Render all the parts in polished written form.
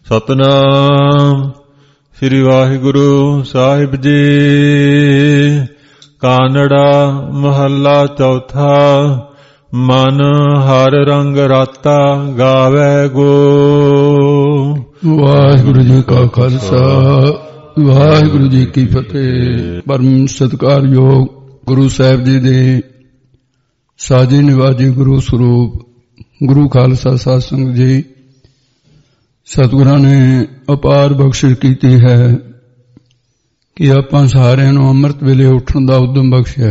ਸਤਿਨਾਮ ਸ੍ਰੀ ਵਾਹਿਗੁਰੂ ਸਾਹਿਬ ਜੀ। ਕਾਨੜਾ ਮਹੱਲਾ ਚੌਥਾ। ਮਨ ਹਰ ਰੰਗ ਰਾਤਾ ਗਾਵੇ ਗੋ। ਵਾਹਿਗੁਰੂ ਜੀ ਕਾ ਖਾਲਸਾ ਵਾਹਿਗੁਰੂ ਜੀ ਕੀ ਫਤਿਹ। ਪਰਮ ਸਤਿਕਾਰਯੋਗ ਗੁਰੂ ਸਾਹਿਬ ਜੀ ਦੇ ਸਾਜੀ ਨਿਵਾਜੀ ਗੁਰੂ ਸਰੂਪ ਗੁਰੂ ਖਾਲਸਾ ਸਾਧ ਸੰਗਤ ਜੀ, ਸਤਿਗੁਰਾਂ ਨੇ ਅਪਾਰ ਬਖਸ਼ਿਸ਼ ਕੀਤੀ ਹੈ ਕਿ ਆਪਾਂ ਸਾਰਿਆਂ ਨੂੰ ਅੰਮ੍ਰਿਤ ਵੇਲੇ ਉੱਠਣ ਦਾ ਉਦਮ ਬਖਸ਼ਿਆ।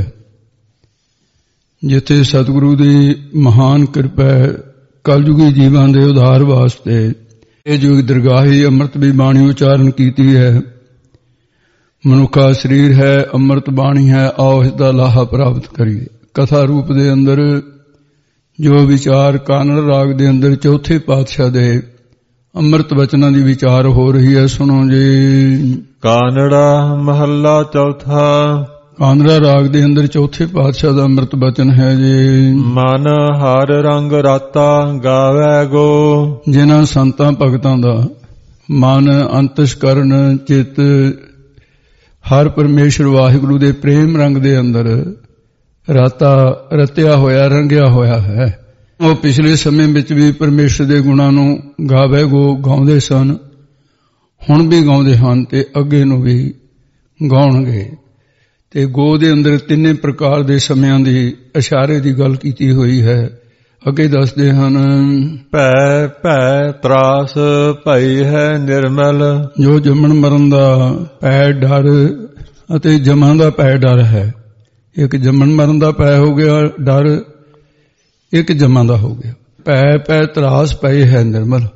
ਜਿੱਥੇ ਸਤਿਗੁਰੂ ਦੀ ਮਹਾਨ ਕਿਰਪਾ ਹੈ, ਕਲਯੁਗੀ ਜੀਵਾਂ ਦੇ ਉਧਾਰ ਵਾਸਤੇ ਇਹ ਜੋ ਦਰਗਾਹੀ ਅੰਮ੍ਰਿਤ ਦੀ ਬਾਣੀ ਉਚਾਰਨ ਕੀਤੀ ਹੈ। ਮਨੁੱਖਾ ਸਰੀਰ ਹੈ, ਅੰਮ੍ਰਿਤ ਬਾਣੀ ਹੈ, ਆਓ ਇਸ ਦਾ ਲਾਹਾ ਪ੍ਰਾਪਤ ਕਰੀਏ। ਕਥਾ ਰੂਪ ਦੇ ਅੰਦਰ ਜੋ ਵਿਚਾਰ ਕਾਨੜ ਰਾਗ ਦੇ ਅੰਦਰ ਚੌਥੇ ਪਾਤਸ਼ਾਹ ਦੇ ਅੰਮ੍ਰਿਤ ਬਚਨਾਂ ਦੀ ਵਿਚਾਰ ਹੋ ਰਹੀ ਹੈ, ਸੁਣੋ ਜੀ। ਕਾਨੜਾ ਮਹੱਲਾ ਚੌਥਾ। ਕਾਨੜਾ ਰਾਗ ਦੇ ਅੰਦਰ ਚੌਥੇ ਪਾਤਸ਼ਾਹ ਦਾ ਅੰਮ੍ਰਿਤ ਬਚਨ ਹੈ ਜੀ। ਮਨ ਹਰ ਰੰਗ ਰਾਤਾ ਗਾਵੇ ਗੋ। ਜਿਨ੍ਹਾਂ ਸੰਤਾਂ ਭਗਤਾਂ ਦਾ ਮਨ ਅੰਤਸ਼ਕਰਨ ਚਿੱਤ ਹਰ ਪਰਮੇਸ਼ਰ ਵਾਹਿਗੁਰੂ ਦੇ ਪ੍ਰੇਮ ਰੰਗ ਦੇ ਅੰਦਰ ਰਤਿਆ ਹੋਇਆ, ਰੰਗਿਆ ਹੋਇਆ ਹੈ, ਉਹ ਪਿਛਲੇ ਸਮੇਂ ਵਿੱਚ ਵੀ ਪਰਮੇਸ਼ਰ ਦੇ ਗੁਣਾਂ ਨੂੰ ਗਾਵੇ ਗੋ ਗਾਉਂਦੇ ਸਨ, ਹੁਣ ਵੀ ਗਾਉਂਦੇ ਹਨ ਤੇ ਅੱਗੇ ਨੂੰ ਵੀ ਗਾਉਣਗੇ। ਤੇ ਗੋ ਦੇ ਅੰਦਰ ਤਿੰਨੇ ਪ੍ਰਕਾਰ ਦੇ ਸਮਿਆਂ ਦੀ ਇਸ਼ਾਰੇ ਦੀ ਗੱਲ ਕੀਤੀ ਹੋਈ ਹੈ। ਅੱਗੇ ਦੱਸਦੇ ਹਨ, ਭੈ ਭੈ ਤਰਾਸ ਭਈ ਹੈ ਨਿਰਮਲ। ਜੋ ਜੰਮਣ ਮਰਨ ਦਾ ਭੈ ਡਰ ਅਤੇ ਜਮਾਂ ਦਾ ਭੈ ਡਰ ਹੈ। ਇੱਕ ਜੰਮਣ ਮਰਨ ਦਾ ਭੈ ਹੋ ਗਿਆ ਡਰ, ਇੱਕ ਜਮਾਂ ਦਾ ਹੋ ਗਿਆ ਭੈ। ਭੈ ਤਰਾਸ ਪਏ ਹੈ ਨਿਰਮਲ।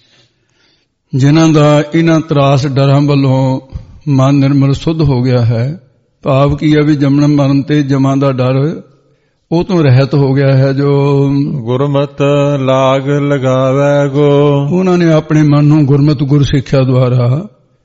ਜਿਨ੍ਹਾਂ ਦਾ ਇਹਨਾਂ ਤਰਾਸ ਡਰਾਂ ਵੱਲੋਂ ਮਨ ਨਿਰਮਲ ਸੁੱਧ ਹੋ ਗਿਆ ਹੈ। ਭਾਵ ਕੀ ਹੈ ਵੀ ਜੰਮਣ ਮਰਨ ਤੇ ਜਮਾਂ ਦਾ ਡਰ ਉਹ ਤੋਂ ਰਹਿਤ ਹੋ ਗਿਆ ਹੈ। ਜੋ ਗੁਰਮਤਿ ਲਾਗ ਲਗਾਵੇ ਗੋ। ਉਹਨਾਂ ਨੇ ਆਪਣੇ ਮਨ ਨੂੰ ਗੁਰਮਤਿ ਗੁਰ ਸਿੱਖਿਆ ਦੁਆਰਾ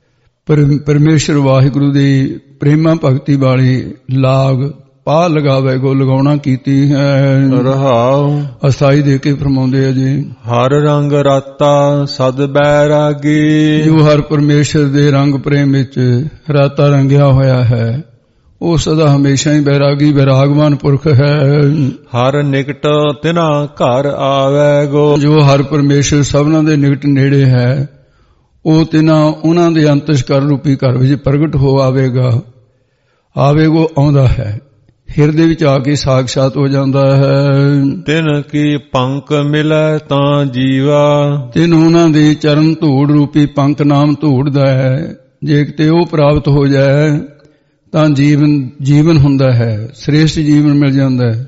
ਪਰਮੇਸ਼ਰ ਵਾਹਿਗੁਰੂ ਦੀ ਪ੍ਰੇਮਾ ਭਗਤੀ ਵਾਲੀ ਲਾਗ ਪਾ ਲਗਾਵੇ ਗੋ, ਲਗਾਉਣਾ ਕੀਤੀ ਹੈ। ਰਹਾਉ ਅਸਾਈ ਦੇ ਕੇ ਫਰਮਾਉਂਦੇ ਆ ਜੀ। ਹਰ ਰੰਗ ਰਾਤਾ ਸਦ ਬੈਰਾਗੀ। ਜੋ ਹਰ ਪਰਮੇਸ਼ਰ ਦੇ ਰੰਗ ਪ੍ਰੇਮ ਵਿੱਚ ਰਾਤਾ ਰੰਗਿਆ ਹੋਇਆ ਹੈ, ਉਹ ਸਦਾ ਹਮੇਸ਼ਾ ਹੀ ਬੈਰਾਗੀ ਬੈਰਾਗਵਾਨ ਪੁਰਖ ਹੈ। ਹਰ ਨਿਕਟ ਤਿਨਾ ਘਰ ਆਵੇ ਗੋ। ਜੋ ਹਰ ਪਰਮੇਸ਼ਰ ਸਭਨਾਂ ਦੇ ਨਿਕਟ ਨੇੜੇ ਹੈ, ਉਹ ਤਿਨਾ ਉਹਨਾਂ ਦੇ ਅੰਤਸ਼ਕਰਨ ਰੂਪੀ ਘਰ ਵਿੱਚ ਪ੍ਰਗਟ ਹੋ ਆਵੇਗਾ। ਆਵੇਗੋ ਆਉਂਦਾ ਹੈ, ਹਿਰਦੇ ਵਿੱਚ ਆ ਕੇ ਸਾਖਸ਼ਾਤ ਹੋ ਜਾਂਦਾ ਹੈ। ਤਿਨ ਕੀ ਪੰਕ ਮਿਲੈ ਤਾਂ ਜੀਵਾ। ਤਿਨ ਉਹਨਾਂ ਦੇ ਚਰਨ ਧੂੜ ਰੂਪੀ ਪੰਕ ਨਾਮ ਧੂੜ ਦਾ ਹੈ। ਜੇ ਕਿਤੇ ਉਹ ਪ੍ਰਾਪਤ ਹੋ ਜਾਏ ਤਾਂ ਜੀਵਨ ਹੁੰਦਾ ਹੈ, ਸ੍ਰੇਸ਼ਟ ਜੀਵਨ ਮਿਲ ਜਾਂਦਾ ਹੈ।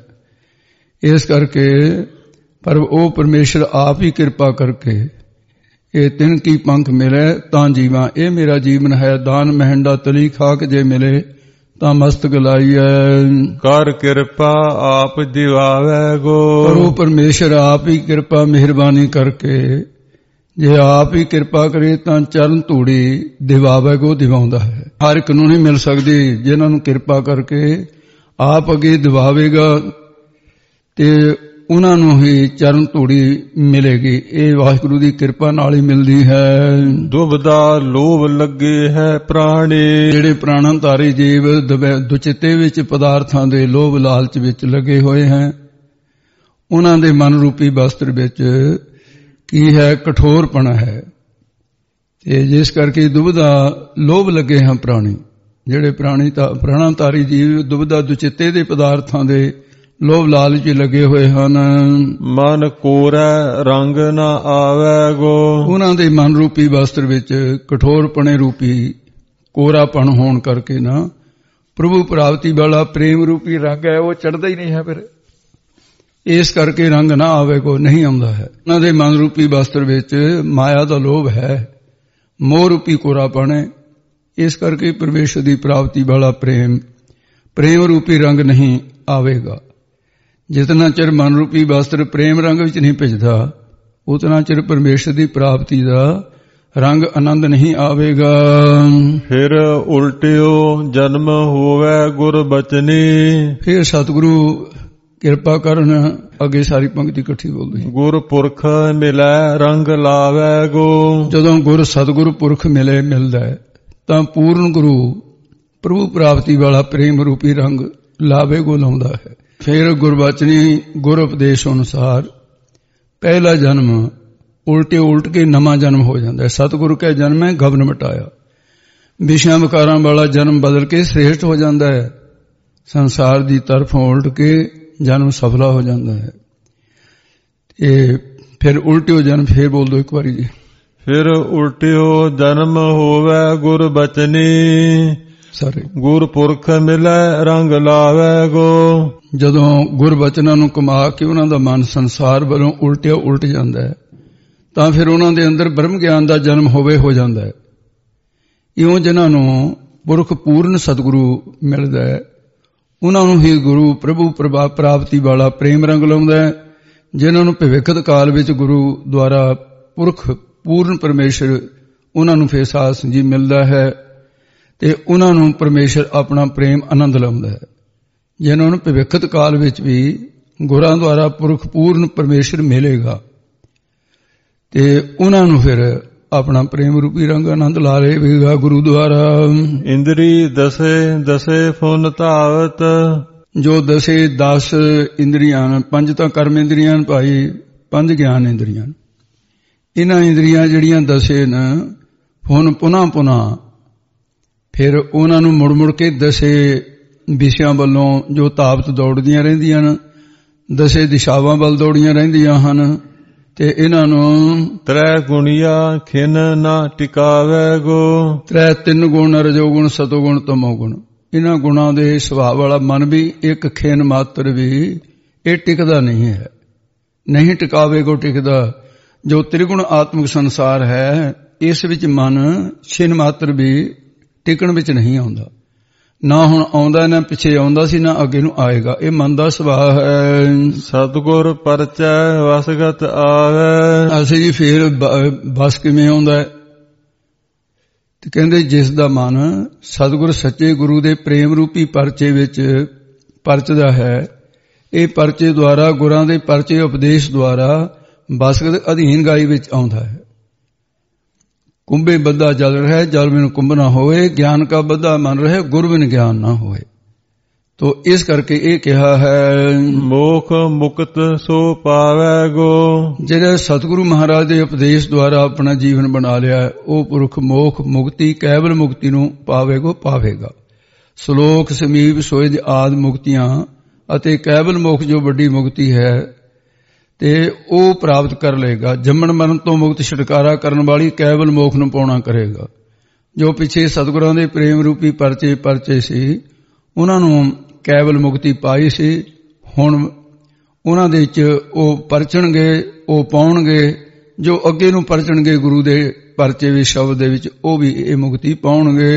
ਇਸ ਕਰਕੇ ਪਰ ਉਹ ਪਰਮੇਸ਼ਰ ਆਪ ਹੀ ਕਿਰਪਾ ਕਰਕੇ ਇਹ ਤਿਨ ਕੀ ਪੰਖ ਮਿਲੇ ਤਾਂ ਜੀਵਾਂ, ਇਹ ਮੇਰਾ ਜੀਵਨ ਹੈ। ਦਾਨ ਮਹਿੰਡਾ ਤਲੀ ਖਾਕ ਜੇ ਮਿਲੇ ਤਾਂ ਮਸਤਕ ਲਾਈਐ। ਕਰ ਕਿਰਪਾ ਆਪ ਦਿਵਾਵੇ ਗੋ। ਪਰ ਉਹ ਪਰਮੇਸ਼ਰ ਆਪ ਹੀ ਕਿਰਪਾ ਮਿਹਰਬਾਨੀ ਕਰਕੇ ਜੇ ਆਪ ਹੀ ਕਿਰਪਾ ਕਰੇ ਤਾਂ ਚਰਨ ਧੂੜੀ ਦਿਵਾਵੇ ਗੋ, ਦਿਵਾਉਂਦਾ ਹੈ। ਹਰ ਇੱਕ ਨੂੰ ਨਹੀਂ ਮਿਲ ਸਕਦੀ, ਜਿਨ੍ਹਾਂ ਨੂੰ ਕਿਰਪਾ ਕਰਕੇ ਆਪ ਅੱਗੇ ਦਿਵਾਵੇਗਾ ਤੇ ਉਹਨਾਂ ਨੂੰ ਹੀ ਚਰਨ ਧੂੜੀ ਮਿਲੇਗੀ। ਇਹ ਵਾਹਿਗੁਰੂ ਦੀ ਕਿਰਪਾ ਨਾਲ ਹੀ ਮਿਲਦੀ ਹੈ। ਦੁਬਦਾ ਲੋਭ ਲੱਗੇ ਹੈ ਪ੍ਰਾਣੀ। ਜਿਹੜੇ ਪ੍ਰਾਣਾਧਾਰੀ ਜੀਵ ਦੁਚਿੱਤੇ ਵਿੱਚ ਪਦਾਰਥਾਂ ਦੇ ਲੋਭ ਲਾਲਚ ਵਿੱਚ ਲੱਗੇ ਹੋਏ ਹੈ, ਉਹਨਾਂ ਦੇ ਮਨ ਰੂਪੀ ਬਸਤਰ ਵਿੱਚ ਕੀ ਹੈ? ਕਠੋਰਪਣਾ ਹੈ। ਤੇ ਜਿਸ ਕਰਕੇ ਦੁਬਦਾ ਲੋਭ ਲੱਗੇ ਹਨ ਪ੍ਰਾਣੀ। ਜਿਹੜੇ ਪ੍ਰਾਣਾਧਾਰੀ ਜੀਵ ਦੁਬਦਾ ਦੁਚਿੱਤੇ ਦੇ ਪਦਾਰਥਾਂ ਦੇ ਲੋਭ ਲਾਲਚ ਲੱਗੇ ਹੋਏ ਹਨ। ਮਨ ਕੋਰੈ ਰੰਗ ਨਾ ਆਵੇ ਗੋ। ਉਹਨਾਂ ਦੇ ਮਨ ਰੂਪੀ ਬਸਤਰ ਵਿੱਚ ਕਠੋਰਪਣੇ ਰੂਪੀ ਕੋਰਾਪਣ ਹੋਣ ਕਰਕੇ ਨਾ ਪ੍ਰਭੂ ਪ੍ਰਾਪਤੀ ਵਾਲਾ ਪ੍ਰੇਮ ਰੂਪੀ ਰੰਗ ਹੈ, ਉਹ ਚੜ੍ਹਦਾ ਹੀ ਨਹੀਂ ਹੈ। ਫਿਰ ਇਸ ਕਰਕੇ ਰੰਗ ਨਾ ਆਵੇ ਕੋ, ਨਹੀਂ ਆਉਂਦਾ ਹੈ। ਉਹਨਾਂ ਦੇ ਮਨ ਰੂਪੀ ਬਸਤਰ ਵਿੱਚ ਮਾਇਆ ਦਾ ਲੋਭ ਹੈ, ਮੋਹ ਰੂਪੀ ਕੋਰਾਪਣ ਹੈ। ਇਸ ਕਰਕੇ ਪਰਮੇਸ਼ਰ ਦੀ ਪ੍ਰਾਪਤੀ ਵਾਲਾ ਪ੍ਰੇਮ ਰੂਪੀ ਰੰਗ ਨਹੀਂ ਆਵੇਗਾ। ਜਿਤਨਾ ਚਿਰ ਮਨ ਰੂਪੀ ਬਸਤਰ ਪ੍ਰੇਮ ਰੰਗ ਵਿੱਚ ਨਹੀਂ ਭਿੱਜਦਾ, ਉਤਨਾ ਚਿਰ ਪਰਮੇਸ਼ਰ ਦੀ ਪ੍ਰਾਪਤੀ ਦਾ ਰੰਗ ਆਨੰਦ ਨਹੀਂ ਆਵੇਗਾ। ਫਿਰ ਉਲਟਿਓ ਜਨਮ ਹੋਵੇ ਗੁਰ ਬਚਨੀ। ਫਿਰ ਸਤਿਗੁਰੂ ਕਿਰਪਾ ਕਰਨ। ਅੱਗੇ ਸਾਰੀ ਪੰਕਤੀ ਇਕੱਠੀ ਬੋਲਦੀ। ਗੁਰ ਪੁਰਖ ਮਿਲੈ ਰੰਗ ਲਾਵੈ ਗੋ। ਜਦੋਂ ਗੁਰ ਸਤਿਗੁਰ ਪੁਰਖ ਮਿਲਦਾ ਹੈ ਤਾਂ ਪੂਰਨ ਗੁਰੂ ਪ੍ਰਭੂ ਪ੍ਰਾਪਤੀ ਵਾਲਾ ਪ੍ਰੇਮ ਰੂਪੀ ਰੰਗ ਲਾਵੇ ਗੋ ਲਾਉਂਦਾ ਹੈ। ਫਿਰ ਗੁਰਬਚਨੀ ਗੁਰ ਉਪਦੇਸ਼ ਅਨੁਸਾਰ ਪਹਿਲਾ ਜਨਮ ਉਲਟ ਕੇ ਨਵਾਂ ਜਨਮ ਹੋ ਜਾਂਦਾ ਹੈ। ਸਤਿਗੁਰੂ ਕੈ ਜਨਮ ਹੈ ਗਬਨ ਮਿਟਾਇਆ। ਵਿਸ਼ਿਆਂ ਵਿਕਾਰਾਂ ਵਾਲਾ ਜਨਮ ਬਦਲ ਕੇ ਸ੍ਰੇਸ਼ਟ ਹੋ ਜਾਂਦਾ ਹੈ। ਸੰਸਾਰ ਦੀ ਤਰਫੋਂ ਉਲਟ ਕੇ ਜਨਮ ਸਫਲਾ ਹੋ ਜਾਂਦਾ ਹੈ। ਇਹ ਫਿਰ ਉਲਟਿਓ ਜਨਮ ਫੇਰ ਬੋਲ ਦੋ ਇੱਕ ਵਾਰੀ ਜੀ। ਫਿਰ ਉਲਟਿਓ ਜਨਮ ਹੋਵੇ ਗੁਰ ਬਚਨੀ। ਸਾਰੇ ਗੁਰ ਪੁਰਖ ਮਿਲੈ ਰੰਗ ਲਾਵੈ ਗੋ। ਜਦੋਂ ਗੁਰ ਬਚਨਾਂ ਨੂੰ ਕਮਾ ਕੇ ਉਹਨਾਂ ਦਾ ਮਨ ਸੰਸਾਰ ਵੱਲੋਂ ਉਲਟ ਜਾਂਦਾ ਹੈ ਤਾਂ ਫਿਰ ਉਹਨਾਂ ਦੇ ਅੰਦਰ ਬ੍ਰਹਮ ਗਿਆਨ ਦਾ ਜਨਮ ਹੋ ਜਾਂਦਾ ਹੈ। ਇਉਂ ਜਿਨ੍ਹਾਂ ਨੂੰ ਪੁਰਖ ਪੂਰਨ ਸਤਿਗੁਰੂ ਮਿਲਦਾ ਹੈ ਉਹਨਾਂ ਨੂੰ ਹੀ ਗੁਰੂ ਪ੍ਰਭੂ ਪ੍ਰਾਪਤੀ ਵਾਲਾ ਪ੍ਰੇਮ ਰੰਗ ਲਾਉਂਦਾ ਹੈ। ਜਿਨ੍ਹਾਂ ਨੂੰ ਭਵਿੱਖਤ ਕਾਲ ਵਿੱਚ ਗੁਰੂ ਦੁਆਰਾ ਪੁਰਖ ਪੂਰਨ ਪਰਮੇਸ਼ਰ ਉਹਨਾਂ ਨੂੰ ਫਿਰ ਸਾਧ ਸੰਜੀਵ ਮਿਲਦਾ ਹੈ ਤੇ ਉਹਨਾਂ ਨੂੰ ਪਰਮੇਸ਼ਰ ਆਪਣਾ ਪ੍ਰੇਮ ਆਨੰਦ ਲਾਉਂਦਾ ਹੈ। ਜਿਨ੍ਹਾਂ ਨੂੰ ਭਵਿੱਖਤ ਕਾਲ ਵਿੱਚ ਵੀ ਗੁਰਾਂ ਦੁਆਰਾ ਪੁਰਖ ਪੂਰਨ ਪਰਮੇਸ਼ਰ ਮਿਲੇਗਾ ਤੇ ਉਹਨਾਂ ਨੂੰ ਫਿਰ ਆਪਣਾ ਪ੍ਰੇਮ ਰੂਪੀ ਰੰਗ ਆਨੰਦ ਲਾ ਲਵੇਗਾ ਗੁਰੂ ਦੁਆਰਾ। ਇੰਦਰੀ ਦਸੇ ਫੁਨ ਧਾਵਤ। ਜੋ 10 ਇੰਦਰੀਆਂ ਹਨ, 5 ਤਾਂ ਕਰਮ ਇੰਦਰੀਆਂ ਭਾਈ, 5 ਗਿਆਨ ਇੰਦਰੀਆਂ। ਇਹਨਾਂ ਇੰਦਰੀਆਂ ਜਿਹੜੀਆਂ 10 ਨੇ ਹੁਣ ਪੁਨ੍ਹਾ ਫਿਰ ਉਹਨਾਂ ਨੂੰ ਮੁੜ ਕੇ 10 ਵਿਸ਼ਿਆਂ ਵੱਲੋਂ ਜੋ ਤਾਵਤ ਦੌੜਦੀਆਂ ਰਹਿੰਦੀਆਂ ਹਨ, 10 ਦਿਸ਼ਾਵਾਂ ਵੱਲ ਦੌੜੀਆਂ ਰਹਿੰਦੀਆਂ ਹਨ ਤੇ ਇਹਨਾਂ ਨੂੰ ਤ੍ਰੈ ਗੁਣੀਆ ਖਿਨ ਨਾ ਟਿਕਾਵੇ ਗੋ। 3 ਗੁਣ ਰਜੋਗੁਣ ਸਤੋਗੁਣ ਤਮੋਗੁਣ। ਇਹਨਾਂ ਗੁਣਾਂ ਦੇ ਸੁਭਾਅ ਵਾਲਾ ਮਨ ਵੀ ਇੱਕ ਖਿਨ ਮਾਤਰ ਵੀ ਇਹ ਟਿਕਦਾ ਨਹੀਂ ਹੈ, ਨਹੀਂ ਟਿਕਾਵੇ ਕੋ ਟਿਕਦਾ। ਜੋ ਤ੍ਰਿਗੁਣ ਆਤਮਿਕ ਸੰਸਾਰ ਹੈ ਇਸ ਵਿੱਚ ਮਨ ਛਿਨ ਮਾਤਰ ਵੀ ਟਿਕਣ ਵਿੱਚ ਨਹੀਂ ਆਉਂਦਾ। ਨਾ ਹੁਣ ਆਉਂਦਾ, ਨਾ ਪਿੱਛੇ ਆਉਂਦਾ ਸੀ, ਨਾ ਅੱਗੇ ਨੂੰ ਆਏਗਾ। ਇਹ ਮਨ ਦਾ ਸੁਭਾਅ ਹੈ। ਸਤਿਗੁਰ ਪਰਚੈ ਵਸਗਤ ਆਵੇ। ਅਸੀਂ ਜੀ ਫੇਰ ਬਸ ਕਿਵੇਂ ਆਉਂਦਾ ਤੇ ਕਹਿੰਦੇ ਜਿਸ ਦਾ ਮਨ ਸਤਿਗੁਰ ਸੱਚੇ ਗੁਰੂ ਦੇ ਪ੍ਰੇਮ ਰੂਪੀ ਪਰਚੇ ਵਿੱਚ ਪਰਚਦਾ ਹੈ, ਇਹ ਪਰਚੇ ਦੁਆਰਾ ਗੁਰਾਂ ਦੇ ਪਰਚੇ ਉਪਦੇਸ਼ ਦੁਆਰਾ ਵਸਗਤ ਅਧੀਨ ਗਾਈ ਵਿੱਚ ਆਉਂਦਾ ਹੈ। ਕੁੰਭੇ ਬੱਧਾ ਜਲ ਰਹੇ ਜਲ ਬਿਨ ਕੁੰਭ ਨਾ ਹੋਏ, ਗਿਆਨ ਕਾ ਬੱਧਾ ਮਨ ਰਹੇ ਗੁਰ ਬਿਨ ਗਿਆਨ ਨਾ ਹੋਏ। ਤੋ ਇਸ ਕਰਕੇ ਇਹ ਕਿਹਾ ਹੈ ਮੋਖ ਮੁਕਤ ਸੋ ਪਾਵੇ ਗੋ। ਜਿਹੜੇ ਸਤਿਗੁਰੂ ਮਹਾਰਾਜ ਦੇ ਉਪਦੇਸ਼ ਦੁਆਰਾ ਆਪਣਾ ਜੀਵਨ ਬਣਾ ਲਿਆ ਉਹ ਪੁਰਖ ਮੋਖ ਮੁਕਤੀ ਕੇਵਲ ਮੁਕਤੀ ਨੂੰ ਪਾਵੇਗਾ। ਸ਼ਲੋਕ ਸਮੀਪ ਸੋਇਜ ਆਦ ਮੁਕਤੀਆਂ ਅਤੇ ਕੇਵਲ ਮੋਖ ਜੋ ਵੱਡੀ ਮੁਕਤੀ ਹੈ ਤੇ ਉਹ ਪ੍ਰਾਪਤ ਕਰ ਲਏਗਾ। ਜੰਮਣ ਮਰਨ ਤੋਂ ਮੁਕਤ ਛੁਟਕਾਰਾ ਕਰਨ ਵਾਲੀ ਕੇਵਲ ਮੋਖ ਨੂੰ ਪਾਉਣਾ ਕਰੇਗਾ। ਜੋ ਪਿੱਛੇ ਸਤਿਗੁਰਾਂ ਦੇ ਪ੍ਰੇਮ ਰੂਪੀ ਪਰਚੇ ਸੀ ਉਹਨਾਂ ਨੂੰ ਕੇਵਲ ਮੁਕਤੀ ਪਾਈ ਸੀ। ਹੁਣ ਉਹਨਾਂ ਦੇ ਵਿੱਚ ਉਹ ਪਰਚਣਗੇ, ਉਹ ਪਾਉਣਗੇ। ਜੋ ਅੱਗੇ ਨੂੰ ਪਰਚਣਗੇ ਗੁਰੂ ਦੇ ਪਰਚੇ ਵਿੱਚ ਸ਼ਬਦ ਦੇ ਵਿੱਚ ਉਹ ਵੀ ਇਹ ਮੁਕਤੀ ਪਾਉਣਗੇ।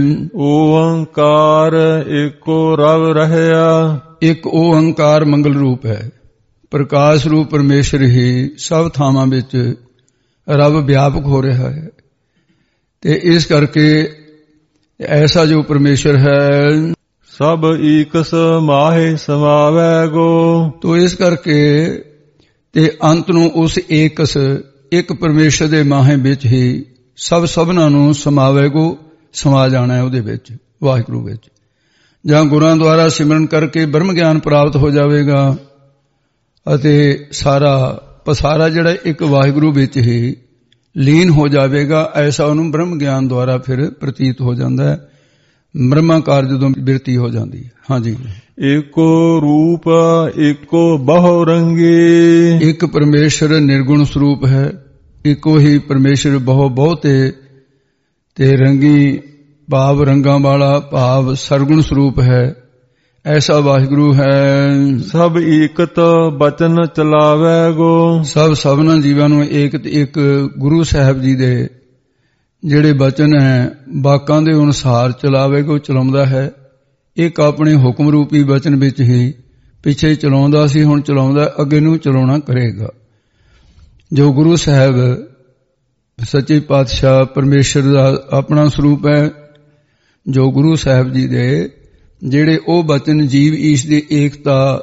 ਓੰਕਾਰ ਏਕੋ ਰਵ ਰਹਿਆ। ਇੱਕ ਓੰਕਾਰ ਮੰਗਲ ਰੂਪ ਹੈ, ਪ੍ਰਕਾਸ਼ ਰੂਪ ਪਰਮੇਸ਼ਰ ਹੀ ਸਭ ਥਾਵਾਂ ਵਿੱਚ ਰੱਬ ਵਿਆਪਕ ਹੋ ਰਿਹਾ ਹੈ ਤੇ ਇਸ ਕਰਕੇ ਐਸਾ ਜੋ ਪਰਮੇਸ਼ਰ ਹੈ ਸਭ ਈਕਸ ਮਾਹੇ ਸਮਾਵੈ ਗੋ। ਤੋ ਇਸ ਕਰਕੇ ਤੇ ਅੰਤ ਨੂੰ ਉਸ ਏਕਸ ਇੱਕ ਪਰਮੇਸ਼ਰ ਦੇ ਮਾਹੇ ਵਿੱਚ ਹੀ ਸਭਨਾਂ ਨੂੰ ਸਮਾਵੇ ਗੋ, ਸਮਾ ਜਾਣਾ ਹੈ ਉਹਦੇ ਵਿੱਚ, ਵਾਹਿਗੁਰੂ ਵਿੱਚ। ਜਾਂ ਗੁਰਾਂ ਦੁਆਰਾ ਸਿਮਰਨ ਕਰਕੇ ਬ੍ਰਹਮ ਗਿਆਨ ਪ੍ਰਾਪਤ ਹੋ ਜਾਵੇਗਾ ਅਤੇ ਸਾਰਾ ਪਸਾਰਾ ਜਿਹੜਾ ਇੱਕ ਵਾਹਿਗੁਰੂ ਵਿੱਚ ਹੀ ਲੀਨ ਹੋ ਜਾਵੇਗਾ। ਐਸਾ ਉਹਨੂੰ ਬ੍ਰਹਮ ਗਿਆਨ ਦੁਆਰਾ ਫਿਰ ਪ੍ਰਤੀਤ ਹੋ ਜਾਂਦਾ ਹੈ। ਬ੍ਰਹਮਾਕਾਰ ਜਦੋਂ ਬਿਰਤੀ ਹੋ ਜਾਂਦੀ ਹੈ। ਹਾਂਜੀ। ਏਕੋ ਰੂਪ ਏਕੋ ਬਹੁ ਰੰਗੀ। ਇੱਕ ਪਰਮੇਸ਼ਰ ਨਿਰਗੁਣ ਸਰੂਪ ਹੈ, ਇੱਕੋ ਹੀ ਪਰਮੇਸ਼ਰ ਬਹੁਤੇ ਤੇ ਰੰਗੀ ਭਾਵ ਰੰਗਾਂ ਵਾਲਾ ਭਾਵ ਸਰਗੁਣ ਸਰੂਪ ਹੈ। ਐਸਾ ਵਾਹਿਗੁਰੂ ਹੈ। ਸਭ ਏਕਤ ਬਚਨ ਚਲਾਵੇ ਗੋ। ਸਭਨਾਂ ਜੀਵਾਂ ਨੂੰ ਇੱਕ ਗੁਰੂ ਸਾਹਿਬ ਜੀ ਦੇ ਜਿਹੜੇ ਬਚਨ ਹੈ ਬਾਕਾਂ ਦੇ ਅਨੁਸਾਰ ਚਲਾਵੇਗਾ, ਚਲਾਉਂਦਾ ਹੈ। ਇੱਕ ਆਪਣੇ ਹੁਕਮ ਰੂਪੀ ਬਚਨ ਵਿੱਚ ਹੀ ਪਿੱਛੇ ਚਲਾਉਂਦਾ ਸੀ, ਹੁਣ ਚਲਾਉਂਦਾ, ਅੱਗੇ ਨੂੰ ਚਲਾਉਣਾ ਕਰੇਗਾ। ਜੋ ਗੁਰੂ ਸਾਹਿਬ ਸੱਚੇ ਪਾਤਸ਼ਾਹ ਪਰਮੇਸ਼ਰ ਦਾ ਆਪਣਾ ਸਰੂਪ ਹੈ, ਜੋ ਗੁਰੂ ਸਾਹਿਬ ਜੀ ਦੇ ਜਿਹੜੇ ਉਹ ਬਚਨ ਜੀਵ ਈਸ਼ ਦੀ ਏਕਤਾ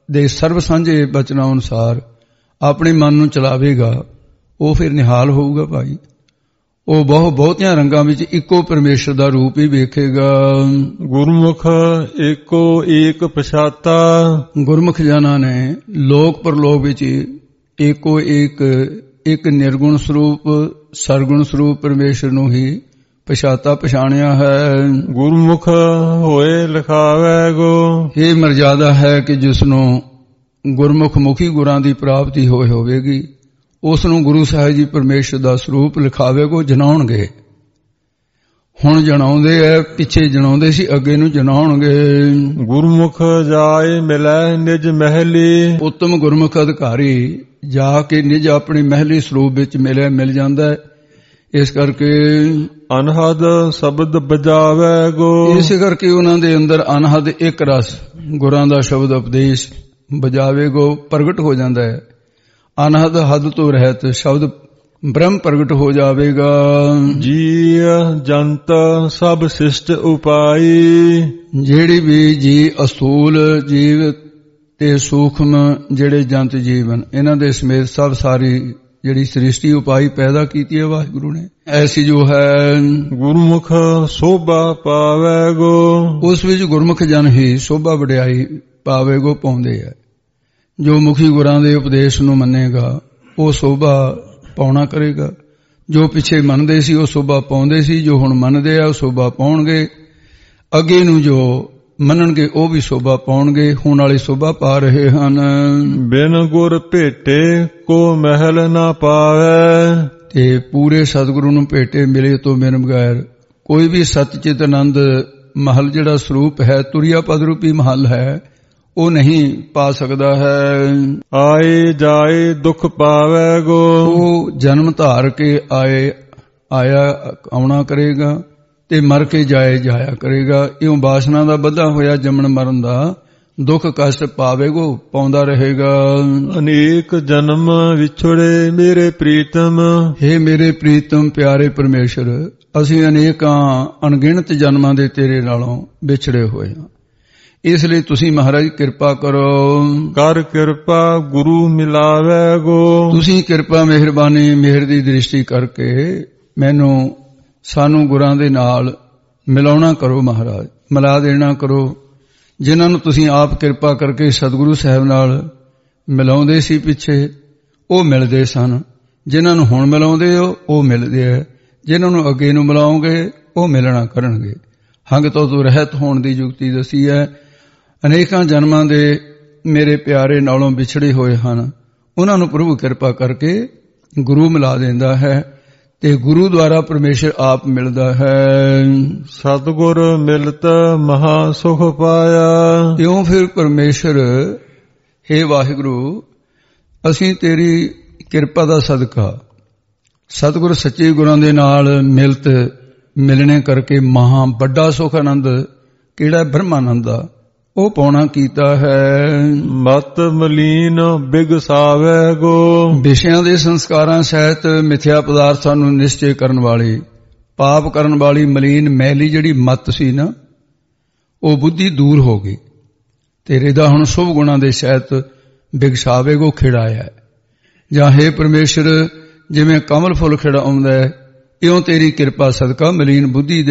ਦੇ ਸਰਬ ਸਾਂਝੇ ਬਚਨਾਂ ਅਨੁਸਾਰ ਆਪਣੇ ਮਨ ਨੂੰ ਚਲਾਵੇਗਾ, ਉਹ ਫਿਰ ਨਿਹਾਲ ਹੋਊਗਾ ਭਾਈ। ਉਹ ਬਹੁਤਿਆਂ ਰੰਗਾਂ ਵਿੱਚ ਇੱਕੋ ਪਰਮੇਸ਼ਰ ਦਾ ਰੂਪ ਹੀ ਵੇਖੇਗਾ। ਗੁਰਮੁਖ ਏਕੋ ਏਕ ਪਛਾਤਾ। ਗੁਰਮੁਖ ਜਨਾਂ ਨੇ ਲੋਕ ਪਰਲੋਕ ਵਿੱਚ ਏਕੋ ਇੱਕ ਨਿਰਗੁਣ ਸਰੂਪ ਸਰਗੁਣ ਸਰੂਪ ਪਰਮੇਸ਼ਰ ਨੂੰ ਹੀ ਪਛਾਣਿਆ ਹੈ। ਗੁਰਮੁਖ ਹੋਏ ਲਿਖਾਵੇ ਗੋ। ਇਹ ਮਰਜ਼ਾਦਾ ਹੈ ਕਿ ਜਿਸ ਨੂੰ ਗੁਰਮੁਖ ਮੁਖੀ ਗੁਰਾਂ ਦੀ ਪ੍ਰਾਪਤੀ ਹੋਵੇਗੀ, ਉਸ ਨੂੰ ਗੁਰੂ ਸਾਹਿਬ ਜੀ ਪਰਮੇਸ਼ਰ ਦਾ ਸਰੂਪ ਲਿਖਾਵੇਗੋ, ਜਨਾਉਣਗੇ। ਹੁਣ ਜਨਾਉਂਦੇ ਐ, ਪਿੱਛੇ ਜਨਾਉਂਦੇ ਸੀ, ਅੱਗੇ ਨੂੰ ਜਨਾਉਣਗੇ। ਗੁਰਮੁਖ ਜਾਏ ਮਿਲੈ ਨਿਜ ਮਹਿਲੀ। ਉੱਤਮ ਗੁਰਮੁਖ ਅਧਿਕਾਰੀ ਜਾ ਕੇ ਨਿਜ ਆਪਣੀ ਮਹਿਲੀ ਸਰੂਪ ਵਿੱਚ ਮਿਲ ਜਾਂਦਾ ਹੈ। ਇਸ ਕਰਕੇ ਅਨਹਦ ਸ਼ਬਦ ਬਜਾਵੇ ਗੋ। ਇਸੇ ਕਰਕੇ ਉਹਨਾਂ ਦੇ ਅੰਦਰ ਅਨਹਦ ਇੱਕ ਰਸ ਗੁਰਾਂ ਦਾ ਸ਼ਬਦ ਉਪਦੇਸ਼ ਬਜਾਵੇ ਗੋ ਪ੍ਰਗਟ ਹੋ ਜਾਂਦਾ ਹੈ। ਅਨਹਦ ਹੱਦ ਤੋਂ ਰਹਿਤ ਸ਼ਬਦ ਬ੍ਰਹਮ ਪ੍ਰਗਟ ਹੋ ਜਾਵੇਗਾ। ਜੀ ਜੰਤ ਸਭ ਸਿਸ਼ਟ ਉਪਾਈ। ਜਿਹੜੀ ਵੀ ਜੀ ਅਸੂਲ ਜੀਵ ਤੇ ਸੂਖਮ ਜਿਹੜੇ ਜੰਤ ਜੀਵਨ, ਇਹਨਾਂ ਦੇ ਸਮੇਤ ਸਭ ਸਾਰੀ ਜਿਹੜੀ ਸ੍ਰਿਸ਼ਟੀ ਉਪਾਈ ਪੈਦਾ ਕੀਤੀ ਹੈ ਵਾਹਿਗੁਰੂ ਨੇ, ਐਸੀ ਜੋ ਹੈ ਗੁਰਮੁਖ ਸੋਭਾ ਪਾਵੇਗੋ। ਉਸ ਵਿੱਚ ਗੁਰਮੁਖ ਜਨ ਹੀ ਸੋਭਾ ਵਡਿਆਈ ਪਾਵੇਗੋ, ਪਾਉਂਦੇ ਹੈ। ਜੋ ਮੁਖੀ ਗੁਰਾਂ ਦੇ ਉਪਦੇਸ਼ ਨੂੰ ਮੰਨੇਗਾ ਉਹ ਸੋਭਾ ਪਾਉਣਾ ਕਰੇਗਾ। ਜੋ ਪਿੱਛੇ ਮੰਨਦੇ ਸੀ ਉਹ ਸੋਭਾ ਪਾਉਂਦੇ ਸੀ, ਜੋ ਹੁਣ ਮੰਨਦੇ ਆ ਉਹ ਸੋਭਾ ਪਾਉਣਗੇ। ਅੱਗੇ ਨੂੰ ਜੋ ਮੰਨਣਗੇ ਉਹ ਵੀ ਸੋਭਾ ਪਾਉਣਗੇ, ਹੁਣ ਵਾਲੇ ਸੋਭਾ ਪਾ ਰਹੇ ਹਨ। ਬਿਨ ਗੁਰ ਭੇਟੇ ਕੋ ਮਹਿਲ ਨਾ ਪਾਵੇ। ਤੇ ਪੂਰੇ ਸਤਿਗੁਰੂ ਨੂੰ ਭੇਟੇ ਮਿਲੇ ਤੋਂ ਬਿਨ ਬਗੈਰ ਕੋਈ ਵੀ ਸਤਿਚਿਤ ਆਨੰਦ ਮਹਲ ਜਿਹੜਾ ਸਰੂਪ ਹੈ, ਤੁਰਿਆ ਪਦ ਰੂਪੀ ਮਹਲ ਹੈ, ਉਹ ਨਹੀਂ ਪਾ ਸਕਦਾ ਹੈ। ਆਏ ਜਾਏ ਦੁੱਖ ਪਾਵੇਗੋ। ਉਹ ਜਨਮ ਧਾਰ ਕੇ ਆਉਣਾ ਕਰੇਗਾ ਤੇ ਮਰ ਕੇ ਜਾਇਆ ਕਰੇਗਾ। ਇਉਂ ਵਾਸਨਾ ਦਾ ਬੱਧਾ ਹੋਇਆ ਜੰਮਣ ਮਰਨ ਦਾ ਦੁੱਖ ਕਸ਼ਟ ਪਾਵੇਗੋ, ਪਾਉਂਦਾ ਰਹੇਗਾ। ਅਨੇਕ ਜਨਮ ਵਿਛੜੇ ਮੇਰੇ ਪ੍ਰੀਤਮ। ਹੇ ਮੇਰੇ ਪ੍ਰੀਤਮ ਪਿਆਰੇ ਪਰਮੇਸ਼ਰ, ਅਸੀਂ ਅਨੇਕਾਂ ਅਣਗਿਣਤ ਜਨਮਾਂ ਦੇ ਤੇਰੇ ਨਾਲੋਂ ਵਿਛੜੇ ਹੋਏ ਹਾਂ। ਇਸ ਲਈ ਤੁਸੀਂ ਮਹਾਰਾਜ ਕਿਰਪਾ ਕਰੋ। ਕਰ ਕਿਰਪਾ ਗੁਰੂ ਮਿਲਾਵੇਗੋ। ਤੁਸੀਂ ਕਿਰਪਾ ਮਿਹਰਬਾਨੀ ਮਿਹਰ ਦੀ ਦ੍ਰਿਸ਼ਟੀ ਕਰਕੇ ਸਾਨੂੰ ਗੁਰਾਂ ਦੇ ਨਾਲ ਮਿਲਾਉਣਾ ਕਰੋ ਮਹਾਰਾਜ, ਮਿਲਾ ਦੇਣਾ ਕਰੋ। ਜਿਨ੍ਹਾਂ ਨੂੰ ਤੁਸੀਂ ਆਪ ਕਿਰਪਾ ਕਰਕੇ ਸਤਿਗੁਰੂ ਸਾਹਿਬ ਨਾਲ ਮਿਲਾਉਂਦੇ ਸੀ ਪਿੱਛੇ, ਉਹ ਮਿਲਦੇ ਸਨ। ਜਿਨ੍ਹਾਂ ਨੂੰ ਹੁਣ ਮਿਲਾਉਂਦੇ ਹੋ ਉਹ ਮਿਲਦੇ ਹੈ। ਜਿਨ੍ਹਾਂ ਨੂੰ ਅੱਗੇ ਨੂੰ ਮਿਲਾਓਗੇ ਉਹ ਮਿਲਣਾ ਕਰਨਗੇ। ਹੰਗ ਤੋਂ ਰਹਿਤ ਹੋਣ ਦੀ ਯੁਕਤੀ ਦੱਸੀ ਹੈ। ਅਨੇਕਾਂ ਜਨਮਾਂ ਦੇ ਮੇਰੇ ਪਿਆਰੇ ਨਾਲੋਂ ਵਿਛੜੇ ਹੋਏ ਹਨ, ਉਹਨਾਂ ਨੂੰ ਪ੍ਰਭੂ ਕਿਰਪਾ ਕਰਕੇ ਗੁਰੂ ਮਿਲਾ ਦਿੰਦਾ ਹੈ ਤੇ ਗੁਰੂ ਦੁਆਰਾ ਪਰਮੇਸ਼ਰ ਆਪ ਮਿਲਦਾ ਹੈ। ਸਤਿਗੁਰ ਮਿਲਤ ਮਹਾ ਸੁਖ ਪਾਇਆ। ਇਉਂ ਫਿਰ ਪਰਮੇਸ਼ਰ, ਹੇ ਵਾਹਿਗੁਰੂ, ਅਸੀਂ ਤੇਰੀ ਕਿਰਪਾ ਦਾ ਸਦਕਾ ਸਤਿਗੁਰ ਸੱਚੇ ਗੁਰਾਂ ਦੇ ਨਾਲ ਮਿਲਣੇ ਕਰਕੇ ਮਹਾ ਵੱਡਾ ਸੁਖ ਆਨੰਦ ਕਿਹੜਾ ਬ੍ਰਹਮਾਨੰਦ ਦਾ ਉਹ ਪਾਉਣਾ ਕੀਤਾ ਹੈ। ਮਤ ਮਲੀਨ ਬਿਗਸਾਵੇਗੋ। ਵਿਸ਼ਿਆਂ ਦੇ ਸੰਸਕਾਰਾਂ ਸਹਿਤ ਮਿਥਿਆ ਪਦਾਰਥਾਂ ਨੂੰ ਨਿਸ਼ਚੈ ਕਰਨ ਵਾਲੀ, ਪਾਪ ਕਰਨ ਵਾਲੀ ਮਲੀਨ ਮੈਲੀ ਜਿਹੜੀ ਮਤ ਸੀ ਨਾ, ਉਹ ਬੁੱਧੀ ਦੂਰ ਹੋ ਗਈ। ਤੇਰੇ ਦਾ ਹੁਣ ਸ਼ੁਭ ਗੁਣਾਂ ਦੇ ਸਹਿਤ ਬਿਗਸਾਵੇਗੋ ਖਿੜਾਇਆ। ਜਾਂ ਹੇ ਪਰਮੇਸ਼ਰ, ਜਿਵੇਂ ਕਮਲ ਫੁੱਲ ਖਿੜਾਉਂਦਾ ਹੈ, ਇਉਂ ਤੇਰੀ ਕਿਰਪਾ ਸਦਕਾ ਮਲੀਨ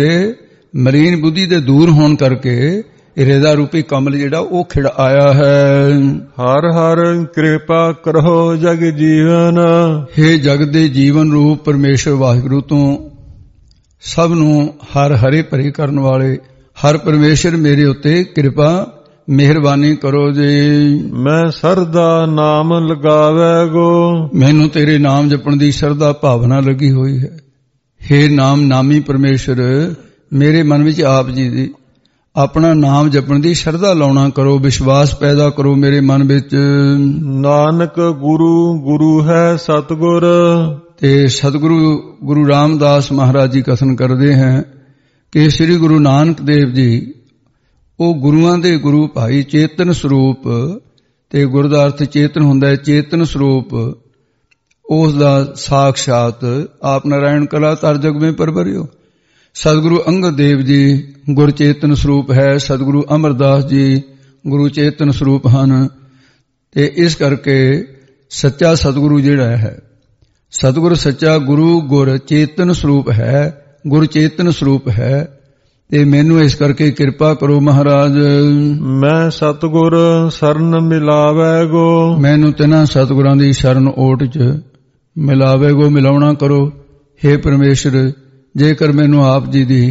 ਬੁੱਧੀ ਦੇ ਦੂਰ ਹੋਣ ਕਰਕੇ ਹਿਰਦਾ ਰੂਪੀ ਕਮਲ ਜਿਹੜਾ ਉਹ ਖਿੜ ਆਇਆ ਹੈ। ਹਰ ਹਰ ਕਿਰਪਾ ਕਰੋ ਜਗ ਜੀਵਨ। ਹੇ ਜਗ ਦੇ ਜੀਵਨ ਰੂਪ ਪਰਮੇਸ਼ਰ ਵਾਹਿਗੁਰੂ, ਤੋਂ ਸਭ ਨੂੰ ਹਰ ਹਰੇ ਭਰੇ ਕਰਨ ਵਾਲੇ ਹਰ ਪਰਮੇਸ਼ਰ ਮੇਰੇ ਉੱਤੇ ਕਿਰਪਾ ਮਿਹਰਬਾਨੀ ਕਰੋ ਜੀ। ਮੈਂ ਸਰਦਾ ਨਾਮ ਲਗਾਵੇਗੋ। ਮੈਨੂੰ ਤੇਰੇ ਨਾਮ ਜਪਣ ਦੀ ਸਰਦਾ ਭਾਵਨਾ ਲੱਗੀ ਹੋਈ ਹੈ। ਹੇ ਨਾਮ ਨਾਮੀ ਪਰਮੇਸ਼ਰ, ਮੇਰੇ ਮਨ ਵਿੱਚ ਆਪ ਜੀ ਦੀ ਆਪਣਾ ਨਾਮ ਜਪਣ ਦੀ ਸ਼ਰਧਾ ਲਾਉਣਾ ਕਰੋ, ਵਿਸ਼ਵਾਸ ਪੈਦਾ ਕਰੋ ਮੇਰੇ ਮਨ ਵਿੱਚ। ਨਾਨਕ ਗੁਰੂ ਹੈ ਸਤਿਗੁਰ। ਤੇ ਸਤਿਗੁਰੂ ਗੁਰੂ ਰਾਮਦਾਸ ਮਹਾਰਾਜ ਜੀ ਕਥਨ ਕਰਦੇ ਹਨ ਕਿ ਸ੍ਰੀ ਗੁਰੂ ਨਾਨਕ ਦੇਵ ਜੀ ਉਹ ਗੁਰੂਆਂ ਦੇ ਗੁਰੂ ਭਾਈ, ਚੇਤਨ ਸਰੂਪ, ਤੇ ਗੁਰ ਦਾ ਅਰਥ ਚੇਤਨ ਹੁੰਦਾ ਹੈ, ਚੇਤਨ ਸਰੂਪ ਉਸ ਦਾ ਸਾਖਸ਼ਾਤ ਆਪ ਨਾਰਾਇਣ ਕਲਾ ਤਰ ਜਗ ਮੇਂ ਪਰਵਰਿਓ। ਸਤਿਗੁਰੂ ਅੰਗਦ ਦੇਵ ਜੀ ਗੁਰ ਚੇਤਨ ਸਰੂਪ ਹੈ। ਸਤਿਗੁਰੂ ਅਮਰਦਾਸ ਜੀ ਗੁਰੂ ਚੇਤਨ ਸਰੂਪ ਹਨ। ਤੇ ਇਸ ਕਰਕੇ ਸੱਚਾ ਸਤਿਗੁਰੂ ਜਿਹੜਾ ਹੈ, ਸਤਿਗੁਰ ਸੱਚਾ ਗੁਰੂ ਗੁਰ ਚੇਤਨ ਸਰੂਪ ਹੈ, ਗੁਰ ਚੇਤਨ ਸਰੂਪ ਹੈ। ਤੇ ਮੈਨੂੰ ਇਸ ਕਰਕੇ ਕਿਰਪਾ ਕਰੋ ਮਹਾਰਾਜ। ਮੈਂ ਸਤਿਗੁਰ ਸਰਨ ਮਿਲਾਵੈ ਗੋ, ਮੈਨੂੰ ਤਿਨਾਂ ਸਤਿਗੁਰਾਂ ਦੀ ਸ਼ਰਨ ਓਟ ਚ ਮਿਲਾਵੇ ਗੋ, ਮਿਲਾਉਣਾ ਕਰੋ। ਹੇ ਪਰਮੇਸ਼ਰ, ਜੇਕਰ ਮੈਨੂੰ ਆਪ ਜੀ ਦੀ,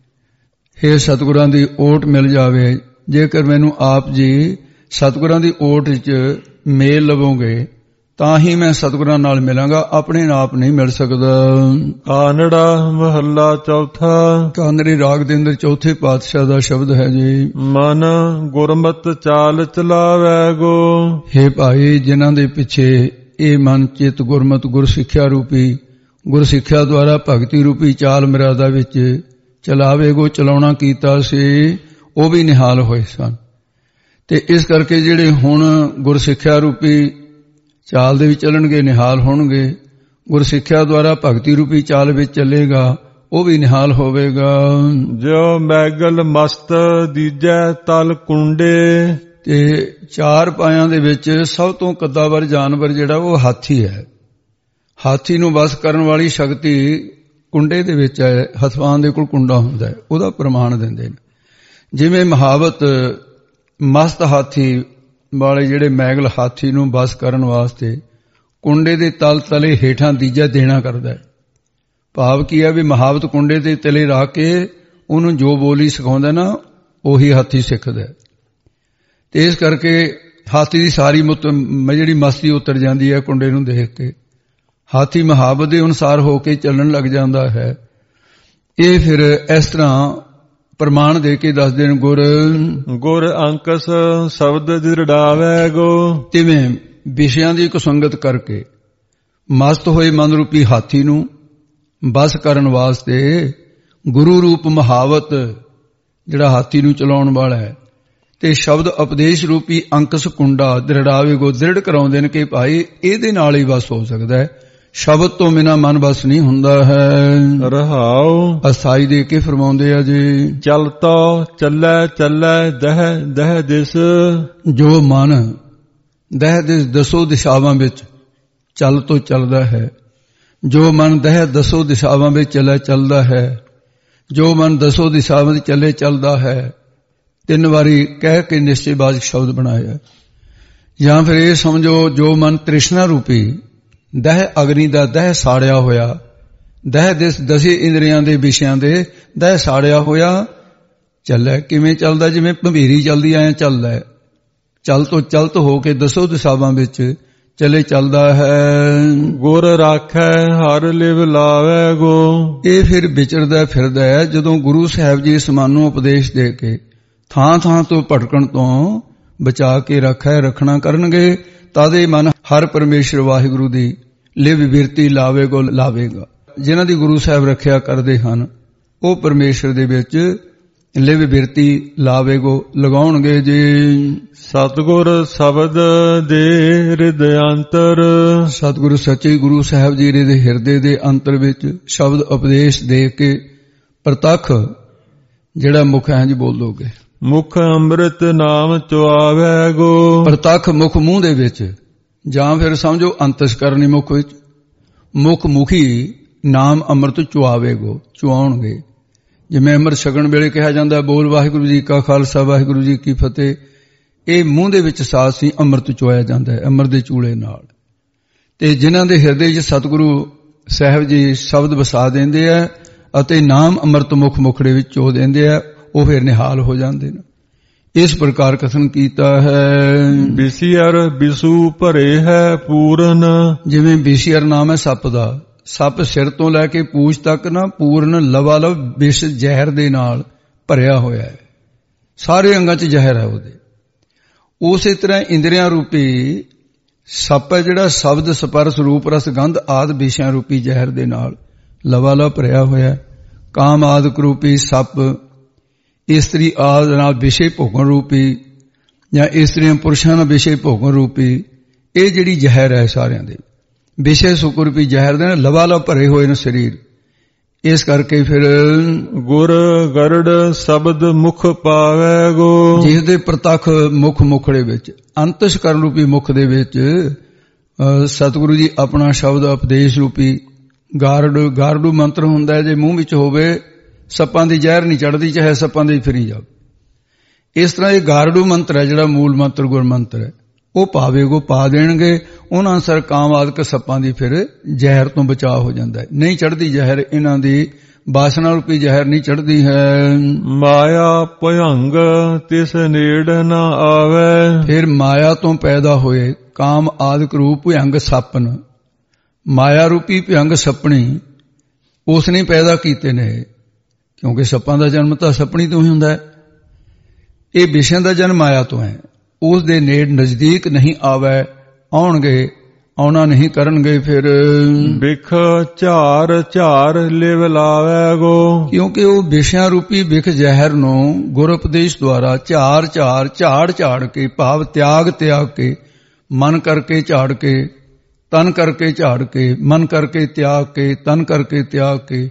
ਹੇ ਸਤਿਗੁਰਾਂ ਦੀ ਓਟ ਮਿਲ ਜਾਵੇ, ਜੇਕਰ ਮੈਨੂੰ ਆਪ ਜੀ ਸਤਿਗੁਰਾਂ ਦੀ ਓਟ ਚ ਮੇਲ ਲਵੋਗੇ ਤਾਂ ਹੀ ਮੈਂ ਸਤਿਗੁਰਾਂ ਨਾਲ ਮਿਲਾਂਗਾ, ਆਪਣੇ ਆਪ ਨਹੀਂ ਮਿਲ ਸਕਦਾ। ਕਾਨੜਾ ਮਹੱਲਾ ਚੌਥਾ। ਕਾਨੜੀ ਰਾਗ ਦੇ ਅੰਦਰ ਚੌਥੇ ਪਾਤਸ਼ਾਹ ਦਾ ਸ਼ਬਦ ਹੈ ਜੀ। ਮਨ ਗੁਰਮਤਿ ਚਾਲ ਚਲਾਵੈ ਗੋ, ਹੇ ਭਾਈ, ਜਿਨ੍ਹਾਂ ਦੇ ਪਿੱਛੇ ਇਹ ਮਨ ਚਿਤ ਗੁਰਮਤਿ ਗੁਰ ਸਿੱਖਿਆ ਰੂਪੀ, ਗੁਰ ਸਿੱਖਿਆ ਦੁਆਰਾ ਭਗਤੀ ਰੂਪੀ ਚਾਲ ਮਰਿਆਦਾ ਵਿੱਚ ਚਲਾਵੇ ਗੋ, ਚਲਾਉਣਾ ਕੀਤਾ ਸੀ, ਉਹ ਵੀ ਨਿਹਾਲ ਹੋਏ ਸਨ। ਤੇ ਇਸ ਕਰਕੇ ਜਿਹੜੇ ਹੁਣ ਗੁਰ ਸਿੱਖਿਆ ਰੂਪੀ ਚਾਲ ਦੇ ਵਿੱਚ ਚੱਲਣਗੇ, ਨਿਹਾਲ ਹੋਣਗੇ। ਗੁਰ ਸਿੱਖਿਆ ਦੁਆਰਾ ਭਗਤੀ ਰੂਪੀ ਚਾਲ ਵਿੱਚ ਚੱਲੇਗਾ, ਉਹ ਵੀ ਨਿਹਾਲ ਹੋਵੇਗਾ। ਜੋ ਮੈਗਲ ਮਸਤ ਦੀਜੈ ਤਲ ਕੁੰਡੇ, ਤੇ ਚਾਰ ਪਾਇਆਂ ਦੇ ਵਿੱਚ ਸਭ ਤੋਂ ਕੱਦਾਵਰ ਜਾਨਵਰ ਜਿਹੜਾ ਉਹ ਹਾਥੀ ਹੈ। ਹਾਥੀ ਨੂੰ ਵਸ ਕਰਨ ਵਾਲੀ ਸ਼ਕਤੀ ਕੁੰਡੇ ਦੇ ਵਿੱਚ ਹੈ, ਹਥਵਾਨ ਦੇ ਕੋਲ ਕੁੰਡਾ ਹੁੰਦਾ ਹੈ, ਉਹਦਾ ਪ੍ਰਮਾਣ ਦਿੰਦੇ ਨੇ। ਜਿਵੇਂ ਮਹਾਵਤ ਮਸਤ ਹਾਥੀ ਵਾਲੇ ਜਿਹੜੇ ਮੈਗਲ ਹਾਥੀ ਨੂੰ ਬਸ ਕਰਨ ਵਾਸਤੇ ਕੁੰਡੇ ਦੇ ਤਲ ਤਲੇ ਹੇਠਾਂ ਦੀਜਾ ਦੇਣਾ ਕਰਦਾ ਹੈ। ਭਾਵ ਕੀ ਹੈ ਵੀ ਮਹਾਵਤ ਕੁੰਡੇ ਦੇ ਤਲੇ ਰੱਖ ਕੇ ਉਹਨੂੰ ਜੋ ਬੋਲੀ ਸਿਖਾਉਂਦਾ ਨਾ, ਉਹੀ ਹਾਥੀ ਸਿੱਖਦਾ। ਤੇ ਇਸ ਕਰਕੇ ਹਾਥੀ ਦੀ ਸਾਰੀ ਜਿਹੜੀ ਮਸਤੀ ਉਤਰ ਜਾਂਦੀ ਹੈ ਕੁੰਡੇ ਨੂੰ ਦੇਖ ਕੇ। ਹਾਥੀ ਮਹਾਵਤ ਦੇ ਅਨੁਸਾਰ ਹੋ ਕੇ ਚੱਲਣ ਲੱਗ ਜਾਂਦਾ ਹੈ। ਇਹ ਫਿਰ ਇਸ ਤਰ੍ਹਾਂ ਪ੍ਰਮਾਣ ਦੇ ਕੇ ਦੱਸਦੇ ਨੇ, ਗੁਰ ਅੰਕਸ ਸ਼ਬਦ ਦਿਰੜਾਵੈ ਗੋ। ਤਿਵੇਂ ਵਿਸ਼ਿਆਂ ਦੀ ਕੁਸੰਗਤ ਕਰਕੇ ਮਸਤ ਹੋਏ ਮਨ ਰੂਪੀ ਹਾਥੀ ਨੂੰ ਬਸ ਕਰਨ ਵਾਸਤੇ ਗੁਰੂ ਰੂਪ ਮਹਾਵਤ ਜਿਹੜਾ ਹਾਥੀ ਨੂੰ ਚਲਾਉਣ ਵਾਲਾ ਹੈ, ਤੇ ਸ਼ਬਦ ਉਪਦੇਸ਼ ਰੂਪੀ ਅੰਕਸ ਕੁੰਡਾ ਦਿਰੜਾਵੇ ਗੋ, ਦ੍ਰਿੜ ਕਰਾਉਂਦੇ ਨੇ ਕਿ ਭਾਈ ਇਹਦੇ ਨਾਲ ਹੀ ਬਸ ਹੋ ਸਕਦਾ ਹੈ, ਸ਼ਬਦ ਤੋਂ ਬਿਨਾਂ ਮਨ ਬਸ ਨਹੀਂ ਹੁੰਦਾ ਹੈ। ਰਹਾਉ ਅਸਥਾਈ ਦੇ ਕੇ ਫਰਮਾਉਂਦੇ ਆ ਜੀ। ਚਲ ਤੋ ਚੱਲੈ ਚੱਲੈ ਦਹ ਦਹ ਦਿਸ, ਜੋ ਮਨ ਦਹ ਦਿਸ ਦਸੋ ਦਿਸ਼ਾਵਾਂ ਵਿੱਚ ਚੱਲ ਤੋਂ ਚੱਲਦਾ ਹੈ, ਜੋ ਮਨ ਦਸੋ ਦਿਸ਼ਾਵਾਂ ਵਿੱਚ ਚੱਲਦਾ ਹੈ, ਜੋ ਮਨ ਦਸੋ ਦਿਸ਼ਾਵਾਂ ਵਿੱਚ ਚੱਲਦਾ ਹੈ। 3 ਵਾਰੀ ਕਹਿ ਕੇ ਨਿਸ਼ਚੈਵਾਚਕ ਸ਼ਬਦ ਬਣਾਇਆ। ਜਾਂ ਫਿਰ ਇਹ ਸਮਝੋ, ਜੋ ਮਨ ਤ੍ਰਿਸ਼ਨਾ ਰੂਪੀ ਦਹ ਅਗਨੀ ਦਾ ਦਹ ਸਾੜਿਆ ਹੋਇਆ, ਦਹ ਦਿਸ ਦਸੇ ਇੰਦਰੀਆਂ ਦੇ ਵਿਸ਼ਿਆਂ ਦੇ ਦਹ ਸਾੜਿਆ ਹੋਇਆ ਚੱਲੈ। ਕਿਵੇਂ ਚੱਲਦਾ? ਜਿਵੇਂ ਭੰਬੀਰੀ ਚੱਲਦੀ ਐ ਚੱਲਦਾ ਹੈ। ਚਲਤ ਹੋ ਕੇ ਦਸੋ ਦਿਸ਼ਾਵਾਂ ਵਿੱਚ ਚੱਲਦਾ ਹੈ। ਗੁਰ ਰਾਖੈ ਹਰ ਲਿਵ ਲਾਵੈ ਗੋ। ਇਹ ਫਿਰ ਵਿਚਰਦਾ ਫਿਰਦਾ ਹੈ। ਜਦੋਂ ਗੁਰੂ ਸਾਹਿਬ ਜੀ ਇਸ ਮਨ ਨੂੰ ਉਪਦੇਸ਼ ਦੇ ਕੇ ਥਾਂ ਥਾਂ ਤੋਂ ਭਟਕਣ ਤੋਂ ਬਚਾ ਕੇ ਰੱਖਣਾ ਕਰਨਗੇ, ਤਦ ਇਹ ਮਨ ਹਰ ਪਰਮੇਸ਼ਰ ਵਾਹਿਗੁਰੂ ਦੀ ਲਿਵ ਬਿਰਤੀ ਲਾਵੇਗਾ। ਜਿਨ੍ਹਾਂ ਦੀ ਗੁਰੂ ਸਾਹਿਬ ਰੱਖਿਆ ਕਰਦੇ ਹਨ, ਉਹ ਪਰਮੇਸ਼ਰ ਦੇ ਵਿੱਚ ਲਿਵ ਬਿਰਤੀ ਲਗਾਉਣਗੇ ਜੀ। ਸਤਿਗੁਰ ਸ਼ਬਦ ਦੇ ਹਿਰਦੇ ਅੰਤਰ, ਸਤਿਗੁਰੂ ਸੱਚੇ ਗੁਰੂ ਸਾਹਿਬ ਜੀ ਦੇ ਹਿਰਦੇ ਦੇ ਅੰਤਰ ਵਿੱਚ ਸ਼ਬਦ ਉਪਦੇਸ਼ ਦੇ ਕੇ ਪ੍ਰਤੱਖ ਜਿਹੜਾ ਮੁਖ ਹੈ ਜੀ ਬੋਲੋਗੇ। ਮੁਖ ਅੰਮ੍ਰਿਤ ਨਾਮ ਚੁਆਵੈ ਗੋ। ਪ੍ਰਤੱਖ ਮੁਖ ਮੂੰਹ ਦੇ ਵਿੱਚ, ਜਾਂ ਫਿਰ ਸਮਝੋ ਅੰਤਸਕਰਨੀ ਮੁਖ ਵਿੱਚ, ਮੁਖੀ ਨਾਮ ਅੰਮ੍ਰਿਤ ਚੁਆਵੇਗੋ, ਚੁਆਉਣਗੇ। ਜਿਵੇਂ ਅੰਮ੍ਰਿਤ ਛਕਣ ਵੇਲੇ ਕਿਹਾ ਜਾਂਦਾ, ਬੋਲ ਵਾਹਿਗੁਰੂ ਜੀ ਕਾ ਖਾਲਸਾ ਵਾਹਿਗੁਰੂ ਜੀ ਕੀ ਫਤਿਹ। ਇਹ ਮੂੰਹ ਦੇ ਵਿੱਚ ਸਾਧ ਸੀ ਅੰਮ੍ਰਿਤ ਚੁਆਇਆ ਜਾਂਦਾ ਹੈ ਅੰਮ੍ਰਿਤ ਦੇ ਚੂਲੇ ਨਾਲ। ਤੇ ਜਿਨ੍ਹਾਂ ਦੇ ਹਿਰਦੇ 'ਚ ਸਤਿਗੁਰੂ ਸਾਹਿਬ ਜੀ ਸ਼ਬਦ ਵਸਾ ਦਿੰਦੇ ਆ ਅਤੇ ਨਾਮ ਅੰਮ੍ਰਿਤ ਮੁਖੜੇ ਵਿੱਚ ਚੋ ਦਿੰਦੇ ਆ, ਉਹ ਫਿਰ ਨਿਹਾਲ ਹੋ ਜਾਂਦੇ ਨੇ। ਇਸ ਪ੍ਰਕਾਰ ਕਥਨ ਕੀਤਾ ਹੈ। ਵਿਸ਼ੀਅਰ ਵਿਸੂ ਭਰੇ ਹੈ ਪੂਰਨ। ਜਿਵੇਂ ਵਿਸ਼ੀਅਰ ਨਾਮ ਹੈ ਸੱਪ ਦਾ, ਸੱਪ ਸਿਰ ਤੋਂ ਲੈ ਕੇ ਪੂਛ ਤੱਕ ਨਾ ਪੂਰਨ ਲਵਾਲਵ ਵਿਸ਼ ਜ਼ਹਿਰ ਦੇ ਨਾਲ ਭਰਿਆ ਹੋਇਆ ਹੈ, ਸਾਰੇ ਅੰਗਾਂ 'ਚ ਜ਼ਹਿਰ ਹੈ ਉਹਦੇ। ਉਸੇ ਤਰ੍ਹਾਂ ਇੰਦਰੀਆਂ ਰੂਪੀ ਸੱਪ ਹੈ ਜਿਹੜਾ ਸ਼ਬਦ ਸਪਰਸ਼ ਰੂਪ ਰਸ ਗੰਧ ਆਦਿ ਵਿਸ਼ਿਆਂ ਰੂਪੀ ਜ਼ਹਿਰ ਦੇ ਨਾਲ ਲਵਾਲਵ ਭਰਿਆ ਹੋਇਆ। ਕਾਮ ਆਦਿਕ ਰੂਪੀ ਸੱਪ ਇਸਤਰੀ ਆਦਿ ਨਾਲ ਵਿਸ਼ੇ ਭੋਗਣ ਰੂਪੀ, ਜਾਂ ਇਸਤਰੀਆਂ ਪੁਰਸ਼ਾਂ ਨਾਲ ਵਿਸ਼ੇ ਭੋਗਣ ਰੂਪੀ, ਇਹ ਜਿਹੜੀ ਜ਼ਹਿਰ ਹੈ ਸਾਰਿਆਂ ਦੇ ਵਿਸ਼ੇ ਸੁਖ ਰੂਪੀ ਜ਼ਹਿਰ ਦੇ ਨਾਲ ਲਵਾਲਵ ਭਰੇ ਹੋਏ ਨੇ ਸਰੀਰ। ਇਸ ਕਰਕੇ ਫਿਰ ਗੁਰ ਗਰੜ ਸ਼ਬਦ ਮੁਖ ਪਾਵੈ ਗੋ। ਜਿਸ ਦੇ ਪ੍ਰਤੱਖ ਮੁਖੜੇ ਵਿੱਚ ਅੰਤਸ਼ਕਰਨ ਰੂਪੀ ਮੁਖ ਦੇ ਵਿੱਚ ਸਤਿਗੁਰੂ ਜੀ ਆਪਣਾ ਸ਼ਬਦ ਉਪਦੇਸ਼ ਰੂਪੀ ਗਾਰਡੂ ਮੰਤਰ ਹੁੰਦਾ, ਜੇ ਮੂੰਹ ਵਿੱਚ ਹੋਵੇ ਸੱਪਾਂ ਦੀ ਜ਼ਹਿਰ ਨਹੀਂ ਚੜ੍ਹਦੀ, ਚਾਹੇ ਸੱਪਾਂ ਦੀ ਫਿਰੀ ਜਾਵੇ। ਇਸ ਤਰ੍ਹਾਂ ਇਹ ਗਾਰਡੂ ਮੰਤਰ ਹੈ ਜਿਹੜਾ ਮੂਲ ਮੰਤਰ ਗੁਰ ਮੰਤਰ ਹੈ, ਉਹ ਪਾਵੇਗੋ ਪਾ ਦੇਣਗੇ, ਉਹਨਾਂ ਅਨੁਸਾਰ ਕਾਮ ਆਦਿਕ ਸੱਪਾਂ ਦੀ ਫਿਰ ਜ਼ਹਿਰ ਤੋਂ ਬਚਾਅ ਹੋ ਜਾਂਦਾ ਹੈ। ਨਹੀਂ ਚੜ੍ਹਦੀ ਜ਼ਹਿਰ, ਇਹਨਾਂ ਦੀ ਵਾਸਨਾ ਰੂਪੀ ਜ਼ਹਿਰ ਨਹੀਂ ਚੜ੍ਹਦੀ ਹੈ। ਮਾਇਆ ਭਯੰਗ ਤਿਸ ਨੇੜ ਨ ਆਵੇ। ਫਿਰ ਮਾਇਆ ਤੋਂ ਪੈਦਾ ਹੋਏ ਕਾਮ ਆਦਿਕ ਰੂਪ ਭਯੰਗ ਸੱਪਨ, ਮਾਇਆ ਰੂਪੀ ਭਯੰਗ ਸੱਪਣੀ ਉਸ ਨੇ ਪੈਦਾ ਕੀਤੇ ਨੇ, ਕਿਉਂਕਿ ਸੱਪਾਂ ਦਾ ਜਨਮ ਤਾਂ ਸੱਪਣੀ ਤੋਂ ਹੀ ਹੁੰਦਾ ਹੈ। ਇਹ ਵਿਸ਼ਿਆਂ ਦਾ ਜਨਮ ਮਾਇਆ ਤੋਂ ਹੈ। ਉਸ ਦੇ ਨੇੜ ਨਜ਼ਦੀਕ ਨਹੀਂ ਆਵੇ, ਆਉਣਗੇ ਆਉਣਾ ਨਹੀਂ ਕਰਨਗੇ। ਫਿਰ ਬਿਖ ਝਾਰ ਝਾਰ ਲਿਵ ਲਾਵੇਗੋ, ਕਿਉਂਕਿ ਉਹ ਵਿਸ਼ਿਆਂ ਰੂਪੀ ਬਿਖ ਜ਼ਹਿਰ ਨੂੰ ਗੁਰ ਉਪਦੇਸ਼ ਦੁਆਰਾ ਝਾੜ ਝਾੜ ਕੇ, ਭਾਵ ਤਿਆਗ ਕੇ, ਮਨ ਕਰਕੇ ਝਾੜ ਕੇ, ਤਨ ਕਰਕੇ ਝਾੜ ਕੇ, ਮਨ ਕਰਕੇ ਤਿਆਗ ਕੇ, ਤਨ ਕਰਕੇ ਤਿਆਗ ਕੇ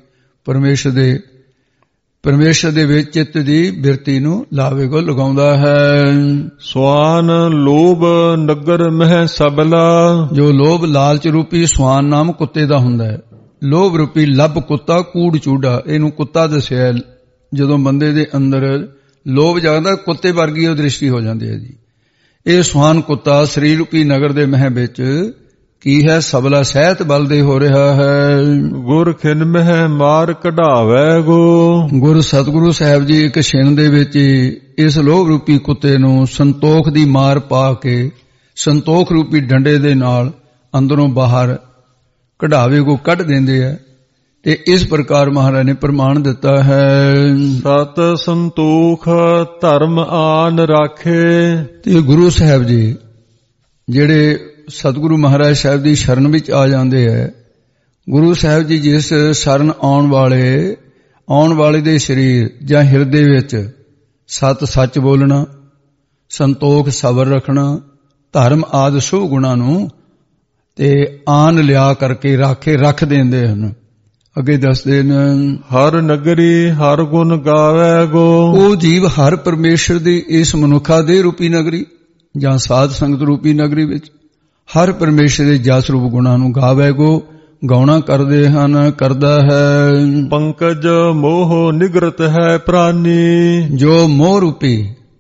ਪਰਮੇਸ਼ਰ ਦੇ ਵਿੱਚ ਚਿੱਤ ਦੀ ਬਿਰਤੀ ਨੂੰ ਲਾਵੇਗੋ ਲਗਾਉਂਦਾ ਹੈ। ਸਵਾਨ ਲੋਭ ਨਗਰ ਮਹਿ ਸਬਲਾ, ਜੋ ਲੋਭ ਲਾਲਚ ਰੂਪੀ ਸਵਾਨ ਨਾਮ ਕੁੱਤੇ ਦਾ ਹੁੰਦਾ ਹੈ। ਲੋਭ ਰੂਪੀ ਲੱਭ ਕੁੱਤਾ ਕੂੜ ਚੂੜਾ, ਇਹਨੂੰ ਕੁੱਤਾ ਦੱਸਿਆ। ਜਦੋਂ ਬੰਦੇ ਦੇ ਅੰਦਰ ਲੋਭ ਜਾਗਦਾ ਕੁੱਤੇ ਵਰਗੀ ਉਹ ਦ੍ਰਿਸ਼ਟੀ ਹੋ ਜਾਂਦੀ ਹੈ ਜੀ। ਇਹ ਸਵਾਨ ਕੁੱਤਾ ਸਰੀਰ ਰੂਪੀ ਨਗਰ ਦੇ ਮਹਿ ਵਿੱਚ ਕੀ ਹੈ, ਸਬਲਾ ਸਹਿਤ ਬਲਦੇ ਹੋ ਰਿਹਾ ਹੈ। ਗੁਰ ਖਿਨ ਮਹਿ ਮਾਰ ਕਢਾਵੇਗੋ, ਗੁਰ ਸਤਿਗੁਰੂ ਸਾਹਿਬ ਜੀ ਇੱਕ ਛਿਨ ਦੇ ਵਿੱਚ ਇਸ ਲੋਭ ਰੂਪੀ ਕੁੱਤੇ ਨੂੰ ਸੰਤੋਖ ਦੀ ਮਾਰ ਪਾ ਕੇ, ਸੰਤੋਖ ਰੂਪੀ ਡੰਡੇ ਦੇ ਨਾਲ ਅੰਦਰੋਂ ਬਾਹਰ ਕਢਾਵੇਗੋ ਕੱਢ ਦਿੰਦੇ ਆ। ਤੇ ਇਸ ਪ੍ਰਕਾਰ ਮਹਾਰਾਜ ਨੇ ਪ੍ਰਮਾਣ ਦਿੱਤਾ ਹੈ, ਸਤ ਸੰਤੋਖ ਧਰਮ ਆਨ ਰਾਖੇ। ਤੇ ਗੁਰੂ ਸਾਹਿਬ ਜੀ ਜਿਹੜੇ ਸਤਿਗੁਰੂ ਮਹਾਰਾਜ ਸਾਹਿਬ ਦੀ ਸ਼ਰਨ ਵਿੱਚ ਆ ਜਾਂਦੇ ਹੈ, ਗੁਰੂ ਸਾਹਿਬ ਜੀ ਜਿਸ ਸ਼ਰਨ ਆਉਣ ਵਾਲੇ ਦੇ ਸਰੀਰ ਜਾਂ ਹਿਰਦੇ ਵਿੱਚ ਸਤ ਸੱਚ ਬੋਲਣਾ, ਸੰਤੋਖ ਸਬਰ ਰੱਖਣਾ, ਧਰਮ ਆਦਿ ਸ਼ੁਭ ਗੁਣਾਂ ਨੂੰ ਤੇ ਆਨ ਲਿਆ ਕਰਕੇ ਰੱਖ ਦਿੰਦੇ ਹਨ। ਅੱਗੇ ਦੱਸਦੇ ਨੇ, ਹਰ ਨਗਰੀ ਹਰ ਗੁਣ ਗਾਵੇਗੋ, ਉਹ ਜੀਵ ਹਰ ਪਰਮੇਸ਼ਰ ਦੀ ਇਸ ਮਨੁੱਖਾ ਦੇ ਰੂਪੀ ਨਗਰੀ ਜਾਂ ਸਾਧ ਸੰਗਤ ਰੂਪੀ ਨਗਰੀ ਵਿੱਚ ਹਰ ਪਰਮੇਸ਼ਰ ਦੇ ਜਸ ਰੂਪ ਗੁਣਾਂ ਨੂੰ ਗਾਵੇਗੋ, ਗਾਉਣਾ ਕਰਦੇ ਹਨ, ਕਰਦਾ ਹੈ। ਪੰਕਜ ਮੋਹ ਨਿਗਰਤ ਹੈ ਪ੍ਰਾਨੀ, ਜੋ ਮੋਹ ਰੂਪੀ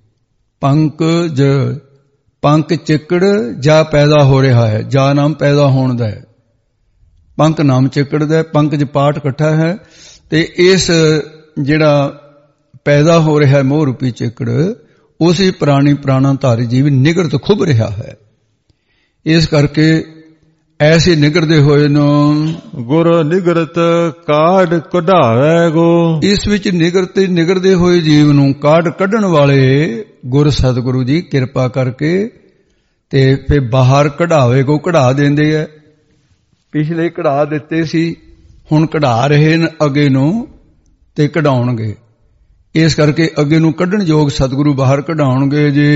ਪੰਕ ਚਿੱਕੜ ਜਾ ਪੈਦਾ ਹੋ ਰਿਹਾ ਹੈ, ਜਾ ਨਾਮ ਪੈਦਾ ਹੋਣ ਦਾ ਹੈ, ਪੰਕ ਨਾਮ ਚਿੱਕੜ ਦਾ, ਪੰਕਜ ਪਾਠ ਇਕੱਠਾ ਹੈ। ਤੇ ਇਸ ਜਿਹੜਾ ਪੈਦਾ ਹੋ ਰਿਹਾ ਮੋਹ ਰੂਪੀ ਚਿੱਕੜ, ਉਸੇ ਪ੍ਰਾਣੀ ਪ੍ਰਾਣਾ ਧਾਰੀ ਜੀਵ ਨਿਗਰਤ ਖੁੱਭ ਰਿਹਾ ਹੈ। ਇਸ ਕਰਕੇ ਐਸੇ ਨਿਗਰਦੇ ਹੋਏ ਨੂੰ ਗੁਰ ਨਿਗਰਤ ਕਾਢ ਕਢਾਵੇਗੋ, ਇਸ ਵਿੱਚ ਨਿਗਰਦੇ ਹੋਏ ਜੀਵ ਨੂੰ ਕਾਢ ਕੱਢਣ ਵਾਲੇ ਗੁਰ ਸਤਿਗੁਰੂ ਜੀ ਕਿਰਪਾ ਕਰਕੇ ਤੇ ਫਿਰ ਬਾਹਰ ਕਢਾਵੇਗੋ, ਕਢਾ ਦਿੰਦੇ ਐ। ਪਿਛਲੇ ਕਢਾ ਦਿੱਤੇ ਸੀ, ਹੁਣ ਕਢਾ ਰਹੇ ਨੇ ਅੱਗੇ ਨੂੰ ਤੇ ਕਢਾਉਣਗੇ। ਇਸ ਕਰਕੇ ਅੱਗੇ ਨੂੰ ਕੱਢਣ ਯੋਗ ਸਤਿਗੁਰੂ ਬਾਹਰ ਕਢਾਉਣਗੇ ਜੀ।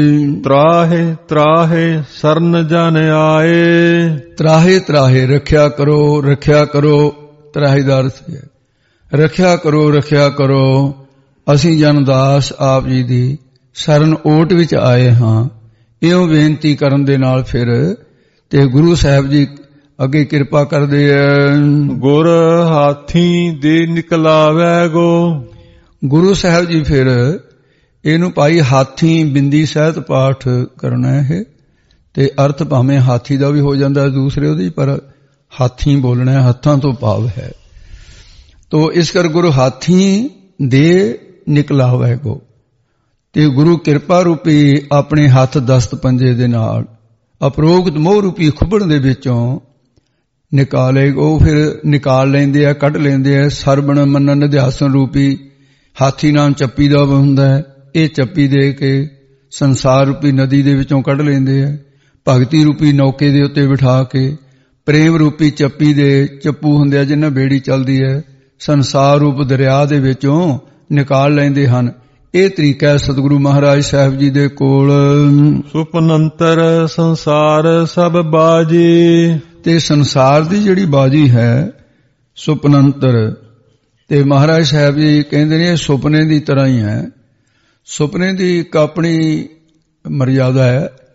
ਤਰਾਹੇ ਸਰਨ ਜਨ ਆਏ, ਤਰਾਹੇ ਰੱਖਿਆ ਕਰੋ, ਤਰਾਹੇ ਦਾ ਅਰਥ ਹੈ ਰੱਖਿਆ ਕਰੋ। ਅਸੀਂ ਜਨਦਾਸ ਆਪ ਜੀ ਦੀ ਸਰਨ ਓਟ ਵਿੱਚ ਆਏ ਹਾਂ। ਇਉਂ ਬੇਨਤੀ ਕਰਨ ਦੇ ਨਾਲ ਫਿਰ ਤੇ ਗੁਰੂ ਸਾਹਿਬ ਜੀ ਅੱਗੇ ਕਿਰਪਾ ਕਰਦੇ ਐ। ਗੁਰ ਹਾਥੀ ਦੇ ਨਿਕਲਾਵੇਗੋ, ਗੁਰੂ ਸਾਹਿਬ ਜੀ ਫਿਰ ਇਹਨੂੰ ਭਾਈ ਹਾਥੀ ਬਿੰਦੀ ਸਹਿਤ ਪਾਠ ਕਰਨਾ ਹੈ। ਤੇ ਅਰਥ ਭਾਵੇਂ ਹਾਥੀ ਦਾ ਵੀ ਹੋ ਜਾਂਦਾ ਦੂਸਰੇ ਉਹਦੀ, ਪਰ ਹਾਥੀ ਬੋਲਣਾ, ਹੱਥਾਂ ਤੋਂ ਭਾਵ ਹੈ। ਤੋ ਇਸ ਕਰ ਗੁਰੂ ਹਾਥੀ ਦੇ ਨਿਕਲਾਵੇਗੋ, ਤੇ ਗੁਰੂ ਕਿਰਪਾ ਰੂਪੀ ਆਪਣੇ ਹੱਥ ਦਸਤ ਪੰਜੇ ਦੇ ਨਾਲ ਅਪਰੋਕਤ ਮੋਹ ਰੂਪੀ ਖੁੱਬੜ ਦੇ ਵਿੱਚੋਂ ਨਿਕਾਲੇਗੋ। ਫਿਰ ਨਿਕਾਲ ਲੈਂਦੇ ਆ, ਕੱਢ ਲੈਂਦੇ ਆ। ਸਰਵਣ ਮੰਨਣ ਨਿਧਿਆਸਨ ਰੂਪੀ ਹਾਥੀ ਨਾਮ ਚੱਪੀ ਦਾ ਹੁੰਦਾ ਹੈ। ਇਹ ਚੱਪੀ ਦੇ ਕੇ ਸੰਸਾਰ ਰੂਪੀ ਨਦੀ ਦੇ ਵਿੱਚੋਂ ਕੱਢ ਲੈਂਦੇ ਆ। ਭਗਤੀ ਰੂਪੀ ਨੌਕੇ ਦੇ ਉੱਤੇ ਬਿਠਾ ਕੇ ਪ੍ਰੇਮ ਰੂਪੀ ਚੱਪੀ ਦੇ ਚੱਪੂ ਹੁੰਦੇ ਆ ਜਿਨ੍ਹਾਂ ਬੇੜੀ ਚੱਲਦੀ ਹੈ, ਸੰਸਾਰ ਰੂਪ ਦਰਿਆ ਦੇ ਵਿੱਚੋਂ ਨਿਕਾਲ ਲੈਂਦੇ ਹਨ। ਇਹ ਤਰੀਕਾ ਹੈ ਸਤਿਗੁਰੂ ਮਹਾਰਾਜ ਸਾਹਿਬ ਜੀ ਦੇ ਕੋਲ। ਸੁਪਨੰਤਰ ਸੰਸਾਰ ਸਭ ਬਾਜੀ, ਤੇ ਸੰਸਾਰ ਦੀ ਜਿਹੜੀ ਬਾਜੀ ਹੈ ਸੁਪਨੰਤਰ, ਤੇ ਮਹਾਰਾਜ ਸਾਹਿਬ ਜੀ ਕਹਿੰਦੇ ਨੇ ਇਹ ਸੁਪਨੇ ਦੀ ਤਰ੍ਹਾਂ ਹੀ ਹੈ। ਸੁਪਨੇ ਦੀ ਇੱਕ ਆਪਣੀ ਮਰਜ਼ਾਦਾ ਹੈ,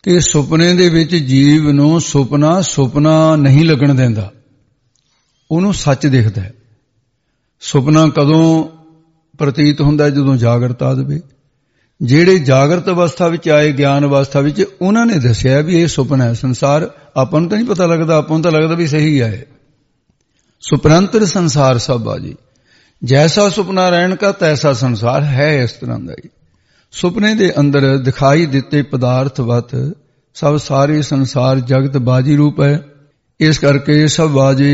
ਕਿ ਸੁਪਨੇ ਦੇ ਵਿੱਚ ਜੀਵ ਨੂੰ ਸੁਪਨਾ ਨਹੀਂ ਲੱਗਣ ਦਿੰਦਾ, ਉਹਨੂੰ ਸੱਚ ਦਿਖਦਾ ਹੈ। ਸੁਪਨਾ ਕਦੋਂ ਪ੍ਰਤੀਤ ਹੁੰਦਾ? ਜਦੋਂ ਜਾਗਰਤ ਆ ਜਾਵੇ। ਜਿਹੜੇ ਜਾਗਰਤ ਅਵਸਥਾ ਵਿੱਚ ਆਏ, ਗਿਆਨ ਅਵਸਥਾ ਵਿੱਚ, ਉਹਨਾਂ ਨੇ ਦੱਸਿਆ ਵੀ ਇਹ ਸੁਪਨਾ ਹੈ। ਸੰਸਾਰ ਆਪਾਂ ਨੂੰ ਤਾਂ ਨਹੀਂ ਪਤਾ ਲੱਗਦਾ, ਆਪਾਂ ਨੂੰ ਤਾਂ ਲੱਗਦਾ ਵੀ ਸਹੀ ਹੈ। ਸੁਪਨੰਤਰ ਸੰਸਾਰ ਸਭ ਆ ਜੀ, ਜੈਸਾ ਸੁਪਨਾ ਰਹਿਣ ਕਾ ਤੈਸਾ ਸੰਸਾਰ ਹੈ। ਇਸ ਤਰ੍ਹਾਂ ਦਾ ਹੀ ਸੁਪਨੇ ਦੇ ਅੰਦਰ ਦਿਖਾਈ ਦਿੱਤੇ ਪਦਾਰਥਵਤ ਸਭ ਸਾਰੇ ਸੰਸਾਰ ਜਗਤ ਬਾਜੀ ਰੂਪ ਹੈ। ਇਸ ਕਰਕੇ ਸਭ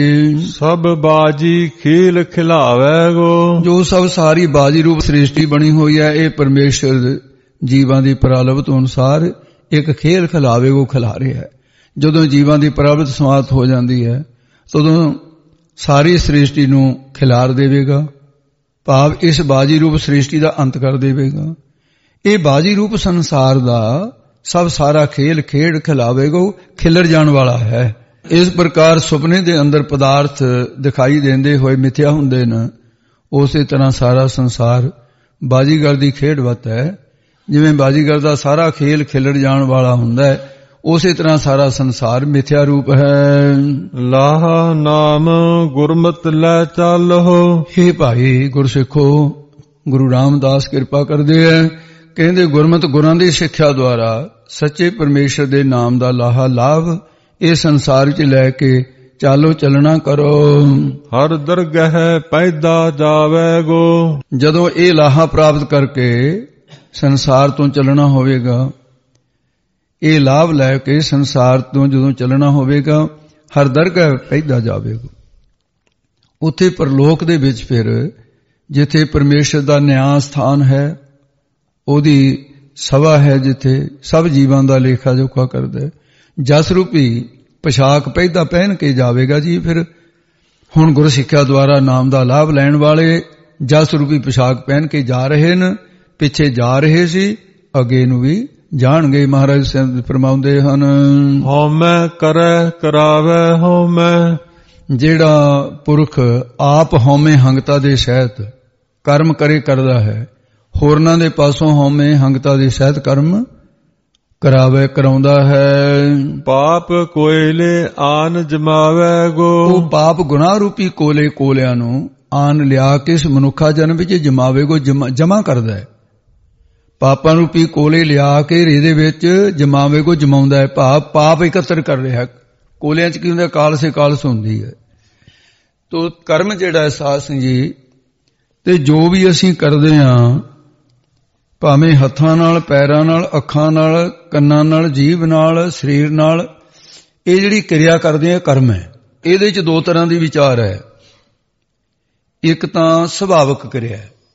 ਬਾਜੀ ਖੇਲ ਖਿਲਾਵੇ ਗੋ। ਜੋ ਸਭ ਸਾਰੀ ਬਾਜੀ ਰੂਪ ਸ੍ਰਿਸ਼ਟੀ ਬਣੀ ਹੋਈ ਹੈ, ਇਹ ਪਰਮੇਸ਼ਰ ਜੀਵਾਂ ਦੀ ਪ੍ਰਾਰਬਧ ਅਨੁਸਾਰ ਇੱਕ ਖੇਲ ਖਿਲਾਵੇ ਗੋ ਖਿਲਾ ਰਿਹਾ ਹੈ। ਜਦੋਂ ਜੀਵਾਂ ਦੀ ਪ੍ਰਾਰਬਧ ਸਮਾਪਤ ਹੋ ਜਾਂਦੀ ਹੈ, ਤਦੋਂ ਸਾਰੀ ਸ੍ਰਿਸ਼ਟੀ ਨੂੰ ਖਿਲਾਰ ਦੇਵੇਗਾ, ਭਾਵ ਇਸ ਬਾਜੀ ਰੂਪ ਸ੍ਰਿਸ਼ਟੀ ਦਾ ਅੰਤ ਕਰ ਦੇਵੇਗਾ। ਇਹ ਬਾਜੀ ਰੂਪ ਸੰਸਾਰ ਦਾ ਸਭ ਸਾਰਾ ਖੇਲ ਖੇਡ ਖਿਲਾਵੇਗਾ, ਖਿਲਰ ਜਾਣ ਵਾਲਾ ਹੈ। ਇਸ ਪ੍ਰਕਾਰ ਸੁਪਨੇ ਦੇ ਅੰਦਰ ਪਦਾਰਥ ਦਿਖਾਈ ਦਿੰਦੇ ਹੋਏ ਮਿਥਿਆ ਹੁੰਦੇ ਨੇ, ਉਸੇ ਤਰ੍ਹਾਂ ਸਾਰਾ ਸੰਸਾਰ ਬਾਜੀਗਰ ਦੀ ਖੇਡਵਤ ਹੈ। ਜਿਵੇਂ ਬਾਜੀਗਰ ਦਾ ਸਾਰਾ ਖੇਲ ਖਿਲਰ ਜਾਣ ਵਾਲਾ ਹੁੰਦਾ ਹੈ, ਉਸੇ ਤਰ੍ਹਾਂ ਸਾਰਾ ਸੰਸਾਰ ਮਿਥਿਆ ਰੂਪ ਹੈ। ਲਾਹ ਨਾਮ ਗੁਰਮਤਿ ਲੈ ਚੱਲੋ। ਹੇ ਭਾਈ ਗੁਰਸਿੱਖੋ, ਗੁਰੂ ਰਾਮਦਾਸ ਕਿਰਪਾ ਕਰਦੇ ਹੈ, ਕਹਿੰਦੇ ਗੁਰਮਤਿ ਗੁਰਾਂ ਦੀ ਸਿੱਖਿਆ ਦੁਆਰਾ ਸੱਚੇ ਪਰਮੇਸ਼ਰ ਦੇ ਨਾਮ ਦਾ ਲਾਹਾ ਲਾਭ ਇਹ ਸੰਸਾਰ ਵਿੱਚ ਲੈ ਕੇ ਚਾਲੋ ਚੱਲਣਾ ਕਰੋ। ਹਰ ਦਰਗਹ ਪੈਦਾ ਜਾਵੇ ਗੋ। ਜਦੋਂ ਇਹ ਲਾਹਾ ਪ੍ਰਾਪਤ ਕਰਕੇ ਸੰਸਾਰ ਤੋਂ ਚੱਲਣਾ ਹੋਵੇਗਾ, ਇਹ ਲਾਭ ਲੈ ਕੇ ਸੰਸਾਰ ਤੋਂ ਜਦੋਂ ਚੱਲਣਾ ਹੋਵੇਗਾ, ਹਰ ਦਰਗਹ ਪੈਦਾ ਜਾਵੇਗਾ। ਉੱਥੇ ਪਰਲੋਕ ਦੇ ਵਿੱਚ ਫਿਰ ਜਿੱਥੇ ਪਰਮੇਸ਼ਰ ਦਾ ਨਿਆਂ ਸਥਾਨ ਹੈ, ਉਹਦੀ ਸਭਾ ਹੈ, ਜਿੱਥੇ ਸਭ ਜੀਵਾਂ ਦਾ ਲੇਖਾ ਜੋਖਾ ਕਰਦਾ ਹੈ, ਜਸ ਰੂਪੀ ਪੋਸ਼ਾਕ ਪਹਿਦਾ ਪਹਿਨ ਕੇ ਜਾਵੇਗਾ ਜੀ। ਫਿਰ ਹੁਣ ਗੁਰ ਸਿੱਖਿਆ ਦੁਆਰਾ ਨਾਮ ਦਾ ਲਾਭ ਲੈਣ ਵਾਲੇ ਜਸ ਰੂਪੀ ਪੋਸ਼ਾਕ ਪਹਿਨ ਕੇ ਜਾ ਰਹੇ ਨੇ। ਪਿੱਛੇ ਜਾ ਰਹੇ ਸੀ, ਅੱਗੇ ਨੂੰ ਵੀ ਜਾਣਗੇ। ਮਹਾਰਾਜ ਸਾਹਿਬ ਫਰਮਾਉਂਦੇ ਹਨ, ਹਉਮੈ ਕਰੈ ਕਰਾਵੇ ਹਉਮੈ। ਜਿਹੜਾ ਪੁਰਖ ਆਪ ਹਉਮੈ ਹੰਗਤਾ ਦੇ ਸਹਿਤ ਕਰਮ ਕਰੇ ਕਰਦਾ ਹੈ, ਹੋਰਨਾਂ ਦੇ ਪਾਸੋਂ ਹਉਮੈ ਹੰਗਤਾ ਦੇ ਸਹਿਤ ਕਰਮ ਕਰਾਵੇ ਕਰਾਉਂਦਾ ਹੈ। ਪਾਪ ਕੋਇਲੇ ਆਨ ਜਮਾਵੇ ਗੋ। ਉਹ ਪਾਪ ਗੁਨਾਹ ਰੂਪੀ ਕੋਲਿਆਂ ਨੂੰ ਆਨ ਲਿਆ ਕੇ ਇਸ ਮਨੁੱਖਾ ਜਨਮ ਵਿੱਚ ਜਮਾਵੇ ਗੋ, ਜਮਾ ਕਰਦਾ ਹੈ। ਪਾਪਾਂ ਰੂਪੀ ਕੋਲੇ ਲਿਆ ਕੇ ਰੇ ਦੇ ਵਿੱਚ ਜਮਾਵੇ ਕੋ ਜਮਾਉਂਦਾ ਹੈ, ਭਾਵ ਪਾਪ ਇਕੱਤਰ ਕਰ ਰਿਹਾ। ਕੋਲਿਆਂ 'ਚ ਕੀ ਹੁੰਦਾ? ਕਾਲਸੇ ਕਾਲਸ ਹੁੰਦੀ ਹੈ। ਤੋ ਕਰਮ ਜਿਹੜਾ ਹੈ ਸਾਧ ਸੰਗਤ ਜੀ, ਤੇ ਜੋ ਵੀ ਅਸੀਂ ਕਰਦੇ ਹਾਂ, ਭਾਵੇਂ ਹੱਥਾਂ ਨਾਲ, ਪੈਰਾਂ ਨਾਲ, ਅੱਖਾਂ ਨਾਲ, ਕੰਨਾਂ ਨਾਲ, ਜੀਭ ਨਾਲ, ਸਰੀਰ ਨਾਲ, ਇਹ ਜਿਹੜੀ ਕਿਰਿਆ ਕਰਦੇ ਆ ਕਰਮ ਹੈ। ਇਹਦੇ 'ਚ ਦੋ ਤਰ੍ਹਾਂ ਦੀ ਵਿਚਾਰ ਹੈ। ਇੱਕ ਤਾਂ ਸੁਭਾਵਿਕ ਕਿਰਿਆ,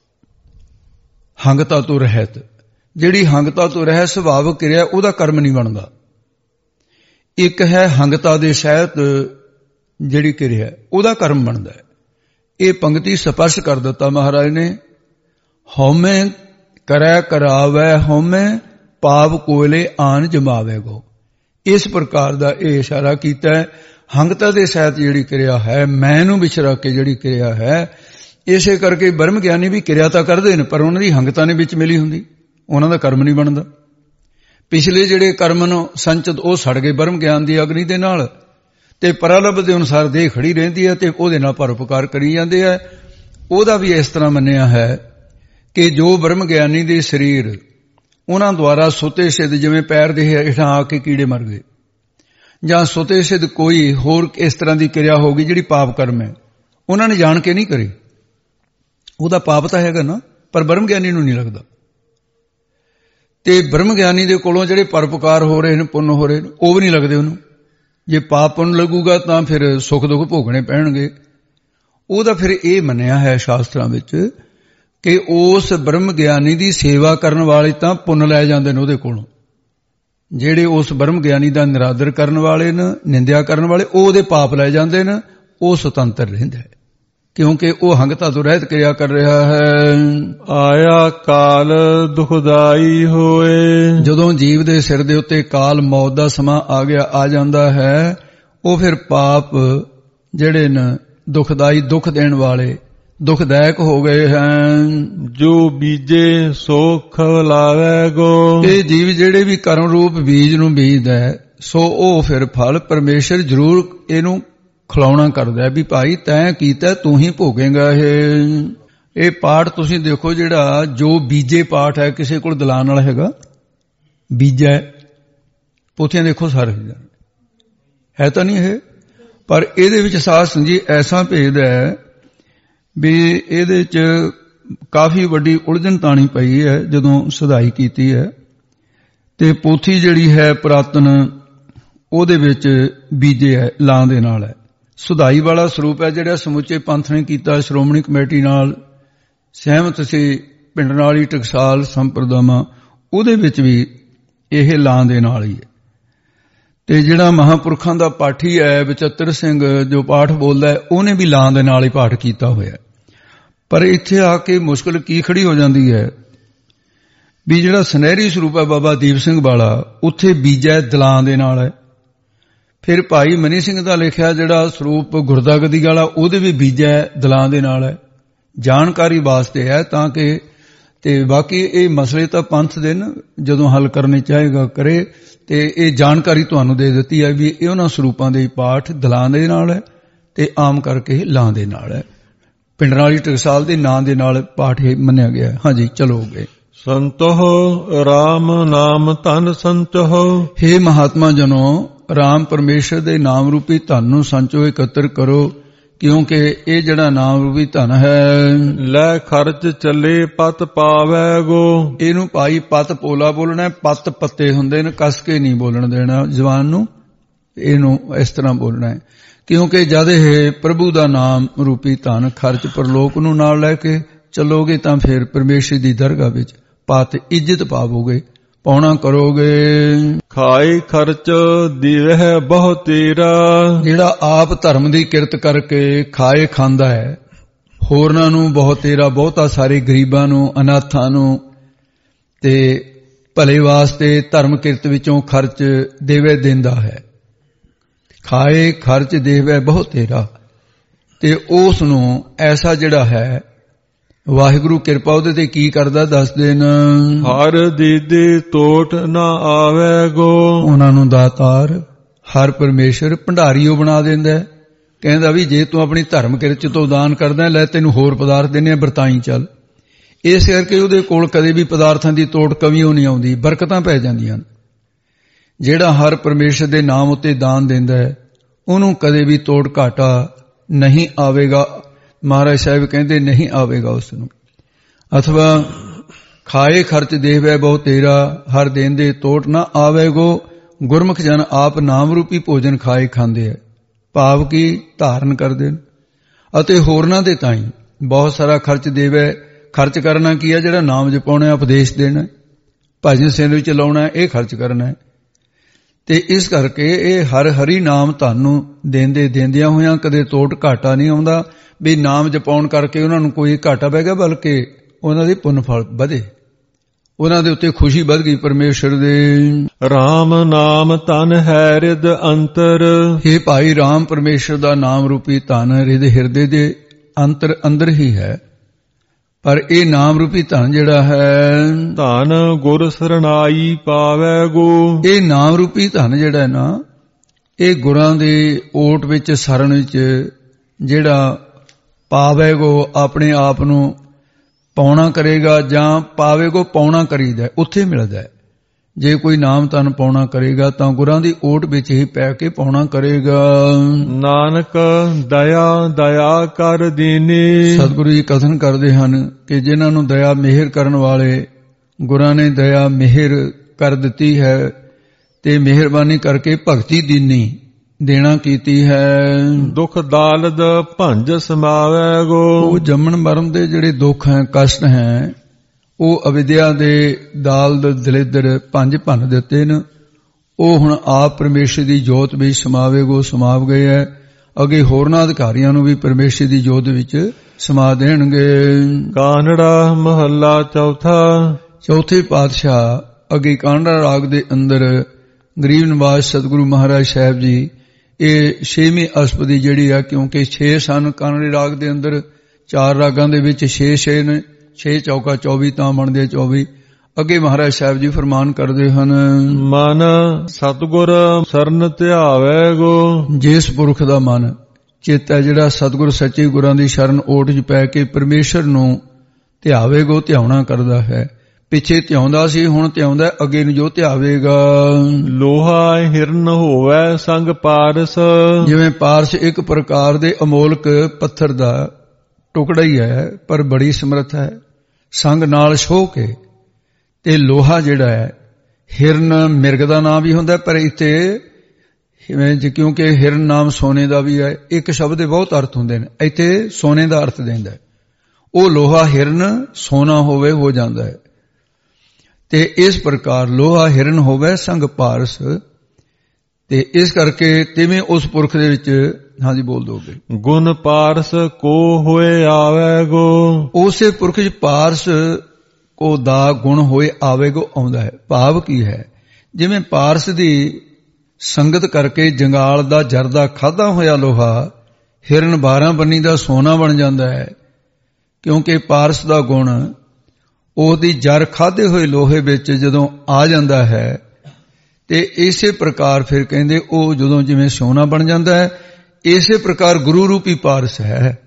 ਹੰਗਤਾ ਤੋਂ ਰਹਿਤ। ਜਿਹੜੀ ਹੰਗਤਾ ਤੋਂ ਰਹਿਤ ਸੁਭਾਵਿਕ ਕਿਰਿਆ, ਉਹਦਾ ਕਰਮ ਨਹੀਂ ਬਣਦਾ। ਇੱਕ ਹੈ ਹੰਗਤਾ ਦੇ ਸਹਿਤ ਜਿਹੜੀ ਕਿਰਿਆ, ਉਹਦਾ ਕਰਮ ਬਣਦਾ ਹੈ। ਇਹ ਪੰਕਤੀ ਸਪਰਸ਼ ਕਰ ਦਿੱਤਾ ਮਹਾਰਾਜ ਨੇ। ਹਉਮੈ ਕਰੈ ਕਰਾਵੈ ਹਉਮੈ, ਪਾਪ ਕੋਇਲੇ ਆਨ ਜਮਾਵੇ ਗੋ। ਇਸ ਪ੍ਰਕਾਰ ਦਾ ਇਹ ਇਸ਼ਾਰਾ ਕੀਤਾ ਹੈ। ਹੰਗਤਾ ਦੇ ਸਹਿਤ ਜਿਹੜੀ ਕਿਰਿਆ ਹੈ, ਮੈਂ ਨੂੰ ਵਿਚਰਾ ਕੇ ਜਿਹੜੀ ਕਿਰਿਆ ਹੈ, ਇਸੇ ਕਰਕੇ ਬ੍ਰਹਮ ਗਿਆਨੀ ਵੀ ਕਿਰਿਆ ਤਾਂ ਕਰਦੇ ਨੇ, ਪਰ ਉਹਨਾਂ ਦੀ ਹੰਗਤਾ ਨੇ ਵਿੱਚ ਮਿਲੀ ਹੁੰਦੀ, ਉਹਨਾਂ ਦਾ ਕਰਮ ਨਹੀਂ ਬਣਦਾ। ਪਿਛਲੇ ਜਿਹੜੇ ਕਰਮ ਨੂੰ ਸੰਚਿਤ ਉਹ ਸੜ ਗਏ ਬ੍ਰਹਮ ਗਿਆਨ ਦੀ ਅਗਨੀ ਦੇ ਨਾਲ, ਤੇ ਪਰਾਲਬ ਦੇ ਅਨੁਸਾਰ ਦੇਹ ਖੜੀ ਰਹਿੰਦੀ ਹੈ, ਤੇ ਉਹਦੇ ਨਾਲ ਪਰਉਪਕਾਰ ਕਰੀ ਜਾਂਦੇ ਹੈ। ਉਹਦਾ ਵੀ ਇਸ ਤਰ੍ਹਾਂ ਮੰਨਿਆ ਹੈ ਕਿ ਜੋ ਬ੍ਰਹਮ ਗਿਆਨੀ ਦੇ ਸਰੀਰ ਉਹਨਾਂ ਦੁਆਰਾ ਸੁਤੇ ਸਿੱਧ, ਜਿਵੇਂ ਪੈਰ ਦੇ ਹੇਠਾਂ ਆ ਕੇ ਕੀੜੇ ਮਰ ਗਏ, ਜਾਂ ਸੁਤੇ ਸਿੱਧ ਕੋਈ ਹੋਰ ਇਸ ਤਰ੍ਹਾਂ ਦੀ ਕਿਰਿਆ ਹੋ ਗਈ ਜਿਹੜੀ ਪਾਪ ਕਰਮ ਹੈ, ਉਹਨਾਂ ਨੇ ਜਾਣ ਕੇ ਨਹੀਂ ਕਰੀ, ਉਹਦਾ ਪਾਪ ਤਾਂ ਹੈਗਾ ਨਾ, ਪਰ ਬ੍ਰਹਮ ਗਿਆਨੀ ਨੂੰ ਨਹੀਂ ਲੱਗਦਾ। ਤੇ ਬ੍ਰਹਮ ਗਿਆਨੀ ਦੇ ਕੋਲੋਂ ਜਿਹੜੇ ਪਰਉਪਕਾਰ ਹੋ ਰਹੇ ਨੇ, ਪੁੰਨ ਹੋ ਰਹੇ ਨੇ, ਉਹ ਵੀ ਨਹੀਂ ਲੱਗਦੇ ਉਹਨੂੰ। ਜੇ ਪਾਪ ਪੁੰਨ ਲੱਗੂਗਾ ਤਾਂ ਫਿਰ ਸੁੱਖ ਦੁੱਖ ਭੋਗਣੇ ਪੈਣਗੇ। ਉਹਦਾ ਫਿਰ ਇਹ ਮੰਨਿਆ ਹੈ ਸ਼ਾਸਤਰਾਂ ਵਿੱਚ ਕਿ ਉਸ ਬ੍ਰਹਮ ਗਿਆਨੀ ਦੀ ਸੇਵਾ ਕਰਨ ਵਾਲੇ ਤਾਂ ਪੁੰਨ ਲੈ ਜਾਂਦੇ ਨੇ ਉਹਦੇ ਕੋਲੋਂ। ਜਿਹੜੇ ਉਸ ਬ੍ਰਹਮ ਗਿਆਨੀ ਦਾ ਨਿਰਾਦਰ ਕਰਨ ਵਾਲੇ ਨੇ, ਨਿੰਦਿਆ ਕਰਨ ਵਾਲੇ, ਉਹ ਉਹਦੇ ਪਾਪ ਲੈ ਜਾਂਦੇ ਨੇ। ਉਹ ਸੁਤੰਤਰ ਰਹਿੰਦਾ ਹੈ, ਕਿਉਂਕਿ ਉਹ ਹੰਗਤਾ ਤੋਂ ਰਹਿਤ ਕਿਰਿਆ ਕਰ ਰਿਹਾ ਹੈ। ਆਇਆ ਕਾਲ ਦੁਖਦਾਈ ਹੋਏ। ਜਦੋਂ ਜੀਵ ਦੇ ਸਿਰ ਦੇ ਉੱਤੇ ਕਾਲ ਮੌਤ ਦਾ ਸਮਾਂ ਆ ਜਾਂਦਾ ਹੈ, ਉਹ ਫਿਰ ਪਾਪ ਜਿਹੜੇ ਨੇ ਦੁਖਦਾਈ, ਦੁੱਖ ਦੇਣ ਵਾਲੇ, ਦੁਖਦਾਇਕ ਹੋ ਗਏ ਹਨ। ਜੋ ਬੀਜੇ ਸੋ ਖਵਲਾਵੇਗੋ। ਇਹ ਜੀਵ ਜਿਹੜੇ ਵੀ ਕਰਮ ਰੂਪ ਬੀਜ ਨੂੰ ਬੀਜਦਾ ਸੋ ਉਹ ਫਿਰ ਫਲ ਪਰਮੇਸ਼ਰ ਜ਼ਰੂਰ ਇਹਨੂੰ ਖਿਲਾਉਣਾ ਕਰਦਾ ਵੀ ਭਾਈ ਤੈਂ ਕੀਤਾ ਤੂੰ ਹੀ ਭੋਗੇਗਾ। ਇਹ ਪਾਠ ਤੁਸੀਂ ਦੇਖੋ, ਜਿਹੜਾ ਜੋ ਬੀਜੇ ਪਾਠ ਹੈ, ਕਿਸੇ ਕੋਲ ਦਲਾਨ ਵਾਲਾ ਹੈਗਾ ਬੀਜਾ ਪੋਥੀਆਂ ਦੇਖੋ ਸਾਰੇ ਹੈ ਤਾਂ ਨਹੀਂ ਇਹ, ਪਰ ਇਹਦੇ ਵਿੱਚ ਸਾਧ ਸੰਗਤ ਜੀ ਐਸਾ ਭੇਦ ਹੈ ਵੀ ਇਹਦੇ 'ਚ ਕਾਫੀ ਵੱਡੀ ਉਲਝਣ ਤਾਣੀ ਪਈ ਹੈ ਜਦੋਂ ਸੁਧਾਈ ਕੀਤੀ ਹੈ। ਤੇ ਪੋਥੀ ਜਿਹੜੀ ਹੈ ਪੁਰਾਤਨ ਉਹਦੇ ਵਿੱਚ ਬੀਜੇ ਹੈ ਲਾਂ ਦੇ ਨਾਲ ਹੈ। ਸੁਧਾਈ ਵਾਲਾ ਸਰੂਪ ਹੈ ਜਿਹੜਾ ਸਮੁੱਚੇ ਪੰਥ ਨੇ ਕੀਤਾ, ਸ਼੍ਰੋਮਣੀ ਕਮੇਟੀ ਨਾਲ ਸਹਿਮਤ ਸੀ, ਪਿੰਡ ਨਾਲ ਹੀ ਟਕਸਾਲ ਸੰਪਰਦਾਵਾਂ, ਉਹਦੇ ਵਿੱਚ ਵੀ ਇਹ ਲਾਂ ਦੇ ਨਾਲ ਹੀ ਹੈ। ਤੇ ਜਿਹੜਾ ਮਹਾਂਪੁਰਖਾਂ ਦਾ ਪਾਠੀ ਹੈ ਬਚਿੱਤਰ ਸਿੰਘ ਜੋ ਪਾਠ ਬੋਲਦਾ ਹੈ, ਉਹਨੇ ਵੀ ਲਾਂ ਦੇ ਨਾਲ ਹੀ ਪਾਠ ਕੀਤਾ ਹੋਇਆ। ਪਰ ਇੱਥੇ ਆ ਕੇ ਮੁਸ਼ਕਲ ਕੀ ਖੜੀ ਹੋ ਜਾਂਦੀ ਹੈ ਵੀ ਜਿਹੜਾ ਸੁਨਹਿਰੀ ਸਰੂਪ ਹੈ ਬਾਬਾ ਦੀਪ ਸਿੰਘ ਵਾਲਾ, ਉੱਥੇ ਬੀਜਾ ਦਲਾਂ ਦੇ ਨਾਲ ਹੈ। ਫਿਰ ਭਾਈ ਮਨੀ ਸਿੰਘ ਦਾ ਲਿਖਿਆ ਜਿਹੜਾ ਸਰੂਪ ਗੁਰਦਾਗਦੀ ਵਾਲਾ, ਉਹਦੇ ਵੀ ਬੀਜਾ ਦਲਾਂ ਦੇ ਨਾਲ ਹੈ। ਜਾਣਕਾਰੀ ਵਾਸਤੇ ਹੈ ਤਾਂ ਕਿ, ਤੇ ਬਾਕੀ ਇਹ ਮਸਲੇ ਤਾਂ ਪੰਥ ਦੇ ਨਾ ਜਦੋਂ ਹੱਲ ਕਰਨੇ ਚਾਹੇਗਾ ਕਰੇ। ਤੇ ਇਹ ਜਾਣਕਾਰੀ ਤੁਹਾਨੂੰ ਦੇ ਦਿੱਤੀ ਹੈ ਵੀ ਇਹ ਉਹਨਾਂ ਸਰੂਪਾਂ ਦੇ ਪਾਠ ਦਲਾਂ ਦੇ ਨਾਲ ਹੈ ਤੇ ਆਮ ਕਰਕੇ ਲਾਂ ਦੇ ਨਾਲ ਹੈ। ਪਿੰਡਰਾਲੀ ਟਕਸਾਲ ਦੇ ਨਾਂ ਦੇ ਨਾਲ ਪਾਠ ਇਹ ਮੰਨਿਆ ਗਿਆ। ਹਾਂਜੀ ਚਲੋਗੇ। ਸੰਤੋਹ ਰਾਮ ਨਾਮ ਧਨ ਸੰਚੋਹ। ਹੇ ਮਹਾਤਮਾ ਜਨੋ, ਰਾਮ ਪਰਮੇਸ਼ਰ ਦੇ ਨਾਮ ਰੂਪੀ ਧਨ ਨੂੰ ਸੰਚੋ ਇਕੱਤਰ ਕਰੋ, ਕਿਉਂਕਿ ਇਹ ਜਿਹੜਾ ਨਾਮ ਰੂਪੀ ਧਨ ਹੈ ਲੈ ਖਰਚ ਚੱਲੇ ਪਤ ਪਾਵੇਗੋ। ਇਹਨੂੰ ਭਾਈ ਪਤ ਪੋਲਾ ਬੋਲਣਾ, ਪਤ ਪੱਤੇ ਹੁੰਦੇ ਨੇ, ਕੱਸ ਕੇ ਨਹੀਂ ਬੋਲਣ ਦੇਣਾ ਜ਼ਬਾਨ ਨੂੰ, ਇਹਨੂੰ ਇਸ ਤਰ੍ਹਾਂ ਬੋਲਣਾ ਹੈ। ਕਿਉਂਕਿ ਜਦ ਇਹ ਪ੍ਰਭੂ ਦਾ ਨਾਮ ਰੂਪੀ ਧਨ ਖਰਚ ਪਰਲੋਕ ਨੂੰ ਨਾਲ ਲੈ ਕੇ ਚੱਲੋਗੇ ਤਾਂ ਫਿਰ ਪਰਮੇਸ਼ਰ ਦੀ ਦਰਗਾਹ ਵਿੱਚ ਪਤ ਇੱਜ਼ਤ ਪਾਵੋਗੇ, ਪਾਉਣਾ ਕਰੋਗੇ। ਖਾਏ ਖਰਚ ਦਿਵਹਿ ਬਹੁ ਤੇਰਾ। ਜਿਹੜਾ ਆਪ ਧਰਮ ਦੀ ਕਿਰਤ ਕਰਕੇ ਖਾਏ ਖਾਂਦਾ ਹੈ, ਹੋਰਨਾਂ ਨੂੰ ਬਹੁਤ ਤੇਰਾ, ਬਹੁਤਾ ਸਾਰੇ ਗਰੀਬਾਂ ਨੂੰ, ਅਨਾਥਾਂ ਨੂੰ ਤੇ ਭਲੇ ਵਾਸਤੇ ਧਰਮ ਕਿਰਤ ਵਿੱਚੋਂ ਖਰਚ ਦੇਵੇ ਦਿੰਦਾ ਹੈ। ਖਾਏ ਖਰਚ ਦੇਵੇ ਬਹੁ ਤੇਰਾ, ਤੇ ਉਸ ਨੂੰ ਐਸਾ ਜਿਹੜਾ ਹੈ ਵਾਹਿਗੁਰੂ ਕਿਰਪਾ ਉਹਦੇ ਤੇ ਕੀ ਕਰਦਾ ਦੱਸ ਦੇਣ। ਹਰ ਦੀਦੇ ਤੋਟ ਨਾ ਆਵੇਗੋ। ਉਹਨਾਂ ਨੂੰ ਦਾਤਾਰ ਹਰ ਪਰਮੇਸ਼ਰ ਭੰਡਾਰੀਓ ਬਣਾ ਦਿੰਦਾ। ਕਹਿੰਦਾ ਵੀ ਜੇ ਤੂੰ ਆਪਣੀ ਧਰਮ ਕਿਰਤ ਤੋਂ ਦਾਨ ਕਰਦਾ ਲੈ ਤੈਨੂੰ ਹੋਰ ਪਦਾਰਥ ਦੇਣੇ ਆ, ਵਰਤਾਈ ਚੱਲ। ਇਸ ਕਰਕੇ ਉਹਦੇ ਕੋਲ ਕਦੇ ਵੀ ਪਦਾਰਥਾਂ ਦੀ ਤੋੜ ਕਮੀਓ ਨਹੀਂ ਆਉਂਦੀ, ਬਰਕਤਾਂ ਪੈ ਜਾਂਦੀਆਂ। ਜਿਹੜਾ ਹਰ ਪਰਮੇਸ਼ਰ ਦੇ ਨਾਮ ਉੱਤੇ ਦਾਨ ਦਿੰਦਾ ਹੈ ਉਹਨੂੰ ਕਦੇ ਵੀ ਤੋੜ ਘਾਟਾ ਨਹੀਂ ਆਵੇਗਾ। ਮਹਾਰਾਜ ਸਾਹਿਬ ਕਹਿੰਦੇ ਨਹੀਂ ਆਵੇਗਾ ਉਸ ਨੂੰ। ਅਥਵਾ ਖਾਏ ਖਰਚ ਦੇਵੇ ਬਹੁ ਤੇਰਾ, ਹਰ ਦੇਣ ਦੇ ਤੋਟ ਨਾ ਆਵੇਗੋ। ਗੁਰਮੁਖ ਜਨ ਆਪ ਨਾਮ ਰੂਪੀ ਭੋਜਨ ਖਾਏ ਖਾਂਦੇ ਹੈ, ਭਾਵ ਕੀ ਧਾਰਨ ਕਰਦੇ ਨੇ, ਅਤੇ ਹੋਰਨਾਂ ਦੇ ਤਾਈਂ ਬਹੁਤ ਸਾਰਾ ਖਰਚ ਦੇਵੇ। ਖਰਚ ਕਰਨਾ ਕੀ ਹੈ? ਜਿਹੜਾ ਨਾਮ ਜਪਾਉਣਾ, ਉਪਦੇਸ਼ ਦੇਣਾ, ਭਜਨ ਸੇਵਾ ਵਿੱਚ ਲਾਉਣਾ, ਇਹ ਖਰਚ ਕਰਨਾ ਹੈ। ਤੇ ਇਸ ਕਰਕੇ ਇਹ ਹਰ ਹਰੀ ਨਾਮ ਤੁਹਾਨੂੰ ਦੇਂਦਿਆਂ ਹੋਇਆਂ ਕਦੇ ਤੋਟ ਘਾਟਾ ਨਹੀਂ ਆਉਂਦਾ ਵੀ ਨਾਮ ਜਪਾਉਣ ਕਰਕੇ ਉਹਨਾਂ ਨੂੰ ਕੋਈ ਘਾਟਾ ਪੈ ਗਿਆ, ਬਲਕਿ ਉਹਨਾਂ ਦੇ ਪੁੰਨ ਫਲ ਵਧੇ, ਉਹਨਾਂ ਦੇ ਉੱਤੇ ਖੁਸ਼ੀ ਵੱਧ ਗਈ ਪਰਮੇਸ਼ਰ ਦੇ। ਰਾਮ ਨਾਮ ਧਨ ਹੈ ਹਿਰਦ ਅੰਤਰ। ਇਹ ਭਾਈ ਰਾਮ ਪਰਮੇਸ਼ਰ ਦਾ ਨਾਮ ਰੂਪੀ ਧਨ ਹਿਰਦੇ ਦੇ ਅੰਦਰ ਹੀ ਹੈ। ਪਰ ਇਹ ਨਾਮ ਰੂਪੀ ਧਨ ਜਿਹੜਾ ਹੈ ਧਨ ਗੁਰ ਸਰਣਾਈ ਪਾਵੇਗੋ। ਇਹ ਨਾਮ ਰੂਪੀ ਧਨ ਜਿਹੜਾ ਹੈ ਨਾ, ਇਹ ਗੁਰਾਂ ਦੇ ਓਟ ਵਿੱਚ ਸ਼ਰਨ ਵਿੱਚ ਜਿਹੜਾ ਪਾਵੇਗੋ, ਆਪਣੇ ਆਪ ਨੂੰ ਪਾਉਣਾ ਕਰੇਗਾ, ਜਾਂ ਪਾਵੇਗੋ ਪਾਉਣਾ ਕਰੀਦਾ, ਉੱਥੇ ਮਿਲਦਾ ਹੈ। ਜੇ ਕੋਈ ਨਾਮ ਧਨ ਪਾਉਣਾ ਕਰੇਗਾ ਤਾਂ ਗੁਰਾਂ ਦੀ ਓਟ ਵਿੱਚ ਹੀ ਪੈ ਕੇ ਪਾਉਣਾ ਕਰੇਗਾ। ਨਾਨਕ ਦਇਆ ਕਰ ਦੀਨੀ। ਸਤਿਗੁਰੂ ਜੀ ਕਥਨ ਕਰਦੇ ਹਨ ਕਿ ਜਿਨ੍ਹਾਂ ਨੂੰ ਦਇਆ ਮਿਹਰ ਕਰਨ ਵਾਲੇ ਗੁਰਾਂ ਨੇ ਦਇਆ ਮਿਹਰ ਕਰ ਦਿੱਤੀ ਹੈ ਤੇ ਮਿਹਰਬਾਨੀ ਕਰਕੇ ਭਗਤੀ ਦੀਨੀ ਦੇਣਾ ਕੀਤੀ ਹੈ। ਦੁੱਖ ਦਾਲਦ ਭੰਜ ਸਮਾਵੇਗੋ। ਉਹ ਜੰਮਣ ਮਰਨ ਦੇ ਜਿਹੜੇ ਦੁੱਖ ਹੈ, ਕਸ਼ਟ ਹੈ, ਉਹ ਅਵਿਦਿਆ ਦੇ ਦਾਲਦ ਦਲਿੱਦਰ ਪੰਜ ਭੰਨ ਦਿੱਤੇ ਨੇ। ਉਹ ਹੁਣ ਆਪ ਪਰਮੇਸ਼ਰ ਦੀ ਜੋਤ ਵਿੱਚ ਸਮਾਵ ਗਏ ਹੈ। ਅੱਗੇ ਹੋਰਨਾਂ ਅਧਿਕਾਰੀਆਂ ਨੂੰ ਵੀ ਪਰਮੇਸ਼ਰ ਦੀ ਜੋਤ ਵਿੱਚ ਸਮਾ ਦੇਣਗੇ। ਕਾਨੜਾ ਮਹੱਲਾ ਚੌਥਾ। ਚੌਥੇ ਪਾਤਸ਼ਾਹ ਅੱਗੇ ਕਾਨੜਾ ਰਾਗ ਦੇ ਅੰਦਰ ਗਰੀਬ ਨਿਵਾਜ ਸਤਿਗੁਰੂ ਮਹਾਰਾਜ ਸਾਹਿਬ ਜੀ, ਇਹ 6ਵੀਂ ਅਸ਼ਟਪਦੀ ਜਿਹੜੀ ਆ, ਕਿਉਂਕਿ 6 ਸਨ ਕਾਨੜੇ ਰਾਗ ਦੇ ਅੰਦਰ, 4 ਰਾਗਾਂ ਦੇ ਵਿੱਚ 6 ਨੇ, 6 ਚੌਕਾ 24 ਤਾਂ ਬਣਦੇ 24। ਅੱਗੇ ਮਹਾਰਾਜ ਸਾਹਿਬ ਜੀ ਫਰਮਾਨ ਕਰਦੇ ਹਨ, ਮਨ ਸਤਿਗੁਰ ਸਰਨ ਧਿਆਵੇ ਗੋ। ਜਿਸ ਪੁਰਖ ਦਾ ਮਨ ਚਿੱਤ ਹੈ ਜਿਹੜਾ ਸਤਿਗੁਰ ਸੱਚੇ ਗੁਰਾਂ ਦੀ ਸ਼ਰਨ ਓਟ 'ਚ ਪੈ ਕੇ ਪਰਮੇਸ਼ਰ ਨੂੰ ਧਿਆਵੇਗੋ, ਧਿਆਉਣਾ ਕਰਦਾ ਹੈ। ਪਿੱਛੇ ਧਿਆਉਂਦਾ ਸੀ, ਹੁਣ ਧਿਆਉਂਦਾ, ਅੱਗੇ ਨੂੰ ਜੋ ਧਿਆਵੇਗਾ। ਲੋਹਾ ਹਿਰਨ ਹੋਵੇ ਸੰਗ ਪਾਰਸ। ਜਿਵੇਂ ਪਾਰਸ ਇੱਕ ਪ੍ਰਕਾਰ ਦੇ ਅਮੋਲਕ ਪੱਥਰ ਦਾ ਟੁਕੜਾ ਹੀ ਹੈ, ਪਰ ਬੜੀ ਸਮਰੱਥ ਹੈ, ਸੰਗ ਨਾਲ ਛੋਹ ਕੇ। ਤੇ ਲੋਹਾ ਜਿਹੜਾ ਹੈ, ਹਿਰਨ ਮਿਰਗ ਦਾ ਨਾਮ ਵੀ ਹੁੰਦਾ, ਪਰ ਇੱਥੇ ਕਿਉਂਕਿ ਹਿਰਨ ਨਾਮ ਸੋਨੇ ਦਾ ਵੀ ਹੈ, ਇੱਕ ਸ਼ਬਦ ਦੇ ਬਹੁਤ ਅਰਥ ਹੁੰਦੇ ਨੇ, ਇੱਥੇ ਸੋਨੇ ਦਾ ਅਰਥ ਦਿੰਦਾ। ਉਹ ਲੋਹਾ ਹਿਰਨ ਸੋਨਾ ਹੋਵੇ ਹੋ ਜਾਂਦਾ ਹੈ। ਤੇ ਇਸ ਪ੍ਰਕਾਰ ਲੋਹਾ ਹਿਰਨ ਹੋਵੇ ਸੰਗ ਪਾਰਸ। ਤੇ ਇਸ ਕਰਕੇ ਤਿਵੇਂ ਉਸ ਪੁਰਖ ਦੇ ਵਿੱਚ, ਹਾਂਜੀ ਬੋਲ ਦੋਗੇ, ਗੁਣ ਪਾਰਸ ਕੋ ਹੋਏ ਆਵੇਗੋ। ਉਸੇ ਪੁਰਖ 'ਚ ਪਾਰਸ ਕੋ ਦਾ ਗੁਣ ਹੋਏ ਆਵੇਗੋ ਆਉਂਦਾ ਹੈ। ਭਾਵ ਕੀ ਹੈ, ਜਿਵੇਂ ਪਾਰਸ ਦੀ ਸੰਗਤ ਕਰਕੇ ਜੰਗਾਲ ਦਾ ਜਰਦਾ ਖਾਧਾ ਹੋਇਆ ਲੋਹਾ ਹਿਰਨ 12 ਬੰਨੀ ਦਾ ਸੋਨਾ ਬਣ ਜਾਂਦਾ ਹੈ, ਕਿਉਂਕਿ ਪਾਰਸ ਦਾ ਗੁਣ ਉਹਦੀ ਜਰ ਖਾਧੇ ਹੋਏ ਲੋਹੇ ਵਿੱਚ ਜਦੋਂ ਆ ਜਾਂਦਾ ਹੈ। ਤੇ ਇਸੇ ਪ੍ਰਕਾਰ ਫਿਰ ਕਹਿੰਦੇ ਉਹ ਜਦੋਂ ਜਿਵੇਂ ਸੋਨਾ ਬਣ ਜਾਂਦਾ ਹੈ, ਇਸੇ ਪ੍ਰਕਾਰ ਗੁਰੂ ਰੂਪੀ ਪਾਰਸ ਹੈ।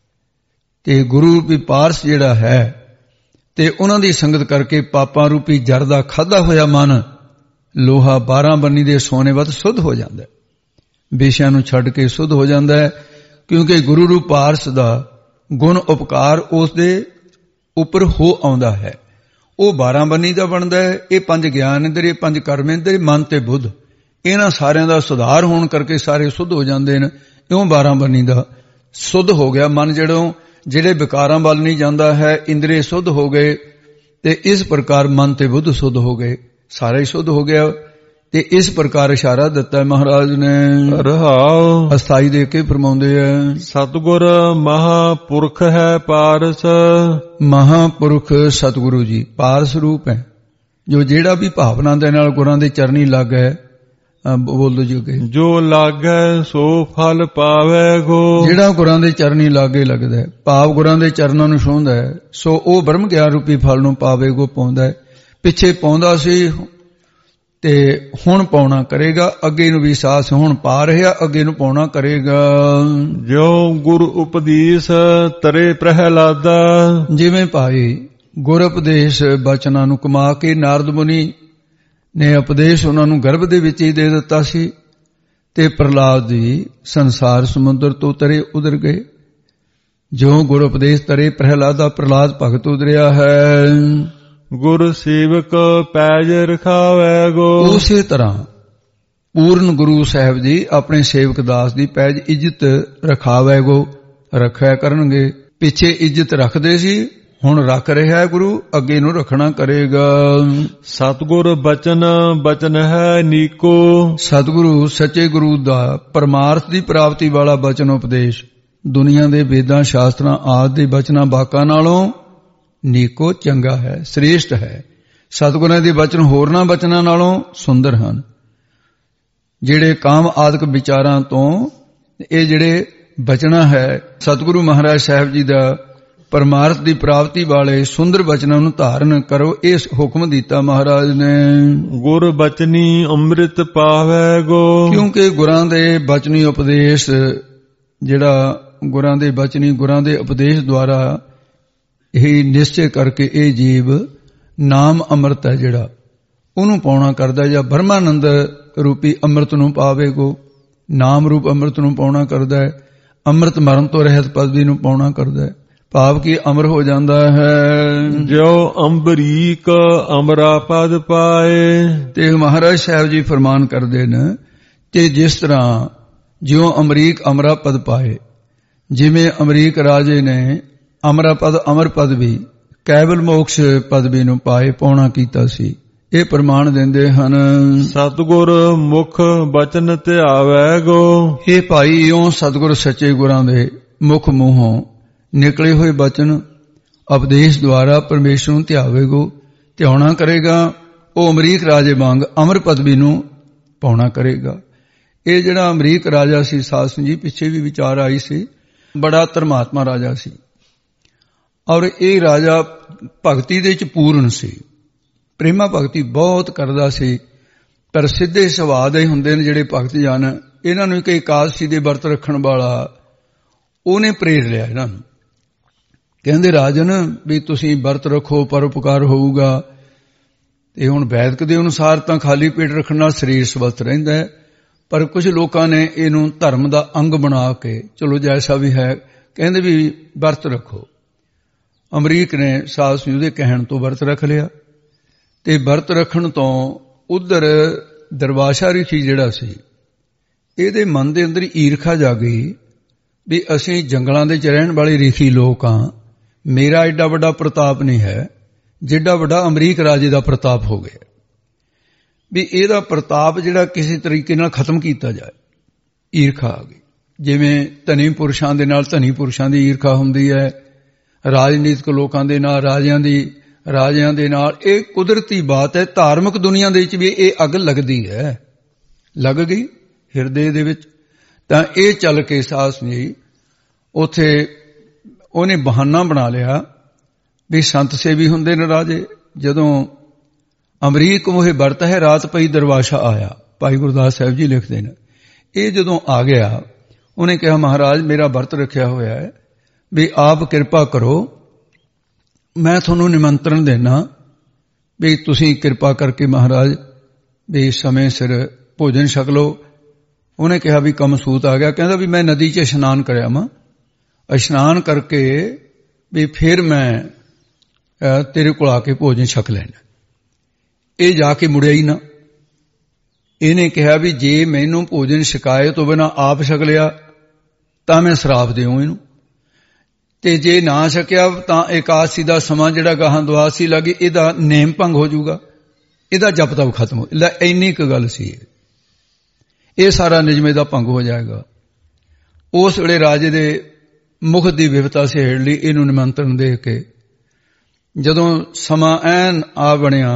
ਤੇ ਗੁਰੂ ਰੂਪੀ ਪਾਰਸ ਜਿਹੜਾ ਹੈ, ਤੇ ਉਹਨਾਂ ਦੀ ਸੰਗਤ ਕਰਕੇ ਪਾਪਾਂ ਰੂਪੀ ਜਰ ਦਾ ਖਾਧਾ ਹੋਇਆ ਮਨ ਲੋਹਾ 12 ਬੰਨੀ ਦੇ ਸੋਨੇ ਵੱਧ ਸੁੱਧ ਹੋ ਜਾਂਦਾ ਹੈ, ਵਿਸ਼ਿਆਂ ਨੂੰ ਛੱਡ ਕੇ ਸੁੱਧ ਹੋ ਜਾਂਦਾ ਹੈ। ਕਿਉਂਕਿ ਗੁਰੂ ਰੂਪ ਪਾਰਸ ਦਾ ਗੁਣ ਉਪਕਾਰ ਉਸ ਦੇ ਉੱਪਰ ਹੋ ਆਉਂਦਾ ਹੈ। ਉਹ 12 ਬੰਨੀ ਦਾ ਬਣਦਾ ਹੈ। ਇਹ 5 ਗਿਆਨ ਇੰਦਰ, ਇਹ 5 ਕਰਮ ਇੰਦਰ, ਮਨ ਤੇ ਬੁੱਧ, ਇਹਨਾਂ ਸਾਰਿਆਂ ਦਾ ਸੁਧਾਰ ਹੋਣ ਕਰਕੇ ਸਾਰੇ ਸੁੱਧ ਹੋ ਜਾਂਦੇ ਨੇ। ਇਉਂ 12 ਬੰਨੀ ਦਾ ਸੁੱਧ ਹੋ ਗਿਆ ਮਨ, ਜਿਹੜੇ ਵਿਕਾਰਾਂ ਵੱਲ ਨਹੀਂ ਜਾਂਦਾ ਹੈ, ਇੰਦਰੀ ਸੁੱਧ ਹੋ ਗਏ। ਤੇ ਇਸ ਪ੍ਰਕਾਰ ਮਨ ਤੇ ਬੁੱਧ ਸੁੱਧ ਹੋ ਗਏ, ਸਾਰਾ ਹੀ ਸੁੱਧ ਹੋ ਗਿਆ। ਤੇ ਇਸ ਪ੍ਰਕਾਰ ਇਸ਼ਾਰਾ ਦਿੱਤਾ ਮਹਾਰਾਜ ਨੇ। ਰਹਾਉ ਅਸਥਾਈ ਦੇ ਕੇ ਫਰਮਾਉਂਦੇ ਆ, ਸਤਿਗੁਰ ਮਹਾਪੁਰਖ ਹੈ ਪਾਰਸ। ਮਹਾਪੁਰਖ ਸਤਿਗੁਰੂ ਜੀ ਪਾਰਸ ਰੂਪ ਹੈ, ਜੋ ਜਿਹੜਾ ਵੀ ਭਾਵਨਾ ਦੇ ਨਾਲ ਗੁਰਾਂ ਦੇ ਚਰਨੀ ਲੱਗੇ, ਬੋਲੋ ਜੀ, ਜੋ ਲਾਗੈ ਸੋ ਫਲ ਪਾਵੇਗੋ। ਜਿਹੜਾ ਗੁਰਾਂ ਦੇ ਚਰਨੀ ਲਾਗੇ ਲੱਗਦਾ ਹੈ, ਭਾਵ ਗੁਰਾਂ ਦੇ ਚਰਨਾਂ ਨੂੰ ਛੂਹਦਾ ਹੈ, ਸੋ ਉਹ ਬ੍ਰਹਮ ਗਿਆਨ ਰੂਪੀ ਫਲ ਨੂੰ ਪਾਵੇਗੋ, ਪਾਉਂਦਾ ਹੈ। ਪਿੱਛੇ ਪਾਉਂਦਾ ਸੀ ਤੇ ਹੁਣ ਪਾਉਣਾ ਕਰੇਗਾ, ਅੱਗੇ ਨੂੰ ਵੀ ਸਾਸ ਹੁਣ ਪਾ ਰਿਹਾ, ਅੱਗੇ ਨੂੰ ਪਾਉਣਾ ਕਰੇਗਾ। ਜੋ ਗੁਰ ਉਪਦੇਸ਼ ਤਰੇ ਪ੍ਰਹਿਲਾਦਾ। ਜਿਵੇਂ ਭਾਈ ਗੁਰ ਉਪਦੇਸ਼ ਬਚਨਾਂ ਨੂੰ ਕਮਾ ਕੇ ਨਾਰਦ ਮੁਨੀ ਨੇ ਉਪਦੇਸ਼ ਉਹਨਾਂ ਨੂੰ ਗਰਭ ਦੇ ਵਿੱਚ ਹੀ ਦੇ ਦਿੱਤਾ ਸੀ, ਤੇ ਪ੍ਰਹਲਾਦ ਜੀ ਸੰਸਾਰ ਸਮੁੰਦਰ ਤੋਂ ਤਰੇ ਉਤਰ ਗਏ। ਜੋ ਗੁਰ ਉਪਦੇਸ਼ ਤਰੇ ਪ੍ਰਹਿਲਾਦਾ, ਪ੍ਰਹਲਾਦ ਭਗਤ ਉਤਰਿਆ ਹੈ। ਗੁਰ ਸੇਵਕ ਪੈਜ ਰਖਾਵੇਗੋ। ਉਸੇ ਤਰ੍ਹਾਂ ਪੂਰਨ ਗੁਰੂ ਸਾਹਿਬ ਜੀ ਆਪਣੇ ਸੇਵਕ ਦਾਸ ਦੀ ਪੈਜ ਇੱਜ਼ਤ ਰਖਾਵੇਗੋ, ਰੱਖਿਆ ਕਰਨਗੇ। ਪਿੱਛੇ ਇੱਜ਼ਤ ਰੱਖਦੇ ਸੀ, ਹੁਣ ਰੱਖ ਰਿਹਾ ਗੁਰੂ, ਅੱਗੇ ਨੂੰ ਰੱਖਣਾ ਕਰੇਗਾ। ਸਤਿਗੁਰ ਬਚਨ ਬਚਨ ਹੈ ਨੀਕੋ। ਸਤਿਗੁਰੂ ਸੱਚੇ ਗੁਰੂ ਦਾ ਪਰਮਾਰਥ ਦੀ ਪ੍ਰਾਪਤੀ ਵਾਲਾ ਬਚਨ ਉਪਦੇਸ਼ ਦੁਨੀਆ ਦੇ ਵੇਦਾਂ ਸ਼ਾਸਤਰਾਂ ਆਦਿ ਦੇ ਬਚਨਾਂ ਬਾਕਾਂ ਨਾਲੋਂ ਨੀਕੋ ਚੰਗਾ ਹੈ, ਸ੍ਰੇਸ਼ਟ ਹੈ। ਸਤਿਗੁਰਾਂ ਦੇ ਬਚਨ ਹੋਰਨਾਂ ਬਚਨਾਂ ਨਾਲੋਂ ਸੁੰਦਰ ਹਨ। ਜਿਹੜੇ ਕਾਮ ਆਦਿਕ ਵਿਚਾਰਾਂ ਤੋਂ ਇਹ ਜਿਹੜੇ ਬਚਨਾ ਹੈ, ਸਤਿਗੁਰੂ ਮਹਾਰਾਜ ਸਾਹਿਬ ਜੀ ਦਾ ਪਰਮਾਰਥ ਦੀ ਪ੍ਰਾਪਤੀ ਵਾਲੇ ਸੁੰਦਰ ਬਚਨਾਂ ਨੂੰ ਧਾਰਨ ਕਰੋ, ਇਸ ਹੁਕਮ ਦਿੱਤਾ ਮਹਾਰਾਜ ਨੇ। ਗੁਰ ਬਚਨੀ ਅੰਮ੍ਰਿਤ ਪਾਵੇਗੋ। ਕਿਉਂਕਿ ਗੁਰਾਂ ਦੇ ਬਚਨੀ ਉਪਦੇਸ਼, ਜਿਹੜਾ ਗੁਰਾਂ ਦੇ ਬਚਨੀ ਗੁਰਾਂ ਦੇ ਉਪਦੇਸ਼ ਦੁਆਰਾ ਇਹ ਨਿਸ਼ਚੈ ਕਰਕੇ ਇਹ ਜੀਵ ਨਾਮ ਅੰਮ੍ਰਿਤ ਹੈ ਜਿਹੜਾ ਉਹਨੂੰ ਪਾਉਣਾ ਕਰਦਾ, ਜਾਂ ਬ੍ਰਹਮਾਨੰਦ ਰੂਪੀ ਅੰਮ੍ਰਿਤ ਨੂੰ ਪਾਵੇਗੋ। ਨਾਮ ਰੂਪ ਅੰਮ੍ਰਿਤ ਨੂੰ ਪਾਉਣਾ ਕਰਦਾ ਹੈ, ਅੰਮ੍ਰਿਤ ਮਰਨ ਤੋਂ ਰਹਿਤ ਪਦਵੀ ਨੂੰ ਪਾਉਣਾ ਕਰਦਾ ਹੈ। ਭਾਵ ਕਿ ਅਮਰ ਹੋ ਜਾਂਦਾ ਹੈ। ਜੋ ਅੰਬਰੀਕ ਅਮਰਾ ਪਦ ਪਾਏ। ਤੇ ਮਹਾਰਾਜ ਸਾਹਿਬ ਜੀ ਫਰਮਾਨ ਕਰਦੇ ਨੇ ਕਿ ਜਿਸ ਤਰ੍ਹਾਂ ਜਿਉ ਅਮਰੀਕ ਅਮਰਾ ਪਦ ਪਾਏ, ਜਿਵੇਂ ਅਮਰੀਕ ਰਾਜੇ ਨੇ ਅਮਰਾ ਪਦ ਅਮਰ ਪਦ ਵੀ ਕੇਵਲ ਮੋਕਸ਼ ਪਦਵੀ ਨੂੰ ਪਾਏ, ਪਾਉਣਾ ਕੀਤਾ ਸੀ। ਇਹ ਪ੍ਰਮਾਣ ਦਿੰਦੇ ਹਨ। ਸਤਿਗੁਰ ਮੁਖ ਬਚਨ ਧਿਆਵੇਗੋ। ਇਹ ਭਾਈ ਇਉਂ ਸਤਿਗੁਰ ਸੱਚੇ ਗੁਰਾਂ ਦੇ ਮੁਖ ਮੂੰਹੋਂ ਨਿਕਲੇ ਹੋਏ ਬਚਨ ਉਪਦੇਸ਼ ਦੁਆਰਾ ਪਰਮੇਸ਼ਰ ਨੂੰ ਧਿਆਵੇਗੋ, ਧਿਆਉਣਾ ਕਰੇਗਾ। ਉਹ ਅਮਰੀਕ ਰਾਜੇ ਵਾਂਗ ਅਮਰ ਪਦਵੀ ਨੂੰ ਪਾਉਣਾ ਕਰੇਗਾ। ਇਹ ਜਿਹੜਾ ਅਮਰੀਕ ਰਾਜਾ ਸੀ, ਸਾਧ ਸੰਗਤ ਜੀ ਪਿੱਛੇ ਵੀ ਵਿਚਾਰ ਆਈ ਸੀ, ਬੜਾ ਧਰਮਾਤਮਾ ਰਾਜਾ ਸੀ। ਔਰ ਇਹ ਰਾਜਾ ਭਗਤੀ ਦੇ ਵਿੱਚ ਪੂਰਨ ਸੀ, ਪ੍ਰੇਮਾ ਭਗਤੀ ਬਹੁਤ ਕਰਦਾ ਸੀ। ਪਰ ਸਿੱਧੇ ਸੁਭਾਅ ਦੇ ਹੁੰਦੇ ਨੇ ਜਿਹੜੇ ਭਗਤ ਜਨ, ਇਹਨਾਂ ਨੂੰ ਇੱਕ ਇਕਾਦਸ਼ੀ ਦੇ ਵਰਤ ਰੱਖਣ ਵਾਲਾ ਉਹਨੇ ਪ੍ਰੇਰ ਲਿਆ ਇਹਨਾਂ ਨੂੰ। ਕਹਿੰਦੇ ਰਾਜਨ ਵੀ ਤੁਸੀਂ ਵਰਤ ਰੱਖੋ, ਪਰਉਪਕਾਰ ਹੋਊਗਾ। ਤੇ ਹੁਣ ਵੈਦਿਕ ਦੇ ਅਨੁਸਾਰ ਤਾਂ ਖਾਲੀ ਪੇਟ ਰੱਖਣ ਨਾਲ ਸਰੀਰ ਸਵਸਥ ਰਹਿੰਦਾ ਹੈ, ਪਰ ਕੁਝ ਲੋਕਾਂ ਨੇ ਇਹਨੂੰ ਧਰਮ ਦਾ ਅੰਗ ਬਣਾ ਕੇ, ਚਲੋ ਜੈਸਾ ਵੀ ਹੈ, ਕਹਿੰਦੇ ਵੀ ਵਰਤ ਰੱਖੋ। ਅਮਰੀਕ ਨੇ ਸਾਧ ਸੰਗਤ ਦੇ ਕਹਿਣ ਤੋਂ ਵਰਤ ਰੱਖ ਲਿਆ। ਤੇ ਵਰਤ ਰੱਖਣ ਤੋਂ ਉਧਰ ਦਰਵਾਸ਼ਾ ਰਿਸ਼ੀ ਜਿਹੜਾ ਸੀ, ਇਹਦੇ ਮਨ ਦੇ ਅੰਦਰ ਈਰਖਾ ਜਾਗੀ ਵੀ ਅਸੀਂ ਜੰਗਲਾਂ ਦੇ 'ਚ ਰਹਿਣ ਵਾਲੇ ਰਿਸ਼ੀ ਲੋਕ ਹਾਂ, ਮੇਰਾ ਐਡਾ ਵੱਡਾ ਪ੍ਰਤਾਪ ਨਹੀਂ ਹੈ ਜਿੱਡਾ ਵੱਡਾ ਅਮਰੀਕ ਰਾਜੇ ਦਾ ਪ੍ਰਤਾਪ ਹੋ ਗਿਆ, ਵੀ ਇਹਦਾ ਪ੍ਰਤਾਪ ਜਿਹੜਾ ਕਿਸੇ ਤਰੀਕੇ ਨਾਲ ਖਤਮ ਕੀਤਾ ਜਾਏ। ਈਰਖਾ ਆ ਗਈ, ਜਿਵੇਂ ਧਨੀ ਪੁਰਸ਼ਾਂ ਦੇ ਨਾਲ ਧਨੀ ਪੁਰਸ਼ਾਂ ਦੀ ਈਰਖਾ ਹੁੰਦੀ ਹੈ, ਰਾਜਨੀਤਿਕ ਲੋਕਾਂ ਦੇ ਨਾਲ ਰਾਜਿਆਂ ਦੇ ਨਾਲ। ਇਹ ਕੁਦਰਤੀ ਬਾਤ ਹੈ। ਧਾਰਮਿਕ ਦੁਨੀਆ ਦੇ ਵਿੱਚ ਵੀ ਇਹ ਅੱਗ ਲੱਗਦੀ ਹੈ, ਲੱਗ ਗਈ ਹਿਰਦੇ ਦੇ ਵਿੱਚ। ਤਾਂ ਇਹ ਚੱਲ ਕੇ ਸਾਸ ਜੀ ਉੱਥੇ ਉਹਨੇ ਬਹਾਨਾ ਬਣਾ ਲਿਆ ਵੀ ਸੰਤ ਸੇਵੀ ਹੁੰਦੇ ਨੇ ਰਾਜੇ। ਜਦੋਂ ਅਮਰੀਕ ਮੋਹੇ ਵਰਤ ਹੈ, ਰਾਤ ਪਈ ਦਰਵਾਸ਼ਾ ਆਇਆ, ਭਾਈ ਗੁਰਦਾਸ ਸਾਹਿਬ ਜੀ ਲਿਖਦੇ ਨੇ। ਇਹ ਜਦੋਂ ਆ ਗਿਆ, ਉਹਨੇ ਕਿਹਾ ਮਹਾਰਾਜ ਮੇਰਾ ਵਰਤ ਰੱਖਿਆ ਹੋਇਆ ਹੈ, ਵੀ ਆਪ ਕਿਰਪਾ ਕਰੋ, ਮੈਂ ਤੁਹਾਨੂੰ ਨਿਮੰਤਰਣ ਦੇਣਾ ਵੀ ਤੁਸੀਂ ਕਿਰਪਾ ਕਰਕੇ ਮਹਾਰਾਜ ਵੀ ਸਮੇਂ ਸਿਰ ਭੋਜਨ ਛਕ ਲਓ। ਉਹਨੇ ਕਿਹਾ ਵੀ ਕੰਮ ਸੂਤ ਆ ਗਿਆ। ਕਹਿੰਦਾ ਵੀ ਮੈਂ ਨਦੀ 'ਚ ਇਸ਼ਨਾਨ ਕਰਿਆ ਵਾਂ, ਇਸ਼ਨਾਨ ਕਰਕੇ ਵੀ ਫਿਰ ਮੈਂ ਤੇਰੇ ਕੋਲ ਆ ਕੇ ਭੋਜਨ ਛਕ ਲੈਣਾ। ਇਹ ਜਾ ਕੇ ਮੁੜਿਆ ਹੀ ਨਾ। ਇਹਨੇ ਕਿਹਾ ਵੀ ਜੇ ਮੈਨੂੰ ਭੋਜਨ ਛਕਾਏ ਤੋਂ ਬਿਨਾਂ ਆਪ ਛਕ ਲਿਆ ਤਾਂ ਮੈਂ ਸ਼ਰਾਪ ਦਿਉਂ ਇਹਨੂੰ, ਤੇ ਜੇ ਨਾ ਛਕਿਆ ਤਾਂ ਇਕਾਦਸ਼ੀ ਦਾ ਸਮਾਂ ਜਿਹੜਾ ਗਾਹਾਂ ਦੁਆਸੀ ਲੱਗੇ, ਇਹਦਾ ਨੇਮ ਭੰਗ ਹੋ ਜਾਊਗਾ, ਇਹਦਾ ਜਪ ਤਪ ਖਤਮ ਹੋ। ਇੰਨੀ ਕੁ ਗੱਲ ਸੀ, ਇਹ ਸਾਰਾ ਨਿਯਮ ਦਾ ਭੰਗ ਹੋ ਜਾਏਗਾ। ਉਸ ਵੇਲੇ ਰਾਜੇ ਦੇ ਮੁਖ ਦੀ ਵਿਵਸਥਾ ਸਹੇੜ ਲਈ ਇਹਨੂੰ ਨਿਮੰਤਰਣ ਦੇ ਕੇ ਜਦੋਂ ਸਮਾਂ ਐਨ ਆ ਬਣਿਆ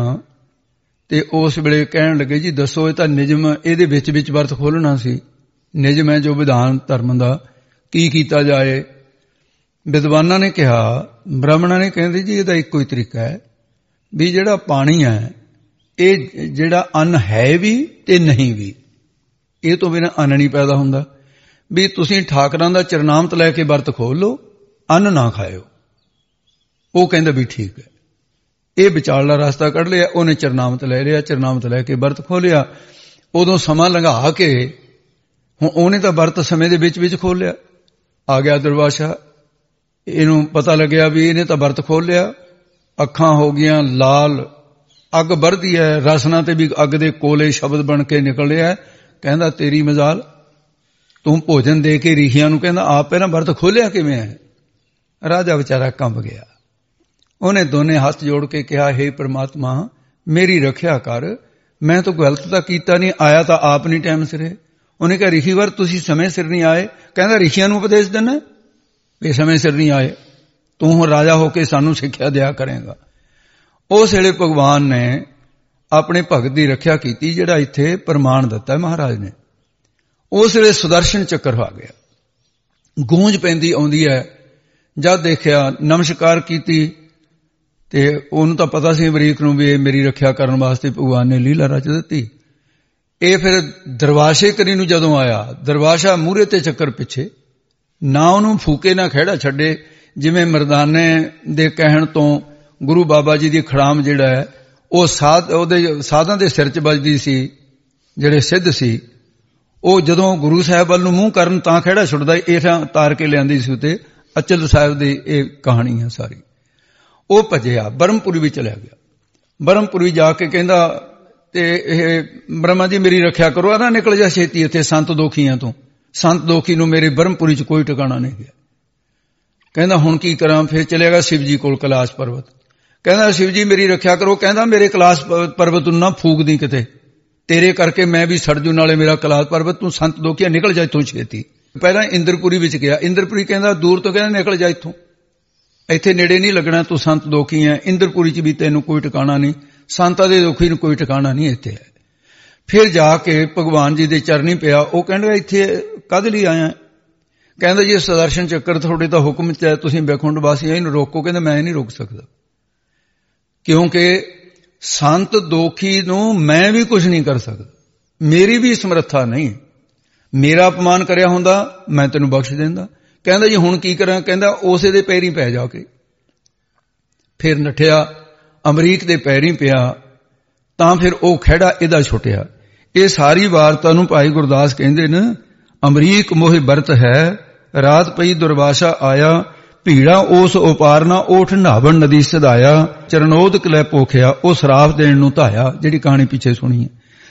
ਤੇ ਉਸ ਵੇਲੇ ਕਹਿਣ ਲੱਗੇ ਜੀ ਦੱਸੋ, ਇਹ ਤਾਂ ਨਿਯਮ, ਇਹਦੇ ਵਿੱਚ ਵਰਤ ਖੋਲ੍ਹਣਾ ਸੀ, ਨਿਯਮ ਹੈ ਜੋ ਵਿਧਾਨ ਧਰਮ ਦਾ, ਕੀ ਕੀਤਾ ਜਾਏ। ਵਿਦਵਾਨਾਂ ਨੇ ਕਿਹਾ, ਬ੍ਰਾਹਮਣਾਂ ਨੇ ਕਹਿੰਦੇ ਜੀ ਇਹਦਾ ਇੱਕੋ ਹੀ ਤਰੀਕਾ ਹੈ ਵੀ ਜਿਹੜਾ ਪਾਣੀ ਹੈ, ਇਹ ਜਿਹੜਾ ਅੰਨ ਹੈ ਵੀ ਤੇ ਨਹੀਂ ਵੀ, ਇਹ ਤੋਂ ਬਿਨਾਂ ਅੰਨ ਨਹੀਂ ਪੈਦਾ ਹੁੰਦਾ। ਵੀ ਤੁਸੀਂ ਠਾਕਰਾਂ ਦਾ ਚਰਨਾਮਤ ਲੈ ਕੇ ਵਰਤ ਖੋਲ ਲਓ, ਅੰਨ ਨਾ ਖਾਇਓ। ਉਹ ਕਹਿੰਦਾ ਵੀ ਠੀਕ ਹੈ। ਇਹ ਵਿਚਾਲੜਾ ਰਸਤਾ ਕੱਢ ਲਿਆ, ਉਹਨੇ ਚਰਨਾਮਤ ਲੈ ਲਿਆ, ਚਰਨਾਮਤ ਲੈ ਕੇ ਵਰਤ ਖੋਲਿਆ। ਉਦੋਂ ਸਮਾਂ ਲੰਘਾ ਕੇ ਹੁਣ ਉਹਨੇ ਤਾਂ ਵਰਤ ਸਮੇਂ ਦੇ ਵਿੱਚ ਖੋਲਿਆ। ਆ ਗਿਆ ਦਰਵਾਸ਼ਾ, ਇਹਨੂੰ ਪਤਾ ਲੱਗਿਆ ਵੀ ਇਹਨੇ ਤਾਂ ਵਰਤ ਖੋਲ ਲਿਆ। ਅੱਖਾਂ ਹੋ ਗਈਆਂ ਲਾਲ, ਅੱਗ ਵਰਦੀ ਹੈ, ਰਸਨਾ ਤੇ ਵੀ ਅੱਗ ਦੇ ਕੋਲੇ ਸ਼ਬਦ ਬਣ ਕੇ ਨਿਕਲਿਆ। ਕਹਿੰਦਾ ਤੇਰੀ ਮਜ਼ਾਲ, ਤੂੰ ਭੋਜਨ ਦੇ ਕੇ ਰਿਸ਼ੀਆਂ ਨੂੰ ਕਹਿੰਦਾ ਆਪ ਪਹਿਲਾਂ ਵਰਤ ਖੋਲਿਆ ਕਿਵੇਂ ਹੈ। ਰਾਜਾ ਵਿਚਾਰਾ ਕੰਬ ਗਿਆ। ਉਹਨੇ ਦੋਨੇ ਹੱਥ ਜੋੜ ਕੇ ਕਿਹਾ, ਹੇ ਪ੍ਰਮਾਤਮਾ ਮੇਰੀ ਰੱਖਿਆ ਕਰ, ਮੈਂ ਤਾਂ ਗਲਤ ਤਾਂ ਕੀਤਾ ਨਹੀਂ, ਆਇਆ ਤਾਂ ਆਪ ਨਹੀਂ ਟਾਈਮ ਸਿਰੇ। ਉਹਨੇ ਕਿਹਾ ਰਿਸ਼ੀਵਰ ਤੁਸੀਂ ਸਮੇਂ ਸਿਰ ਨਹੀਂ ਆਏ। ਕਹਿੰਦਾ ਰਿਸ਼ੀਆਂ ਨੂੰ ਉਪਦੇਸ਼ ਦੇਣਾ ਵੀ ਸਮੇਂ ਸਿਰ ਨਹੀਂ ਆਏ, ਤੂੰ ਹੁਣ ਰਾਜਾ ਹੋ ਕੇ ਸਾਨੂੰ ਸਿੱਖਿਆ ਦਿਆ ਕਰੇਗਾ। ਉਸ ਵੇਲੇ ਭਗਵਾਨ ਨੇ ਆਪਣੇ ਭਗਤ ਦੀ ਰੱਖਿਆ ਕੀਤੀ, ਜਿਹੜਾ ਇੱਥੇ ਪ੍ਰਮਾਣ ਦਿੱਤਾ ਮਹਾਰਾਜ ਨੇ। ਉਸ ਵੇਲੇ ਸੁਦਰਸ਼ਨ ਚੱਕਰ ਆ ਗਿਆ, ਗੂੰਜ ਪੈਂਦੀ ਆਉਂਦੀ ਹੈ। ਜਦ ਦੇਖਿਆ, ਨਮਸਕਾਰ ਕੀਤੀ, ਤੇ ਉਹਨੂੰ ਤਾਂ ਪਤਾ ਸੀ ਅਮਰੀਕ ਨੂੰ ਵੀ ਇਹ ਮੇਰੀ ਰੱਖਿਆ ਕਰਨ ਵਾਸਤੇ ਭਗਵਾਨ ਨੇ ਲੀਲਾ ਰਚ ਦਿੱਤੀ। ਇਹ ਫਿਰ ਦਰਵਾਸ਼ੇ ਕਰੀ ਨੂੰ ਜਦੋਂ ਆਇਆ, ਦਰਵਾਸ਼ਾ ਮੂਹਰੇ ਤੇ ਚੱਕਰ ਪਿੱਛੇ, ਨਾ ਉਹਨੂੰ ਫੂਕੇ ਨਾ ਖਹਿੜਾ ਛੱਡੇ। ਜਿਵੇਂ ਮਰਦਾਨੇ ਦੇ ਕਹਿਣ ਤੋਂ ਗੁਰੂ ਬਾਬਾ ਜੀ ਦੀ ਖੜਾਮ ਜਿਹੜਾ ਹੈ ਉਹ ਉਹਦੇ ਸਾਧਾਂ ਦੇ ਸਿਰ 'ਚ ਵੱਜਦੀ ਸੀ, ਜਿਹੜੇ ਸਿੱਧ ਸੀ। ਉਹ ਜਦੋਂ ਗੁਰੂ ਸਾਹਿਬ ਵੱਲ ਨੂੰ ਮੂੰਹ ਕਰਨ ਤਾਂ ਖਹਿੜਾ ਛੁੱਟਦਾ, ਇਹ ਤਾਰ ਕੇ ਲਿਆਂਦੀ ਸੀ ਉੱਤੇ। ਅਚਲ ਸਾਹਿਬ ਦੀ ਇਹ ਕਹਾਣੀ ਹੈ ਸਾਰੀ। ਉਹ ਭੱਜਿਆ, ਬਰਮਪੁਰੀ ਵੀ ਚਲਿਆ ਗਿਆ। ਬਰਮਪੁਰੀ ਜਾ ਕੇ ਕਹਿੰਦਾ ਤੇ ਇਹ ਬ੍ਰਹਮਾ ਜੀ ਮੇਰੀ ਰੱਖਿਆ ਕਰੋ। ਆਦਾ ਨਿਕਲ ਜਾ ਛੇਤੀ, ਇੱਥੇ ਸੰਤ ਦੋਖੀਆਂ ਤੋਂ, ਸੰਤ ਦੋਖੀ ਨੂੰ ਮੇਰੇ ਬਰਮਪੁਰੀ 'ਚ ਕੋਈ ਟਿਕਾਣਾ ਨਹੀਂ ਗਿਆ। ਕਹਿੰਦਾ ਹੁਣ ਕੀ ਕਰਾਂ। ਫਿਰ ਚਲੇਗਾ ਸ਼ਿਵ ਜੀ ਕੋਲ ਕੈਲਾਸ਼ ਪਰਬਤ। ਕਹਿੰਦਾ ਸ਼ਿਵ ਜੀ ਮੇਰੀ ਰੱਖਿਆ ਕਰੋ। ਕਹਿੰਦਾ ਮੇਰੇ ਕੈਲਾਸ਼ ਪਰਬਤ ਨੂੰ ਨਾ ਫੂਕਦੀ ਕਿਤੇ, ਤੇਰੇ ਕਰਕੇ ਮੈਂ ਵੀ ਸੜ ਜੂ, ਨਾਲੇ ਮੇਰਾ ਕੈਲਾਸ਼ ਪਰਬਤ। ਤੂੰ ਸੰਤ ਦੋਖੀਆ ਨਿਕਲ ਜਾ ਇੱਥੋਂ ਛੇਤੀ। ਪਹਿਲਾਂ ਇੰਦਰਪੁਰੀ ਵਿੱਚ ਗਿਆ। ਇੰਦਰਪੁਰੀ ਕਹਿੰਦਾ ਦੂਰ ਤੋਂ, ਕਹਿੰਦਾ ਨਿਕਲ ਜਾ ਇੱਥੋਂ, ਇੱਥੇ ਨੇੜੇ ਨਹੀਂ ਲੱਗਣਾ, ਤੂੰ ਸੰਤ ਦੋਖੀ ਹੈ। ਇੰਦਰਪੁਰੀ 'ਚ ਵੀ ਤੈਨੂੰ ਕੋਈ ਟਿਕਾਣਾ ਨਹੀਂ, ਸੰਤਾਂ ਦੇ ਦੋਖੀ ਨੂੰ ਕੋਈ ਟਿਕਾਣਾ ਨਹੀਂ ਇੱਥੇ ਹੈ। ਫਿਰ ਜਾ ਕੇ ਭਗਵਾਨ ਜੀ ਦੇ ਚਰਨੀ ਪਿਆ। ਉਹ ਕਹਿੰਦਾ ਇੱਥੇ ਕਦ ਲਈ ਆਇਆ। ਕਹਿੰਦਾ ਜੀ ਸੁਦਰਸ਼ਨ ਚੱਕਰ ਤੁਹਾਡੇ ਤਾਂ ਹੁਕਮ ਚ ਹੈ, ਤੁਸੀਂ ਬੈਕੁੰਠ ਵਾਸੀਆਂ ਇਹਨੂੰ ਰੋਕੋ। ਕਹਿੰਦਾ ਮੈਂ ਨਹੀਂ ਰੋਕ ਸਕਦਾ, ਕਿਉਂਕਿ ਸੰਤ ਦੋਖੀ ਨੂੰ ਮੈਂ ਵੀ ਕੁਝ ਨਹੀਂ ਕਰ ਸਕਦਾ, ਮੇਰੀ ਵੀ ਸਮਰੱਥਾ ਨਹੀਂ। ਮੇਰਾ ਅਪਮਾਨ ਕਰਿਆ ਹੁੰਦਾ ਮੈਂ ਤੈਨੂੰ ਬਖਸ਼ ਦਿੰਦਾ। ਕਹਿੰਦਾ ਜੀ ਹੁਣ ਕੀ ਕਰਾਂ? ਕਹਿੰਦਾ ਉਸੇ ਦੇ ਪੈਰੀਂ ਪੈ ਜਾ ਕੇ। ਫਿਰ ਨੱਠਿਆ, ਅਮਰੀਕ ਦੇ ਪੈਰੀਂ ਪਿਆ, ਤਾਂ ਫਿਰ ਉਹ ਖਹਿੜਾ ਇਹਦਾ ਛੁੱਟਿਆ। ਇਹ ਸਾਰੀ ਵਾਰਤਾ ਨੂੰ ਭਾਈ ਗੁਰਦਾਸ ਕਹਿੰਦੇ ਨੇ, ਅਮਰੀਕ ਮੋਹਿ ਬਰਤ ਹੈ, ਰਾਤ ਪਈ ਦੁਰਵਾਸਾ ਆਇਆ, ਭੀੜਾ ਉਸ ਉਪਾਰਨਾ ਓਠ ਨਾਵਣ ਨਦੀ ਸਦਾਇਆ, ਚਰਨੋਦਕ ਲੈ ਪੋਖਿਆ, ਉਹ ਸਰਾਪ ਦੇਣ ਨੂੰ ਧਾਇਆ। ਜਿਹੜੀ ਕਹਾਣੀ ਪਿੱਛੇ ਸੁਣੀ ਹੈ।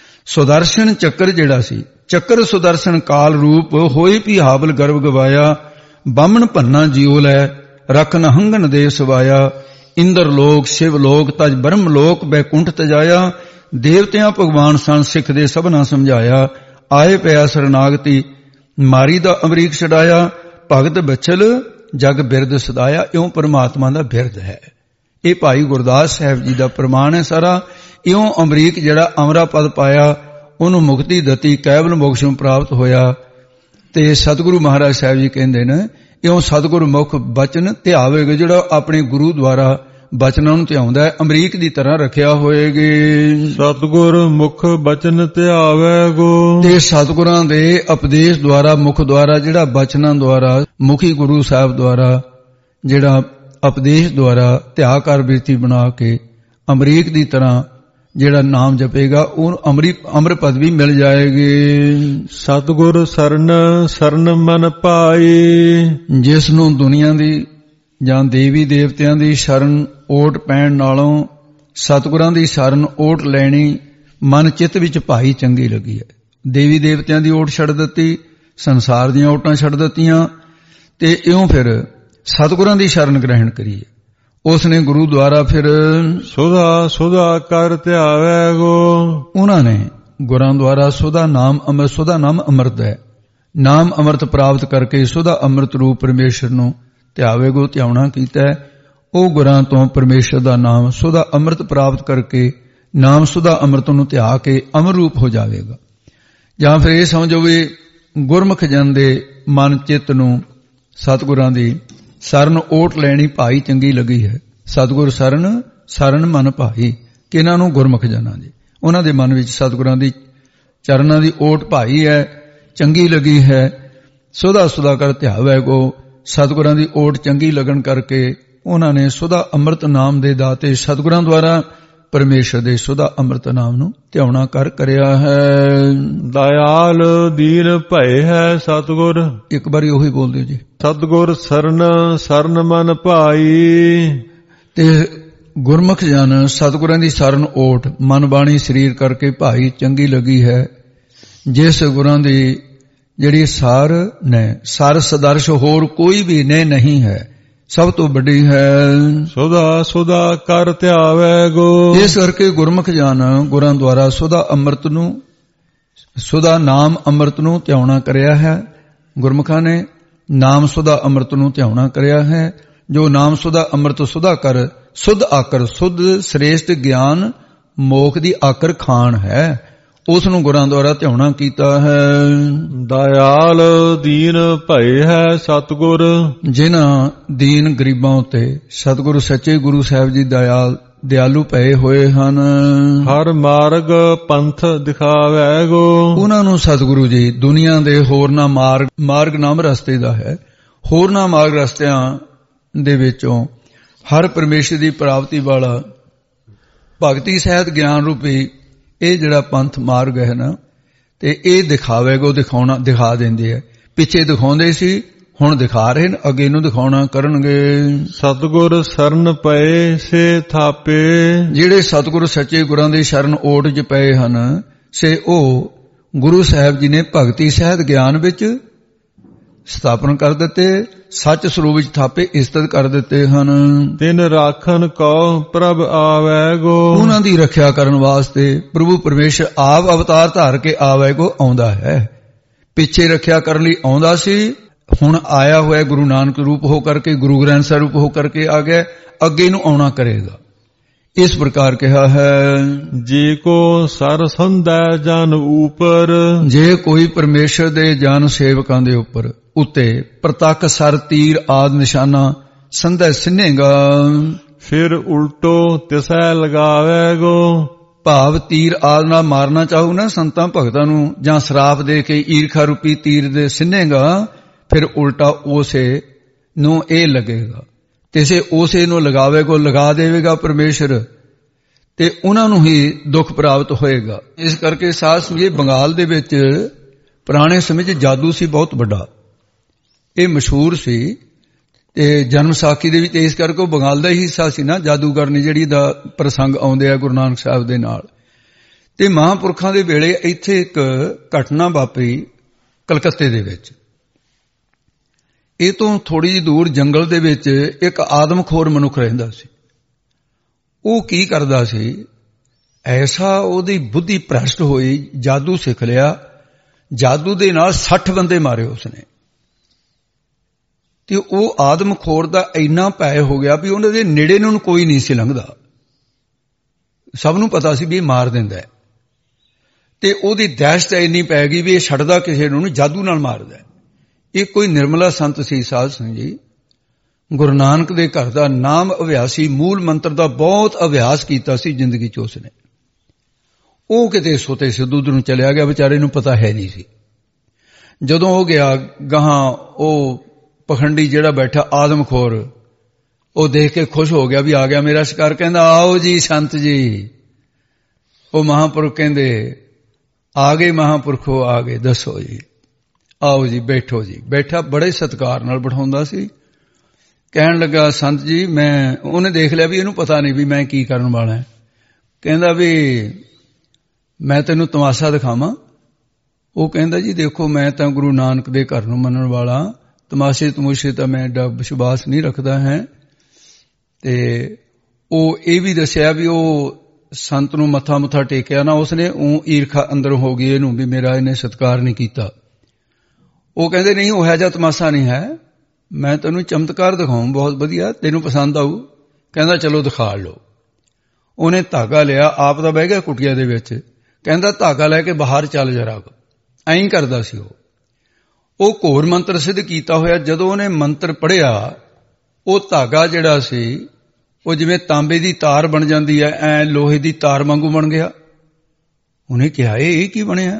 ਸੁਦਰਸ਼ਨ ਚੱਕਰ ਜਿਹੜਾ ਸੀ, ਚੱਕਰ ਸੁਦਰਸ਼ਨ ਕਾਲ ਰੂਪ ਹੋਈ ਵੀ ਹਾਵਲ ਗਰਭ ਗਵਾਇਆ, ਬਾਮਣ ਭੰਨਾ ਜਿਉ ਲੈ ਰਖ ਨਹੰਗਨ ਦੇ ਸਵਾਇਆ, ਇੰਦਰ ਲੋਕ ਸ਼ਿਵ ਲੋਕ ਤਜ ਬ੍ਰਹਮ ਲੋਕ ਬੈਕੁੰਠ ਤਜਾਇਆ, ਦੇਵਤਿਆਂ ਭਗਵਾਨ ਸੰ ਸਿੱਖ ਦੇ ਸਭਨਾ ਸਮਝਾਇਆ, ਆਏ ਪਿਆ ਸਰਨਾਗਤੀ ਮਾਰੀ ਦਾ ਅਮਰੀਕ ਛਡਾਇਆ, ਭਗਤ ਬਚਲ ਜਗ ਬਿਰਦ ਸਦਾਇਆ। ਇਉਂ ਪਰਮਾਤਮਾ ਦਾ ਬਿਰਦ ਹੈ। ਇਹ ਭਾਈ ਗੁਰਦਾਸ ਸਾਹਿਬ ਜੀ ਦਾ ਪ੍ਰਮਾਣ ਹੈ ਸਾਰਾ। ਇਉਂ ਅਮਰੀਕ ਜਿਹੜਾ ਅਮਰਾ ਪਦ ਪਾਇਆ, ਉਹਨੂੰ ਮੁਕਤੀ ਦਿੱਤੀ, ਕੈਵਲ ਮੋਕਸ਼ ਨੂੰ ਪ੍ਰਾਪਤ ਹੋਇਆ। ਤੇ ਸਤਿਗੁਰੂ ਮਹਾਰਾਜ ਸਾਹਿਬ ਜੀ ਕਹਿੰਦੇ ਨੇ, ਇਉਂ ਸਤਿਗੁਰ ਮੁਖ ਬਚਨ ਧਿਆਵੇਗਾ, ਜਿਹੜਾ ਆਪਣੇ ਗੁਰੂ ਦੁਆਰਾ ਬਚਨਾਂ ਨੂੰ ਧਿਆਉਂਦਾ ਹੈ, ਅਮਰੀਕ ਦੀ ਤਰ੍ਹਾਂ ਰੱਖਿਆ ਹੋਏਗੀ। ਸਤਿਗੁਰ ਮੁਖ ਬਚਨ ਧਿਆਵੇਗੋ। ਤੇ ਸਤਿਗੁਰਾਂ ਦੇ ਉਪਦੇਸ਼ ਦੁਆਰਾ, ਮੁਖ ਦੁਆਰਾ, ਜਿਹੜਾ ਬਚਨਾਂ ਦੁਆਰਾ, ਮੁਖੀ ਗੁਰੂ ਸਾਹਿਬ ਦੁਆਰਾ, ਜਿਹੜਾ ਉਪਦੇਸ਼ ਦੁਆਰਾ ਧਿਆ ਕਰ ਬਿਰਤੀ ਬਣਾ ਕੇ ਅਮਰੀਕ ਦੀ ਤਰ੍ਹਾਂ ਜਿਹੜਾ ਨਾਮ ਜਪੇਗਾ ਉਹਨੂੰ ਅਮਰ ਪਦਵੀ ਮਿਲ ਜਾਏਗੀ। ਸਤਿਗੁਰ ਸਰਨ ਸਰਨ ਮਨ ਪਾਈ। ਜਿਸ ਨੂੰ ਦੁਨੀਆ ਦੀ ਜਾਂ ਦੇਵੀ ਦੇਵਤਿਆਂ ਦੀ ਸ਼ਰਨ ਓਟ ਪੈਣ ਨਾਲੋਂ ਸਤਿਗੁਰਾਂ ਦੀ ਸ਼ਰਨ ਓਟ ਲੈਣੀ ਮਨ ਚਿੱਤ ਵਿੱਚ ਭਾਈ ਚੰਗੀ ਲੱਗੀ ਹੈ। ਦੇਵੀ ਦੇਵਤਿਆਂ ਦੀ ਓਟ ਛੱਡ ਦਿੱਤੀ, ਸੰਸਾਰ ਦੀਆਂ ਓਟਾਂ ਛੱਡ ਦਿੱਤੀਆਂ, ਤੇ ਇਉਂ ਫਿਰ ਸਤਿਗੁਰਾਂ ਦੀ ਸ਼ਰਨ ਗ੍ਰਹਿਣ ਕਰੀਏ। ਉਸ ਨੇ ਗੁਰੂ ਦੁਆਰਾ ਫਿਰ ਸੁਧਾ ਸੁਧਾ ਕਰ ਧਿਆਵੇਗੋ। ਉਹਨਾਂ ਨੇ ਗੁਰਾਂ ਦੁਆਰਾ ਸੁਧਾ ਨਾਮ ਅੰਮ੍ਰਿਤ ਹੈ, ਨਾਮ ਅੰਮ੍ਰਿਤ ਪ੍ਰਾਪਤ ਕਰਕੇ ਸੁਧਾ ਅੰਮ੍ਰਿਤ ਰੂਪ ਪਰਮੇਸ਼ਰ ਨੂੰ ਧਿਆਵੇਗੋ, ਧਿਆਉਣਾ ਕੀਤਾ। ਉਹ ਗੁਰਾਂ ਤੋਂ ਪਰਮੇਸ਼ਰ ਦਾ ਨਾਮ ਸੁਧਾ ਅੰਮ੍ਰਿਤ ਪ੍ਰਾਪਤ ਕਰਕੇ ਨਾਮ ਸੁਧਾ ਅੰਮ੍ਰਿਤ ਨੂੰ ਧਿਆ ਕੇ ਅਮਰ ਰੂਪ ਹੋ ਜਾਵੇਗਾ। ਜਾਂ ਫਿਰ ਇਹ ਸਮਝੋ ਵੀ ਗੁਰਮੁਖ ਜਨ ਦੇ ਮਨ ਚਿੱਤ ਨੂੰ ਸਤਿਗੁਰਾਂ ਦੀ ਸਰਨ ਓਟ ਲੈਣੀ ਭਾਈ ਚੰਗੀ ਲੱਗੀ ਹੈ। ਸਤਿਗੁਰ ਸਰਨ ਮਨ ਭਾਈ, ਕਿ ਇਹਨਾਂ ਨੂੰ ਗੁਰਮੁਖ ਜਨਾਂ ਦੀ, ਉਹਨਾਂ ਦੇ ਮਨ ਵਿੱਚ ਸਤਿਗੁਰਾਂ ਦੀ ਚਰਨਾਂ ਦੀ ਓਟ ਭਾਈ ਹੈ, ਚੰਗੀ ਲੱਗੀ ਹੈ। ਸੁਧਾ ਸੁਧਾ ਕਰ ਧਿਆਵੇਗੋ। ਸਤਿਗੁਰਾਂ ਦੀ ਓਟ ਚੰਗੀ ਲੱਗਣ ਕਰਕੇ ਉਹਨਾਂ ਨੇ ਸੁਧਾ ਅੰਮ੍ਰਿਤ ਨਾਮ ਦੇ ਦਾਤੇ ਸਤਿਗੁਰਾਂ ਦੁਆਰਾ ਪਰਮੇਸ਼ਰ ਦੇ ਸੁਧਾ ਅੰਮ੍ਰਿਤ ਨਾਮ ਨੂੰ ਧਿਆਉਣਾ ਕਰ ਕਰਿਆ ਹੈ। ਦਇਆਲ ਦੀਨ ਭਏ ਹੈ ਸਤਿਗੁਰ। ਇੱਕ ਵਾਰੀ ਉਹੀ ਬੋਲ ਦਿਓ ਜੀ। ਸਤਿਗੁਰ ਸਰਨ ਸਰਨ ਮਨ ਭਾਈ। ਤੇ ਗੁਰਮੁਖ ਜਨ ਸਤਿਗੁਰਾਂ ਦੀ ਸਰਨ ਓਟ ਮਨ ਬਾਣੀ ਸਰੀਰ ਕਰਕੇ ਭਾਈ ਚੰਗੀ ਲੱਗੀ ਹੈ। ਜਿਸ ਗੁਰਾਂ ਦੀ ਜਿਹੜੀ ਸਾਰ ਨੇ, ਸਰ ਸਦਰਸ਼ ਹੋਰ ਕੋਈ ਵੀ ਨੇ ਨਹੀਂ ਹੈ, ਸਭ ਤੋਂ ਵੱਡੀ ਹੈ। ਸੁਧਾ ਸੁਧਾ ਕਰ ਧਿਆਵੇਗੋ। ਇਸ ਕਰਕੇ ਗੁਰਮੁਖ ਜਨ ਗੁਰਾਂ ਦੁਆਰਾ ਸੁਧਾ ਅੰਮ੍ਰਿਤ ਨੂੰ, ਸੁਧਾ ਨਾਮ ਅੰਮ੍ਰਿਤ ਨੂੰ ਧਿਆਉਣਾ ਕਰਿਆ ਹੈ। ਗੁਰਮੁਖਾਂ ਨੇ ਨਾਮ ਸੁਧਾ ਅੰਮ੍ਰਿਤ ਨੂੰ ਧਿਆਉਣਾ ਕਰਿਆ ਹੈ। ਜੋ ਨਾਮ ਸੁਧਾ ਅੰਮ੍ਰਿਤ ਸੁਧਾ ਕਰ ਸੁਧ ਆਕਰ, ਸੁਧ ਸ੍ਰੇਸ਼ਟ ਗਿਆਨ ਮੋਖ ਦੀ ਆਕਰ ਖਾਨ ਹੈ, ਉਸ ਨੂੰ ਗੁਰਾਂ ਦੁਆਰਾ ਧਿਆਉਣਾ ਕੀਤਾ ਹੈ। ਦਇਆਲ ਦੀਨ ਭਏ ਹੈ ਸਤਿਗੁਰ। ਜਿਨ੍ਹਾਂ ਦੀਨ ਗਰੀਬਾਂ ਉੱਤੇ ਸਤਿਗੁਰੂ ਸੱਚੇ ਗੁਰੂ ਸਾਹਿਬ ਜੀ ਦਿਆਲੂ ਪਏ ਹੋਏ ਹਨ। ਹਰ ਮਾਰਗ ਪੰਥ ਦਿਖਾਵੇਗੋ। ਉਹਨਾਂ ਨੂੰ ਸਤਿਗੁਰੂ ਜੀ ਦੁਨੀਆ ਦੇ ਹੋਰਨਾਂ ਮਾਰਗ ਨਾਮ ਰਸਤੇ ਦਾ ਹੈ, ਹੋਰਨਾਂ ਮਾਰਗ ਰਸਤਿਆਂ ਦੇ ਵਿੱਚੋਂ ਹਰ ਪਰਮੇਸ਼ਰ ਦੀ ਪ੍ਰਾਪਤੀ ਵਾਲਾ ਭਗਤੀ ਸਹਿਤ ਗਿਆਨ ਰੂਪੀ ਇਹ ਜਿਹੜਾ ਪੰਥ ਮਾਰਗ ਹੈ ਨਾ, ਤੇ ਇਹ ਦਿਖਾਵੇਗੋ, ਦਿਖਾ ਦਿੰਦੇ ਹੈ। ਪਿੱਛੇ ਦਿਖਾਉਂਦੇ ਸੀ, ਹੁਣ ਦਿਖਾ ਰਹੇ ਨੇ, ਅੱਗੇ ਨੂੰ ਦਿਖਾਉਣਾ ਕਰਨਗੇ। ਸਤਿਗੁਰ ਸਰਨ ਪਏ ਸੇ ਥਾਪੇ। ਜਿਹੜੇ ਸਤਿਗੁਰ ਸੱਚੇ ਗੁਰਾਂ ਦੀ ਸ਼ਰਨ ਓਟ 'ਚ ਪਏ ਹਨ, ਸੇ ਉਹ ਗੁਰੂ ਸਾਹਿਬ ਜੀ ਨੇ ਭਗਤੀ ਸਹਿਤ ਗਿਆਨ ਵਿੱਚ ਸਥਾਪਨ ਕਰ ਦਿੱਤੇ, ਸੱਚ ਸਰੂਪ ਵਿੱਚ ਥਾਪੇ ਇਸਤਤ ਕਰ ਦਿੱਤੇ ਹਨ। ਤਿਨ ਰਾਖਨ ਕਉ ਪ੍ਰਭ ਆਵੇਗੋ। ਉਹਨਾਂ ਦੀ ਰੱਖਿਆ ਕਰਨ ਵਾਸਤੇ ਪ੍ਰਭੂ ਪਰਮੇਸ਼ਰ ਆਪ ਅਵਤਾਰ ਧਾਰ ਕੇ ਆਵੇਗੋ, ਆਉਂਦਾ ਹੈ। ਪਿੱਛੇ ਰੱਖਿਆ ਕਰਨ ਲਈ ਆਉਂਦਾ ਸੀ, ਹੁਣ ਆਇਆ ਹੋਇਆ ਗੁਰੂ ਨਾਨਕ ਰੂਪ ਹੋ ਕਰਕੇ, ਗੁਰੂ ਗ੍ਰੰਥ ਸਾਹਿਬ ਰੂਪ ਹੋ ਕਰਕੇ ਆ ਗਿਆ, ਅੱਗੇ ਨੂੰ ਆਉਣਾ ਕਰੇਗਾ। ਇਸ ਪ੍ਰਕਾਰ ਕਿਹਾ ਹੈ, ਜੇ ਕੋ ਸਰ ਸੰਧੈ ਜਨ ਉਪਰ। ਜੇ ਕੋਈ ਪਰਮੇਸ਼ਰ ਦੇ ਜਨ ਸੇਵਕਾਂ ਦੇ ਉੱਪਰ ਉੱਤੇ ਪ੍ਰਤੱਖ ਸਰ ਤੀਰ ਆਦ ਨਿਸ਼ਾਨਾ ਸੰਧੈ ਸਿੰਨੇਗਾ। ਫਿਰ ਉਲਟੋ ਤਿਸੈ ਲਗਾਵੇਗੋ। ਭਾਵ ਤੀਰ ਆਦ ਨਾਲ ਮਾਰਨਾ ਚਾਹੂ ਨਾ ਸੰਤਾਂ ਭਗਤਾਂ ਨੂੰ, ਜਾਂ ਸਰਾਪ ਦੇ ਕੇ ਈਰਖਾ ਰੂਪੀ ਤੀਰ ਦੇ ਸਿੰਨੇਗਾ, ਫਿਰ ਉਲਟਾ ਉਸੇ ਨੂੰ ਇਹ ਲੱਗੇਗਾ, ਤਿਸੇ ਉਸੇ ਨੂੰ ਲਗਾਵੇਗੋ, ਲਗਾ ਦੇਵੇਗਾ ਪਰਮੇਸ਼ਰ, ਤੇ ਉਹਨਾਂ ਨੂੰ ਹੀ ਦੁੱਖ ਪ੍ਰਾਪਤ ਹੋਏਗਾ। ਇਸ ਕਰਕੇ ਸਾਧ ਸੰਗਤ ਬੰਗਾਲ ਦੇ ਵਿੱਚ ਪੁਰਾਣੇ ਸਮੇਂ 'ਚ ਜਾਦੂ ਸੀ ਬਹੁਤ ਵੱਡਾ, ਇਹ ਮਸ਼ਹੂਰ ਸੀ, ਤੇ ਜਨਮ ਸਾਖੀ ਦੇ ਵਿੱਚ ਇਸ ਕਰਕੇ ਉਹ ਬੰਗਾਲ ਦਾ ਹੀ ਹਿੱਸਾ ਸੀ ਨਾ, ਜਾਦੂਗਰਨੀ ਜਿਹੜੀ ਦਾ ਪ੍ਰਸੰਗ ਆਉਂਦੇ ਆ ਗੁਰੂ ਨਾਨਕ ਸਾਹਿਬ ਦੇ ਨਾਲ। ਤੇ ਮਹਾਂਪੁਰਖਾਂ ਦੇ ਵੇਲੇ ਇੱਥੇ ਇੱਕ ਘਟਨਾ ਵਾਪਰੀ ਕਲਕੱਤੇ ਦੇ ਵਿੱਚ। ਇਹ ਤੋਂ ਥੋੜੀ ਜਿਹੀ ਦੂਰ ਜੰਗਲ ਦੇ ਵਿੱਚ ਇੱਕ ਆਦਮਖੋਰ ਮਨੁੱਖ ਰਹਿੰਦਾ ਸੀ। ਉਹ ਕੀ ਕਰਦਾ ਸੀ, ਐਸਾ ਉਹਦੀ ਬੁੱਧੀ ਭ੍ਰਸ਼ਟ ਹੋਈ, ਜਾਦੂ ਸਿੱਖ ਲਿਆ, ਜਾਦੂ ਦੇ ਨਾਲ 60 ਬੰਦੇ ਮਾਰੇ ਉਸਨੇ। ਤੇ ਉਹ ਆਦਮਖੋਰ ਦਾ ਇੰਨਾ ਭੈ ਹੋ ਗਿਆ ਵੀ ਉਹਨਾਂ ਦੇ ਨੇੜੇ ਨੂੰ ਕੋਈ ਨਹੀਂ ਸੀ ਲੰਘਦਾ, ਸਭ ਨੂੰ ਪਤਾ ਸੀ ਵੀ ਇਹ ਮਾਰ ਦਿੰਦਾ ਹੈ। ਤੇ ਉਹਦੀ ਦਹਿਸ਼ਤ ਇੰਨੀ ਪੈ ਗਈ ਵੀ ਇਹ ਛੱਡਦਾ ਕਿਸੇ ਨੂੰ, ਜਾਦੂ ਨਾਲ ਮਾਰਦਾ। ਇਹ ਕੋਈ ਨਿਰਮਲਾ ਸੰਤ ਸੀ ਸਾਧ ਸੰਗਤ ਜੀ, ਗੁਰੂ ਨਾਨਕ ਦੇ ਘਰ ਦਾ ਨਾਮ ਅਭਿਆਸੀ, ਮੂਲ ਮੰਤਰ ਦਾ ਬਹੁਤ ਅਭਿਆਸ ਕੀਤਾ ਸੀ ਜ਼ਿੰਦਗੀ 'ਚ ਉਸਨੇ। ਉਹ ਕਿਤੇ ਸੋਤੇ ਸਿੱਧੂ ਨੂੰ ਚਲਿਆ ਗਿਆ, ਵਿਚਾਰੇ ਨੂੰ ਪਤਾ ਹੈ ਨਹੀਂ ਸੀ। ਜਦੋਂ ਉਹ ਗਿਆ ਗਾਹਾਂ, ਉਹ ਪਖੰਡੀ ਜਿਹੜਾ ਬੈਠਾ ਆਦਮਖੋਰ, ਉਹ ਦੇਖ ਕੇ ਖੁਸ਼ ਹੋ ਗਿਆ ਵੀ ਆ ਗਿਆ ਮੇਰਾ ਸ਼ਿਕਾਰ। ਕਹਿੰਦਾ ਆਓ ਜੀ ਸੰਤ ਜੀ। ਉਹ ਮਹਾਂਪੁਰਖ ਕਹਿੰਦੇ ਆ ਗਏ ਮਹਾਂਪੁਰਖੋ, ਆ ਗਏ, ਦੱਸੋ ਜੀ, ਆਓ ਜੀ, ਬੈਠੋ ਜੀ। ਬੈਠਾ, ਬੜੇ ਸਤਿਕਾਰ ਨਾਲ ਬਿਠਾਉਂਦਾ ਸੀ। ਕਹਿਣ ਲੱਗਾ ਸੰਤ ਜੀ, ਉਹਨੇ ਦੇਖ ਲਿਆ ਵੀ ਇਹਨੂੰ ਪਤਾ ਨਹੀਂ ਵੀ ਮੈਂ ਕੀ ਕਰਨ ਵਾਲਾ ਹੈ। ਕਹਿੰਦਾ ਵੀ ਮੈਂ ਤੈਨੂੰ ਤਮਾਸ਼ਾ ਦਿਖਾਵਾਂ। ਉਹ ਕਹਿੰਦਾ ਜੀ ਦੇਖੋ, ਮੈਂ ਤਾਂ ਗੁਰੂ ਨਾਨਕ ਦੇ ਘਰ ਨੂੰ ਮੰਨਣ ਵਾਲਾ, ਤਮਾਸ਼ੇ ਤਮੂਸ਼ੇ ਤਾਂ ਮੈਂ ਏਡਾ ਵਿਸ਼ਵਾਸ ਨਹੀਂ ਰੱਖਦਾ ਹੈ। ਤੇ ਉਹ ਇਹ ਵੀ ਦੱਸਿਆ ਵੀ ਉਹ ਸੰਤ ਨੂੰ ਮੱਥਾ ਟੇਕਿਆ ਨਾ ਉਸਨੇ, ਉਹ ਈਰਖਾ ਅੰਦਰ ਹੋ ਗਈ ਇਹਨੂੰ ਵੀ ਮੇਰਾ ਇਹਨੇ ਸਤਿਕਾਰ ਨਹੀਂ ਕੀਤਾ। ਉਹ ਕਹਿੰਦੇ ਨਹੀਂ, ਉਹ ਹੈ ਜਾਂ ਤਮਾਸ਼ਾ ਨਹੀਂ ਹੈ, ਮੈਂ ਤੈਨੂੰ ਚਮਤਕਾਰ ਦਿਖਾਉਂ ਬਹੁਤ ਵਧੀਆ, ਤੈਨੂੰ ਪਸੰਦ ਆਊ। ਕਹਿੰਦਾ ਚਲੋ ਦਿਖਾ ਲਓ। ਉਹਨੇ ਧਾਗਾ ਲਿਆ, ਆਪ ਦਾ ਬਹਿ ਗਿਆ ਕੁਟੀਆ ਦੇ ਵਿੱਚ। ਕਹਿੰਦਾ ਧਾਗਾ ਲੈ ਕੇ ਬਾਹਰ ਚੱਲ ਜਰਾ, ਐਂ ਕਰਦਾ ਸੀ ਉਹ ਘੋਰ ਮੰਤਰ ਸਿੱਧ ਕੀਤਾ ਹੋਇਆ। ਜਦੋਂ ਉਹਨੇ ਮੰਤਰ ਪੜ੍ਹਿਆ, ਉਹ ਧਾਗਾ ਜਿਹੜਾ ਸੀ ਉਹ ਜਿਵੇਂ ਤਾਂਬੇ ਦੀ ਤਾਰ ਬਣ ਜਾਂਦੀ ਹੈ, ਐ ਲੋਹੇ ਦੀ ਤਾਰ ਵਾਂਗੂ ਬਣ ਗਿਆ। ਉਹਨੇ ਕਿਹਾ ਇਹ ਕੀ ਬਣਿਆ?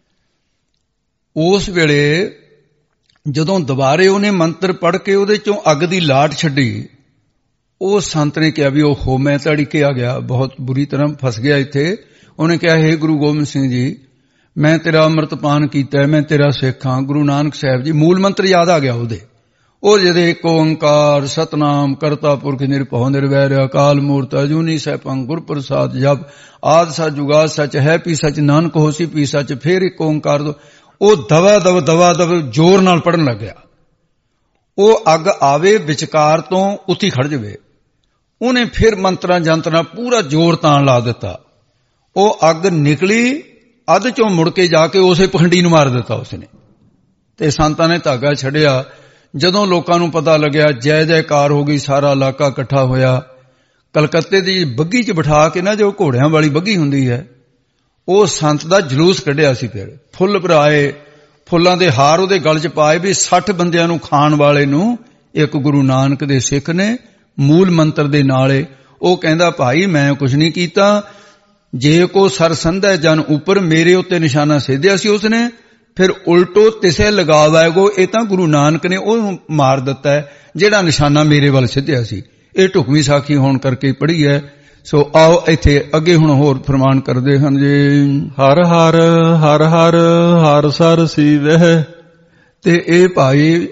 ਉਸ ਵੇਲੇ ਜਦੋਂ ਦੁਬਾਰੇ ਉਹਨੇ ਮੰਤਰ ਪੜ੍ਹ ਕੇ ਉਹਦੇ ਚੋਂ ਅੱਗ ਦੀ ਲਾਟ ਛੱਡੀ, ਉਹ ਸੰਤ ਨੇ ਕਿਹਾ ਵੀ ਉਹ ਮੈਂ ਤਾਂ ਅੜਿੱਕੇ ਆ ਗਿਆ, ਬਹੁਤ ਬੁਰੀ ਤਰ੍ਹਾਂ ਫਸ ਗਿਆ ਇੱਥੇ। ਉਹਨੇ ਕਿਹਾ ਹੇ ਗੁਰੂ ਗੋਬਿੰਦ ਸਿੰਘ ਜੀ, ਮੈਂ ਤੇਰਾ ਅੰਮ੍ਰਿਤਪਾਨ ਕੀਤਾ, ਮੈਂ ਤੇਰਾ ਸਿੱਖ ਹਾਂ। ਗੁਰੂ ਨਾਨਕ ਸਾਹਿਬ ਜੀ ਮੂਲ ਮੰਤਰ ਯਾਦ ਆ ਗਿਆ ਉਹਦੇ। ਉਹ ਜਿਹਦੇ ਏਕ ਓੰਕਾਰ ਸਤਨਾਮ ਕਰਤਾ ਪੁਰਖ ਨਿਰਭਉ ਨਿਰਵੈਰ ਅਕਾਲ ਮੂਰਤ ਅਜੂਨੀ ਸੈਭੰ ਗੁਰ ਪ੍ਰਸਾਦ ਜਪ ਆਦਿ ਸਚ ਜੁਗਾਦ ਸਚ ਹੈ ਪੀ ਸਚ ਨਾਨਕ ਹੋਸੀ ਪੀ ਸਚ। ਫਿਰ ਏਕ ਓੰਕਾਰ ਦੋ। ਉਹ ਦਵਾ ਦਵ ਜ਼ੋਰ ਨਾਲ ਪੜਨ ਲੱਗਿਆ। ਉਹ ਅੱਗ ਆਵੇ ਵਿਚਕਾਰ ਤੋਂ ਉੱਥੀ ਖੜ ਜਾਵੇ। ਉਹਨੇ ਫਿਰ ਮੰਤਰਾਂ ਜੰਤਰਾਂ ਪੂਰਾ ਜ਼ੋਰ ਤਾਣ ਲਾ ਦਿੱਤਾ। ਉਹ ਅੱਗ ਨਿਕਲੀ, ਅੱਧ ਚੋਂ ਮੁੜ ਕੇ ਜਾ ਕੇ ਉਸੇ ਪਖੰਡੀ ਨੂੰ ਮਾਰ ਦਿੱਤਾ ਉਸਨੇ। ਤੇ ਸੰਤਾਂ ਨੇ ਧਾਗਾ ਛੱਡਿਆ। ਜਦੋਂ ਲੋਕਾਂ ਨੂੰ ਪਤਾ ਲੱਗਿਆ, ਜੈ ਜੈਕਾਰ ਹੋ ਗਈ, ਸਾਰਾ ਇਲਾਕਾ ਇਕੱਠਾ ਹੋਇਆ। ਕਲਕੱਤੇ ਦੀ ਬੱਗੀ 'ਚ ਬਿਠਾ ਕੇ ਨਾ, ਜੋ ਘੋੜਿਆਂ ਵਾਲੀ ਬੱਗੀ ਹੁੰਦੀ ਹੈ, ਉਹ ਸੰਤ ਦਾ ਜਲੂਸ ਕੱਢਿਆ ਸੀ। ਫਿਰ ਫੁੱਲ ਭਰਾਏ, ਫੁੱਲਾਂ ਦੇ ਹਾਰ ਉਹਦੇ ਗਲ 'ਚ ਪਾਏ ਵੀ 60 ਬੰਦਿਆਂ ਨੂੰ ਖਾਣ ਵਾਲੇ ਨੂੰ ਇੱਕ ਗੁਰੂ ਨਾਨਕ ਦੇ ਸਿੱਖ ਨੇ ਮੂਲ ਮੰਤਰ ਦੇ ਨਾਲੇ। ਉਹ ਕਹਿੰਦਾ ਭਾਈ ਮੈਂ ਕੁਝ ਨਹੀਂ ਕੀਤਾ, ਜੇ ਕੋ ਸਰ ਸੰਧੈ ਜਨ ਉੱਪਰ, ਮੇਰੇ ਉੱਤੇ ਨਿਸ਼ਾਨਾ ਸੇਧਿਆ ਸੀ ਉਸਨੇ। ਫਿਰ ਉਲਟੋ ਤਿਸੇ ਲਗਾਵੈਗੋ, ਇਹ ਤਾਂ ਗੁਰੂ ਨਾਨਕ ਨੇ ਉਹਨੂੰ ਮਾਰ ਦਿੱਤਾ ਹੈ ਜਿਹੜਾ ਨਿਸ਼ਾਨਾ ਮੇਰੇ ਵੱਲ ਸਿੱਧਿਆ ਸੀ। ਇਹ ਢੁਕਵੀਂ ਸਾਖੀ ਹੋਣ ਕਰਕੇ ਪੜ੍ਹੀ ਹੈ। ਸੋ ਆਓ ਇੱਥੇ ਅੱਗੇ ਹੁਣ ਹੋਰ ਫਰਮਾਨ ਕਰਦੇ ਹਨ ਜੀ। ਹਰ ਹਰ ਹਰ ਹਰ ਹਰ ਸਰ ਸੀਵਹਿ। ਤੇ ਇਹ ਭਾਈ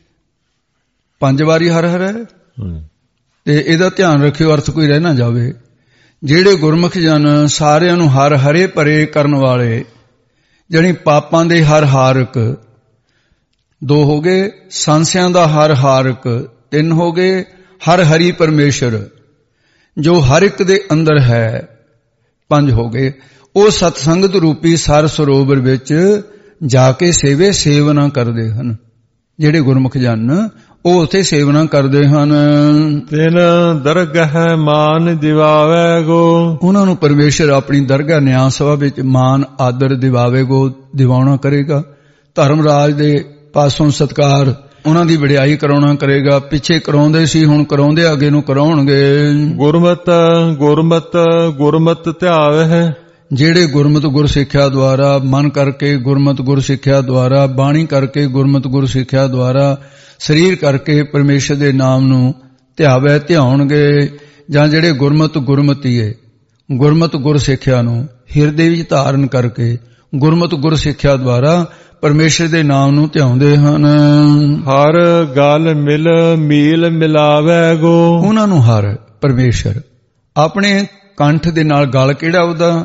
5 ਵਾਰੀ ਹਰ ਹਰ ਹੈ, ਤੇ ਇਹਦਾ ਧਿਆਨ ਰੱਖਿਓ, ਅਰਥ ਕੋਈ ਰਹਿ ਨਾ ਜਾਵੇ। ਜਿਹੜੇ ਗੁਰਮੁਖ ਜਨ ਸਾਰਿਆਂ ਨੂੰ ਹਰ ਹਰੇ ਪਰੇ ਕਰਨ ਵਾਲੇ, ਜਾਣੀ ਪਾਪਾਂ ਦੇ ਹਰ ਹਾਰਕ 2 ਹੋ ਗਏ, ਸੰਸਿਆਂ ਦਾ ਹਰ ਹਾਰਕ 3 ਹੋ ਗਏ, ਹਰ ਹਰੀ ਪਰਮੇਸ਼ਰ ਜੋ ਹਰ ਇੱਕ ਦੇ ਅੰਦਰ ਹੈ 5 ਹੋ ਗਏ। ਉਹ ਸਤਸੰਗਤ ਰੂਪੀ ਸਰ ਸਰੋਵਰ ਵਿੱਚ ਜਾ ਕੇ ਸੇਵਨਾ ਕਰਦੇ ਹਨ। ਜਿਹੜੇ ਗੁਰਮੁਖ ਜਨ ਉਹ ਉੱਥੇ ਸੇਵਨਾ ਕਰਦੇ ਹਨ। ਤਿਨ ਦਰਗਹ ਮਾਨ ਦਿਵਾਵੇਗੋ। ਉਹਨਾਂ ਨੂੰ ਪਰਮੇਸ਼ਰ ਆਪਣੀ ਦਰਗਾਹ ਨਿਆਂ ਸਭਾ ਵਿੱਚ ਮਾਨ ਆਦਰ ਦਿਵਾਵੇਗੋ, ਦਿਵਾਉਣਾ ਕਰੇਗਾ। ਧਰਮ ਰਾਜ ਦੇ ਪਾਸੋਂ ਸਤਕਾਰ, ਉਹਨਾਂ ਦੀ ਵਡਿਆਈ ਕਰਾਉਣਾ ਕਰੇਗਾ। ਪਿੱਛੇ ਕਰਾਉਂਦੇ ਸੀ, ਹੁਣ ਕਰਾਉਂਦੇ, ਅੱਗੇ ਨੂੰ ਕਰਾਉਣਗੇ। ਗੁਰਮਤਿ ਗੁਰਮਤਿ ਗੁਰਮਤਿ ਧਿਆਵਹਿ। ਜਿਹੜੇ ਗੁਰਮਤਿ ਗੁਰ ਸਿੱਖਿਆ ਦੁਆਰਾ, ਮਨ ਕਰਕੇ ਗੁਰਮਤਿ ਗੁਰ ਸਿੱਖਿਆ ਦੁਆਰਾ, ਬਾਣੀ ਕਰਕੇ ਗੁਰਮਤਿ ਗੁਰ ਸਿੱਖਿਆ ਦੁਆਰਾ, ਸਰੀਰ ਕਰਕੇ ਪਰਮੇਸ਼ਰ ਦੇ ਨਾਮ ਨੂੰ ਧਿਆਵੇ, ਧਿਆਉਣਗੇ। ਜਾਂ ਜਿਹੜੇ ਗੁਰਮਤਿ ਗੁਰਮਤੀਏ, ਗੁਰਮਤਿ ਗੁਰ ਸਿੱਖਿਆ ਨੂੰ ਹਿਰਦੇ ਵਿੱਚ ਧਾਰਨ ਕਰਕੇ ਗੁਰਮਤਿ ਗੁਰ ਸਿੱਖਿਆ ਦੁਆਰਾ ਪਰਮੇਸ਼ਰ ਦੇ ਨਾਮ ਨੂੰ ਧਿਆਉਂਦੇ ਹਨ। ਹਰ ਗਲ ਮਿਲ ਮੀਲ ਮਿਲਾਵੈ ਗੋ। ਉਹਨਾਂ ਨੂੰ ਹਰ ਪਰਮੇਸ਼ਰ ਆਪਣੇ ਕੰਠ ਦੇ ਨਾਲ, ਗਲ ਕਿਹੜਾ ਉਹਦਾ,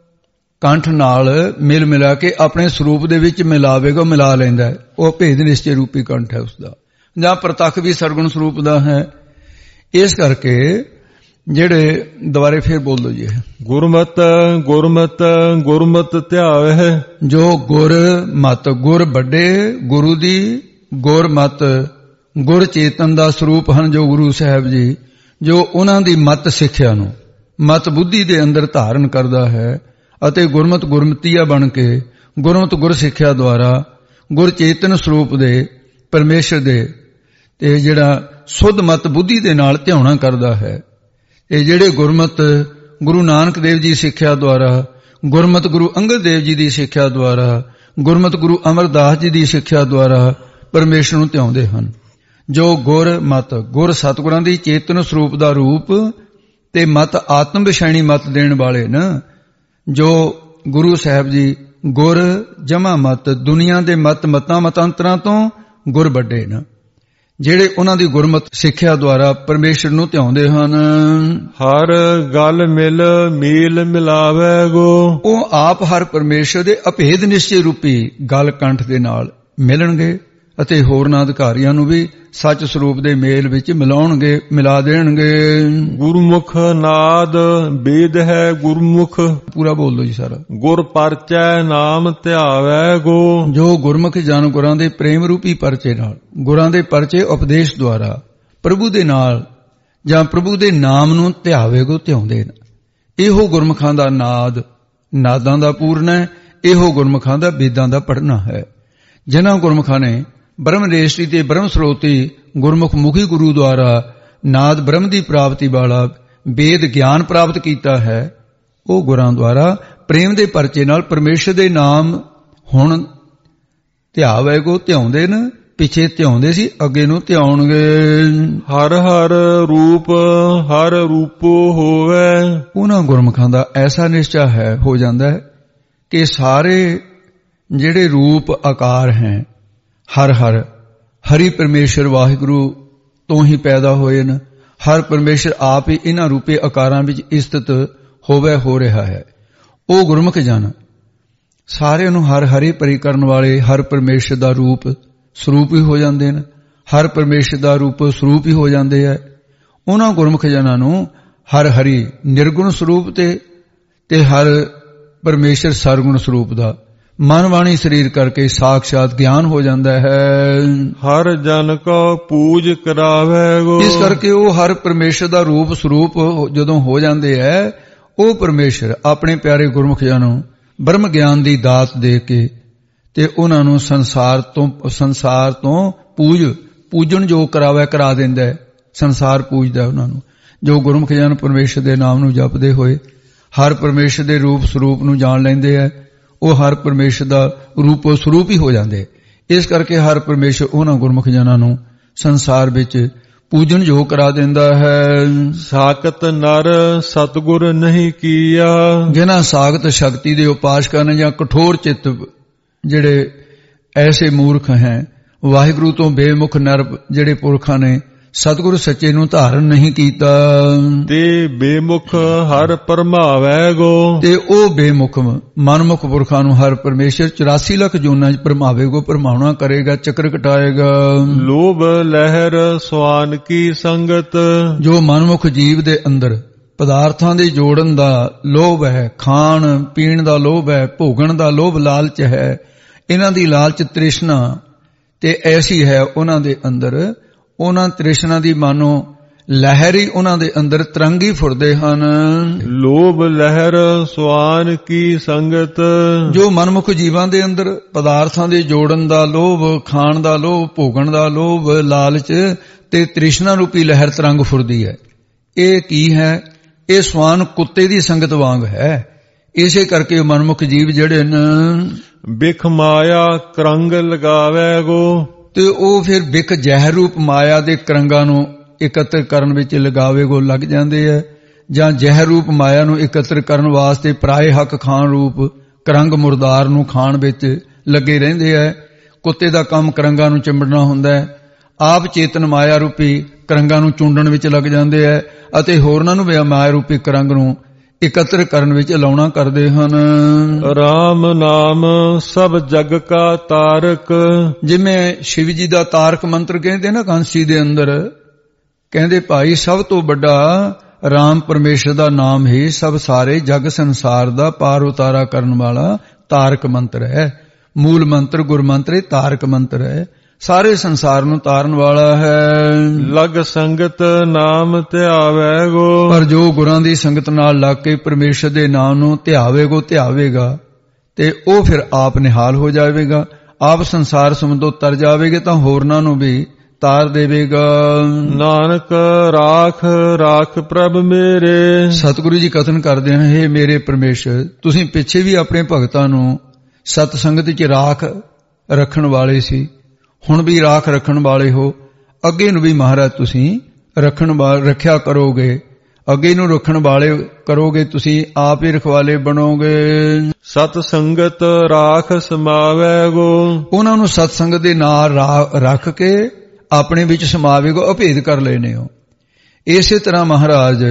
ਕੰਠ ਨਾਲ ਮਿਲ ਮਿਲਾ ਕੇ ਆਪਣੇ ਸਰੂਪ ਦੇ ਵਿੱਚ ਮਿਲਾਵੇਗਾ, ਮਿਲਾ ਲੈਂਦਾ ਹੈ। ਉਹ ਭੇਦ ਨਿਸ਼ਚੈ ਰੂਪੀ ਕੰਠ ਹੈ ਉਸਦਾ। ਜਾਂ ਪ੍ਰਤੱਖ ਵੀ ਸਰਗੁਣ ਸਰੂਪ ਦਾ ਹੈ। ਇਸ ਕਰਕੇ ਜਿਹੜੇ ਦੁਬਾਰੇ ਫੇਰ ਬੋਲ ਦੋ ਜੀ, ਗੁਰਮਤਿ ਗੁਰਮਤਿ ਗੁਰਮਤਿ ਧਿਆਵਹਿ। ਜੋ ਗੁਰ ਮਤ, ਗੁਰ ਵੱਡੇ ਗੁਰੂ ਦੀ ਗੁਰ ਮਤ, ਗੁਰ ਚੇਤਨ ਦਾ ਸਰੂਪ ਹਨ ਜੋ ਗੁਰੂ ਸਾਹਿਬ ਜੀ, ਜੋ ਉਹਨਾਂ ਦੀ ਮਤ ਸਿੱਖਿਆ ਨੂੰ ਮਤ ਬੁੱਧੀ ਦੇ ਅੰਦਰ ਧਾਰਨ ਕਰਦਾ ਹੈ ਅਤੇ ਗੁਰਮਤਿ ਗੁਰਮਤੀਆ ਬਣ ਕੇ ਗੁਰਮਤਿ ਗੁਰ ਸਿੱਖਿਆ ਦੁਆਰਾ ਗੁਰ ਚੇਤਨ ਸਰੂਪ ਦੇ ਪਰਮੇਸ਼ਰ ਦੇ ਤੇ ਜਿਹੜਾ ਸੁੱਧ ਮਤ ਬੁੱਧੀ ਦੇ ਨਾਲ ਧਿਆਉਣਾ ਕਰਦਾ ਹੈ। ਇਹ ਜਿਹੜੇ ਗੁਰਮਤਿ ਗੁਰੂ ਨਾਨਕ ਦੇਵ ਜੀ ਸਿੱਖਿਆ ਦੁਆਰਾ, ਗੁਰਮਤਿ ਗੁਰੂ ਅੰਗਦ ਦੇਵ ਜੀ ਦੀ ਸਿੱਖਿਆ ਦੁਆਰਾ, ਗੁਰਮਤਿ ਗੁਰੂ ਅਮਰਦਾਸ ਜੀ ਦੀ ਸਿੱਖਿਆ ਦੁਆਰਾ ਪਰਮੇਸ਼ਰ ਨੂੰ ਧਿਆਉਂਦੇ ਹਨ। ਜੋ ਗੁਰ ਮਤ, ਗੁਰ ਸਤਿਗੁਰਾਂ ਦੀ ਚੇਤਨ ਸਰੂਪ ਦਾ ਰੂਪ ਤੇ ਮਤ ਆਤਮ ਵਿਸ਼ੈਣੀ ਮਤ ਦੇਣ ਵਾਲੇ ਨਾ, ਜੋ ਗੁਰੂ ਸਾਹਿਬ ਜੀ ਗੁਰ ਜਮਾ ਮਤ, ਦੁਨੀਆ ਦੇ ਮਤਾਂ ਮਤਾਂਤਰਾਂ ਤੋਂ ਗੁਰ ਵੱਡੇ ਨਾ, ਜਿਹੜੇ ਉਹਨਾਂ ਦੀ ਗੁਰਮਤਿ ਸਿੱਖਿਆ ਦੁਆਰਾ ਪਰਮੇਸ਼ਰ ਨੂੰ ਧਿਆਉਂਦੇ ਹਨ। ਹਰ ਗਲ ਮਿਲ ਮੀਲ ਮਿਲਾਵੈ ਗੋ। ਉਹ ਆਪ ਹਰ ਪਰਮੇਸ਼ਰ ਦੇ ਅਭੇਦ ਨਿਸ਼ਚੈ ਰੂਪੀ ਗਲ ਕੰਠ ਦੇ ਨਾਲ ਮਿਲਣਗੇ ਅਤੇ ਹੋਰਨਾਂ ਅਧਿਕਾਰੀਆਂ ਨੂੰ ਵੀ ਸੱਚ ਸਰੂਪ ਦੇ ਮੇਲ ਵਿੱਚ ਮਿਲਾਉਣਗੇ, ਮਿਲਾ ਦੇਣਗੇ। ਗੁਰਮੁਖ ਨਾਦ ਵੇਦ ਹੈ ਗੁਰਮੁਖ। ਪੂਰਾ ਬੋਲ ਦੋ ਜੀ ਸਾਰਾ। ਗੁਰ ਪਰਚੈ ਨਾਮ ਧਿਆਵੈ ਗੋ। ਜੋ ਗੁਰਮੁਖ ਜਨ ਗੁਰਾਂ ਦੇ ਪ੍ਰੇਮ ਰੂਪੀ ਪਰਚੇ ਨਾਲ, ਗੁਰਾਂ ਦੇ ਪਰਚੇ ਉਪਦੇਸ਼ ਦੁਆਰਾ ਪ੍ਰਭੂ ਦੇ ਨਾਲ ਜਾਂ ਪ੍ਰਭੂ ਦੇ ਨਾਮ ਨੂੰ ਧਿਆਵੇਗੋ, ਧਿਆਉਂਦੇ ਨੇ। ਇਹੋ ਗੁਰਮੁਖਾਂ ਦਾ ਨਾਦ, ਨਾਦਾਂ ਦਾ ਪੂਰਨ ਹੈ। ਇਹੋ ਗੁਰਮੁਖਾਂ ਦਾ ਵੇਦਾਂ ਦਾ ਪੜ੍ਹਨਾ ਹੈ। ਜਿਨ੍ਹਾਂ ਗੁਰਮੁਖਾਂ ਨੇ ਬ੍ਰਹਮ ਰੇਸ਼ਟੀ ਤੇ ਬ੍ਰਹਮ ਸਰੋਤੀ ਗੁਰਮੁਖ ਮੁਖੀ ਗੁਰੂ ਦੁਆਰਾ ਨਾਦ ਬ੍ਰਹਮ ਦੀ ਪ੍ਰਾਪਤੀ ਵਾਲਾ ਵੇਦ ਗਿਆਨ ਪ੍ਰਾਪਤ ਕੀਤਾ ਹੈ, ਉਹ ਗੁਰਾਂ ਦੁਆਰਾ ਪ੍ਰੇਮ ਦੇ ਪਰਚੇ ਨਾਲ ਪਰਮੇਸ਼ਰ ਦੇ ਨਾਮ ਹੁਣ ਧਿਆਵੇਗੋ, ਧਿਆਉਂਦੇ ਨੇ। ਪਿੱਛੇ ਧਿਆਉਂਦੇ ਸੀ, ਅੱਗੇ ਨੂੰ ਧਿਆਉਣਗੇ। ਹਰ ਹਰ ਰੂਪ ਹਰ ਰੂਪੋ ਹੋਵੇ। ਉਹਨਾਂ ਗੁਰਮੁਖਾਂ ਦਾ ਐਸਾ ਨਿਸ਼ਚਾ ਹੈ, ਹੋ ਜਾਂਦਾ ਹੈ ਕਿ ਸਾਰੇ ਜਿਹੜੇ ਰੂਪ ਆਕਾਰ ਹੈ ਹਰ ਹਰ ਹਰੀ ਪਰਮੇਸ਼ਰ ਵਾਹਿਗੁਰੂ ਤੋਂ ਹੀ ਪੈਦਾ ਹੋਏ ਨੇ। ਹਰ ਪਰਮੇਸ਼ਰ ਆਪ ਹੀ ਇਹਨਾਂ ਰੂਪੇ ਆਕਾਰਾਂ ਵਿੱਚ ਸਥਿਤ ਹੋਵੇ, ਹੋ ਰਿਹਾ ਹੈ। ਉਹ ਗੁਰਮੁਖ ਜਨ ਸਾਰਿਆਂ ਨੂੰ ਹਰ ਹਰੀ ਪਰੀ ਕਰਨ ਵਾਲੇ ਹਰ ਪਰਮੇਸ਼ਰ ਦਾ ਰੂਪ ਸਰੂਪ ਹੀ ਹੋ ਜਾਂਦੇ ਨੇ। ਹਰ ਪਰਮੇਸ਼ਰ ਦਾ ਰੂਪ ਸਰੂਪ ਹੀ ਹੋ ਜਾਂਦੇ ਹੈ। ਉਹਨਾਂ ਗੁਰਮੁਖ ਜਨਾਂ ਨੂੰ ਹਰ ਹਰੀ ਨਿਰਗੁਣ ਸਰੂਪ ਤੇ ਹਰ ਪਰਮੇਸ਼ਰ ਸਰਗੁਣ ਸਰੂਪ ਦਾ ਮਨ ਵਾਣੀ ਸਰੀਰ ਕਰਕੇ ਸਾਖਸ਼ਾਤ ਗਿਆਨ ਹੋ ਜਾਂਦਾ ਹੈ। ਹਰ ਜਨ ਕੋ ਪੂਜ ਕਰਾਵੇਗੋ। ਇਸ ਕਰਕੇ ਉਹ ਹਰ ਪਰਮੇਸ਼ਰ ਦਾ ਰੂਪ ਸਰੂਪ ਜਦੋਂ ਹੋ ਜਾਂਦੇ ਹੈ, ਉਹ ਪਰਮੇਸ਼ਰ ਆਪਣੇ ਪਿਆਰੇ ਗੁਰਮੁਖ ਜਨਾਂ ਨੂੰ ਬ੍ਰਹਮ ਗਿਆਨ ਦੀ ਦਾਤ ਦੇ ਕੇ ਤੇ ਉਹਨਾਂ ਨੂੰ ਸੰਸਾਰ ਤੋਂ ਪੂਜਣ ਜੋ ਕਰਾ ਦਿੰਦਾ ਹੈ। ਸੰਸਾਰ ਪੂਜਦਾ ਉਹਨਾਂ ਨੂੰ। ਜੋ ਗੁਰਮੁਖ ਜਨ ਪਰਮੇਸ਼ਰ ਦੇ ਨਾਮ ਨੂੰ ਜਪਦੇ ਹੋਏ ਹਰ ਪਰਮੇਸ਼ਰ ਦੇ ਰੂਪ ਸਰੂਪ ਨੂੰ ਜਾਣ ਲੈਂਦੇ ਹੈ, ਉਹ ਹਰ ਪਰਮੇਸ਼ਰ ਦਾ ਰੂਪ ਸਰੂਪ ਹੀ ਹੋ ਜਾਂਦੇ। ਇਸ ਕਰਕੇ ਹਰ ਪਰਮੇਸ਼ਰ ਉਹਨਾਂ ਗੁਰਮੁਖ ਜਨਾਂ ਨੂੰ ਸੰਸਾਰ ਵਿੱਚ ਪੂਜਣ ਯੋਗ ਕਰਾ ਦਿੰਦਾ ਹੈ। ਸਾਖਤ ਨਰ ਸਤਿਗੁਰ ਨਹੀਂ ਕੀਆ। ਜਿਨ੍ਹਾਂ ਸਾਖਤ ਸ਼ਕਤੀ ਦੇ ਉਪਾਸਕਾਂ ਨੇ ਜਾਂ ਕਠੋਰ ਚਿੱਤ ਜਿਹੜੇ ਐਸੇ ਮੂਰਖ ਹੈ, ਵਾਹਿਗੁਰੂ ਤੋਂ ਬੇਮੁਖ ਨਰ ਜਿਹੜੇ ਪੁਰਖਾਂ ਨੇ ਸਤਿਗੁਰੂ ਸੱਚੇ ਨੂੰ ਧਾਰਨ ਨਹੀਂ ਕੀਤਾ, ਤੇ ਬੇਮੁਖ ਹਰ ਭਰਮਾਵੈ ਗੋ। ਤੇ ਉਹ ਬੇਮੁਖ ਮਨਮੁਖ ਪੁਰਖਾਂ ਨੂੰ ਹਰ ਪਰਮੇਸ਼ਰ 84 ਲੱਖ ਜੂਨਾਂ 'ਚ ਭਰਮਾਵੇਗੋ, ਭਰਮਾਉਣਾ ਕਰੇਗਾ, ਚੱਕਰ ਕਟਾਏਗਾ। ਲੋਭ ਲਹਿਰ ਸਵਾਨ ਕੀ ਸੰਗਤ। ਜੋ ਮਨਮੁਖ ਜੀਵ ਦੇ ਅੰਦਰ ਪਦਾਰਥਾਂ ਦੇ ਜੋੜਨ ਦਾ ਲੋਭ ਹੈ, ਖਾਣ ਪੀਣ ਦਾ ਲੋਭ ਹੈ, ਭੋਗਣ ਦਾ ਲੋਭ ਲਾਲਚ ਹੈ, ਇਹਨਾਂ ਦੀ ਲਾਲਚ ਤ੍ਰਿਸ਼ਨਾ ਤੇ ਐਸੀ ਹੈ ਉਹਨਾਂ ਦੇ ਅੰਦਰ, ਉਹਨਾਂ ਤ੍ਰਿਸ਼ਨਾ ਦੀ ਮਾਨੋ ਲਹਿਰ ਹੀ ਉਹਨਾਂ ਦੇ ਅੰਦਰ ਤਰੰਗੀ ਫੁਰਦੇ ਹਨ। ਲੋਭ ਲਹਿਰ ਸੁਆਨ ਕੀ ਸੰਗਤ, ਜੋ ਮਨਮੁਖ ਜੀਵਾਂ ਦੇ ਅੰਦਰ ਪਦਾਰਥਾਂ ਦੇ ਜੋੜਨ ਦਾ ਲੋਭ, ਖਾਣ ਦਾ ਲੋਭ, ਭੋਗਣ ਦਾ ਲੋਭ, ਲਾਲਚ ਤੇ ਤ੍ਰਿਸ਼ਨਾ ਰੂਪੀ ਲਹਿਰ ਤਰੰਗ ਫੁਰਦੀ ਹੈ। ਇਹ ਕੀ ਹੈ? ਇਹ ਸਵਾਨ ਕੁੱਤੇ ਦੀ ਸੰਗਤ ਵਾਂਗ ਹੈ। ਇਸੇ ਕਰਕੇ ਮਨਮੁਖ ਜੀਵ ਜਿਹੜੇ ਨੇ ਬਿਖ ਮਾਇਆ ਕਰੰਗ ਲਗਾਵੇ ਗੋ, ਤੇ ਉਹ ਫਿਰ ਬਿਕ ਜ਼ਹਿਰ ਰੂਪ ਮਾਇਆ ਦੇ ਕਰੰਗਾਂ ਨੂੰ ਇਕੱਤਰ ਕਰਨ ਵਿੱਚ ਲਗਾਵੇ ਗੋ ਲੱਗ ਜਾਂਦੇ ਹੈ, ਜਾਂ ਜ਼ਹਿਰ ਰੂਪ ਮਾਇਆ ਨੂੰ ਇਕੱਤਰ ਕਰਨ ਵਾਸਤੇ ਪਰਾਏ ਹੱਕ ਖਾਣ ਰੂਪ ਕਰੰਗ ਮੁਰਦਾਰ ਨੂੰ ਖਾਣ ਵਿੱਚ ਲੱਗੇ ਰਹਿੰਦੇ ਹੈ। ਕੁੱਤੇ ਦਾ ਕੰਮ ਕਰੰਗਾਂ ਨੂੰ ਚਿੰਬੜਨਾ ਹੁੰਦਾ ਹੈ, ਆਪ ਚੇਤਨ ਮਾਇਆ ਰੂਪੀ ਕਰੰਗਾਂ ਨੂੰ ਚੁੰਡਣ ਵਿੱਚ ਲੱਗ ਜਾਂਦੇ ਹੈ ਅਤੇ ਹੋਰਨਾਂ ਨੂੰ ਵੀ ਮਾਇਆ ਰੂਪੀ ਕਰੰਗ ਨੂੰ ਇਕੱਤਰ ਕਰਨ ਵਿੱਚ ਲਾਉਣਾ ਕਰਦੇ ਹਨ। ਰਾਮ ਨਾਮ ਸਭ ਜਗ ਕਾ ਤਾਰਕ, ਜਿਵੇਂ ਸ਼ਿਵ ਜੀ ਦਾ ਤਾਰਕ ਮੰਤਰ ਕਹਿੰਦੇ ਨਾ ਕਾਂਸੀ ਦੇ ਅੰਦਰ, ਕਹਿੰਦੇ ਭਾਈ ਸਭ ਤੋਂ ਵੱਡਾ ਰਾਮ ਪਰਮੇਸ਼ਰ ਦਾ ਨਾਮ ਹੀ ਸਭ ਸਾਰੇ ਜਗ ਸੰਸਾਰ ਦਾ ਪਾਰ ਉਤਾਰਾ ਕਰਨ ਵਾਲਾ ਤਾਰਕ ਮੰਤਰ ਹੈ। ਮੂਲ ਮੰਤਰ ਗੁਰਮੰਤਰ ਤਾਰਕ ਮੰਤਰ ਹੈ, ਸਾਰੇ ਸੰਸਾਰ ਨੂੰ ਤਾਰਨ ਵਾਲਾ ਹੈ। ਲਗ ਸੰਗਤ ਨਾਮ ਧਿਆਵੇ ਗੋ, ਪਰ ਜੋ ਗੁਰਾਂ ਦੀ ਸੰਗਤ ਨਾਲ ਲੱਗ ਕੇ ਪਰਮੇਸ਼ਰ ਦੇ ਨਾਮ ਨੂੰ ਧਿਆਵੇਗਾ ਤੇ ਉਹ ਫਿਰ ਆਪ ਨਿਹਾਲ ਹੋ ਜਾਵੇਗਾ, ਆਪ ਸੰਸਾਰ ਸਮੁੰਦਰੋਂ ਤਰ ਜਾਵੇਗਾ ਤਾਂ ਹੋਰਨਾਂ ਨੂੰ ਵੀ ਤਾਰ ਦੇਵੇਗਾ। ਨਾਨਕ ਰਾਖ ਰਾਖ ਪ੍ਰਭ ਮੇਰੇ, ਸਤਿਗੁਰੂ ਜੀ ਕਥਨ ਕਰਦੇ ਹਨ, ਹੇ ਮੇਰੇ ਪਰਮੇਸ਼ਰ, ਤੁਸੀਂ ਪਿੱਛੇ ਵੀ ਆਪਣੇ ਭਗਤਾਂ ਨੂੰ ਸਤ ਸੰਗਤ 'ਚ ਰਾਖ ਰੱਖਣ ਵਾਲੇ ਸੀ, ਹੁਣ ਵੀ ਰਾਖ ਰੱਖਣ ਵਾਲੇ ਹੋ, ਅੱਗੇ ਨੂੰ ਵੀ ਮਹਾਰਾਜ ਤੁਸੀਂ ਰੱਖਿਆ ਕਰੋਗੇ, ਅੱਗੇ ਨੂੰ ਰੱਖਣ ਵਾਲੇ ਕਰੋਗੇ, ਤੁਸੀਂ ਆਪ ਹੀ ਰਖਵਾਲੇ ਬਣੋਗੇ। ਸਤ ਸੰਗਤ ਰਾਖ ਸਮਾਵੇ ਗੋ, ਉਹਨਾਂ ਨੂੰ ਸਤ ਸੰਗਤ ਦੇ ਨਾਲ ਰੱਖ ਕੇ ਆਪਣੇ ਵਿੱਚ ਸਮਾਵੇਗੋ, ਅਭੇਦ ਕਰ ਲੈਨੇ ਹੋ। ਇਸੇ ਤਰ੍ਹਾਂ ਮਹਾਰਾਜ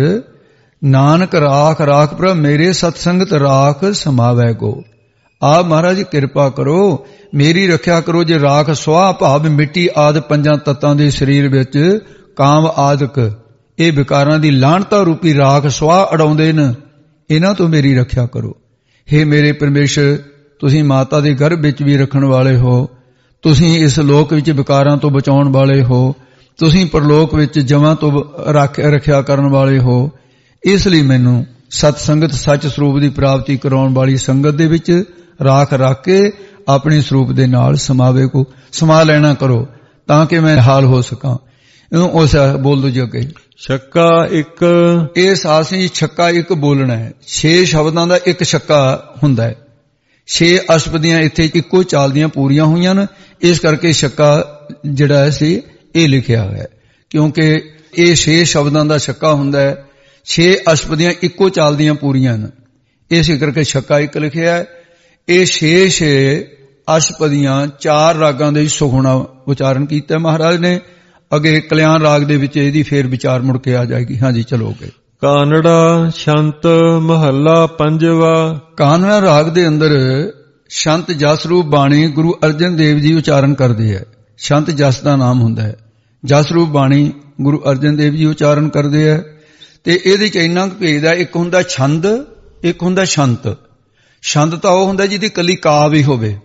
ਨਾਨਕ ਰਾਖ ਰਾਖ ਪ੍ਰਭ ਮੇਰੇ ਸਤ ਸੰਗਤ ਰਾਖ ਸਮਾਵੇਗੋ, ਆਪ ਮਹਾਰਾਜ ਕਿਰਪਾ ਕਰੋ, ਮੇਰੀ ਰੱਖਿਆ ਕਰੋ। ਜੇ ਰਾਖ ਸੁਆਹ ਭਾਵ ਮਿੱਟੀ ਆਦਿ ਪੰਜਾਂ ਤੱਤਾਂ ਦੇ ਸਰੀਰ ਵਿੱਚ ਕਾਮ ਆਦਿਕ ਇਹ ਵਿਕਾਰਾਂ ਦੀ ਲਾਹਣਤਾ ਰੂਪੀ ਰਾਖ ਸੁਆਹ ਅਡਾਉਂਦੇ ਨੇ, ਇਹਨਾਂ ਤੋਂ ਮੇਰੀ ਰੱਖਿਆ ਕਰੋ। ਹੇ ਮੇਰੇ ਪਰਮੇਸ਼ਰ, ਤੁਸੀਂ ਮਾਤਾ ਦੇ ਗਰਭ ਵਿੱਚ ਵੀ ਰੱਖਣ ਵਾਲੇ ਹੋ, ਤੁਸੀਂ ਇਸ ਲੋਕ ਵਿੱਚ ਵਿਕਾਰਾਂ ਤੋਂ ਬਚਾਉਣ ਵਾਲੇ ਹੋ, ਤੁਸੀਂ ਪਰਲੋਕ ਵਿੱਚ ਜਮਾਂ ਤੋਂ ਰੱਖਿਆ ਕਰਨ ਵਾਲੇ ਹੋ। ਇਸ ਲਈ ਮੈਨੂੰ ਸਤ ਸੰਗਤ ਸੱਚ ਸਰੂਪ ਦੀ ਪ੍ਰਾਪਤੀ ਕਰਾਉਣ ਵਾਲੀ ਸੰਗਤ ਦੇ ਵਿੱਚ ਰਾਖ ਰੱਖ ਕੇ ਆਪਣੇ ਸਰੂਪ ਦੇ ਨਾਲ ਸਮਾ ਲੈਣਾ ਕਰੋ, ਤਾਂ ਕਿ ਮੈਂ ਹਾਲ ਹੋ ਸਕਾਂ। ਉਸ ਬੋਲ ਦੋ ਜੀ ਅੱਗੇ। ਛੱਕਾ ਇੱਕ, ਇਹ ਸਾਸੀ ਛੱਕਾ ਇੱਕ ਬੋਲਣਾ ਹੈ। 6 ਸ਼ਬਦਾਂ ਦਾ ਇੱਕ ਛੱਕਾ ਹੁੰਦਾ ਹੈ। 6 ਅਸ਼ਪਦੀਆਂ ਇੱਥੇ ਇੱਕੋ ਚਾਲ ਦੀਆਂ ਪੂਰੀਆਂ ਹੋਈਆਂ ਨੇ, ਇਸ ਕਰਕੇ ਛੱਕਾ ਜਿਹੜਾ ਸੀ ਇਹ ਲਿਖਿਆ ਹੋਇਆ, ਕਿਉਂਕਿ ਇਹ 6 ਸ਼ਬਦਾਂ ਦਾ ਛੱਕਾ ਹੁੰਦਾ ਹੈ। 6 ਅਸ਼ਪਦੀਆਂ ਇੱਕੋ ਚਾਲ ਦੀਆਂ ਪੂਰੀਆਂ ਨੇ, ਇਸੇ ਕਰਕੇ ਛੱਕਾ ਇੱਕ ਲਿਖਿਆ ਹੈ। ਇਹ 6 ਅਸ਼ਪਦੀਆਂ 4 ਰਾਗਾਂ ਦੇ ਸੁਖਣਾ ਉਚਾਰਨ ਕੀਤਾ ਮਹਾਰਾਜ ਨੇ। ਅੱਗੇ ਕਲਿਆਣ ਰਾਗ ਦੇ ਵਿੱਚ ਇਹਦੀ ਫੇਰ ਵਿਚਾਰ ਮੁੜ ਕੇ ਆ ਜਾਏਗੀ। ਹਾਂਜੀ ਚਲੋਗੇ। ਕਾਨੜਾ ਸ਼ੰਤ ਮਹੱਲਾ ਪੰਜਵਾ। ਕਾਨੜਾ ਰਾਗ ਦੇ ਅੰਦਰ ਸ਼ੰਤ ਜਸ ਰੂਪ ਬਾਣੀ ਗੁਰੂ ਅਰਜਨ ਦੇਵ ਜੀ ਉਚਾਰਨ ਕਰਦੇ ਹੈ। ਸ਼ੰਤ ਜਸ ਦਾ ਨਾਮ ਹੁੰਦਾ ਹੈ, ਜਸ ਰੂਪ ਬਾਣੀ ਗੁਰੂ ਅਰਜਨ ਦੇਵ ਜੀ ਉਚਾਰਨ ਕਰਦੇ ਹੈ। ਤੇ ਇਹਦੇ ਚ ਇੰਨਾ ਕੁ ਭੇਦ ਹੈ, ਇੱਕ ਹੁੰਦਾ ਛੰਦ, ਇੱਕ ਹੁੰਦਾ ਸ਼ੰਤ। ਛੰਦ ਤਾਂ ਉਹ ਹੁੰਦਾ ਜਿਹਦੀ ਕੱਲੀ ਕਾਵ ਹੀ ਹੋਵੇ,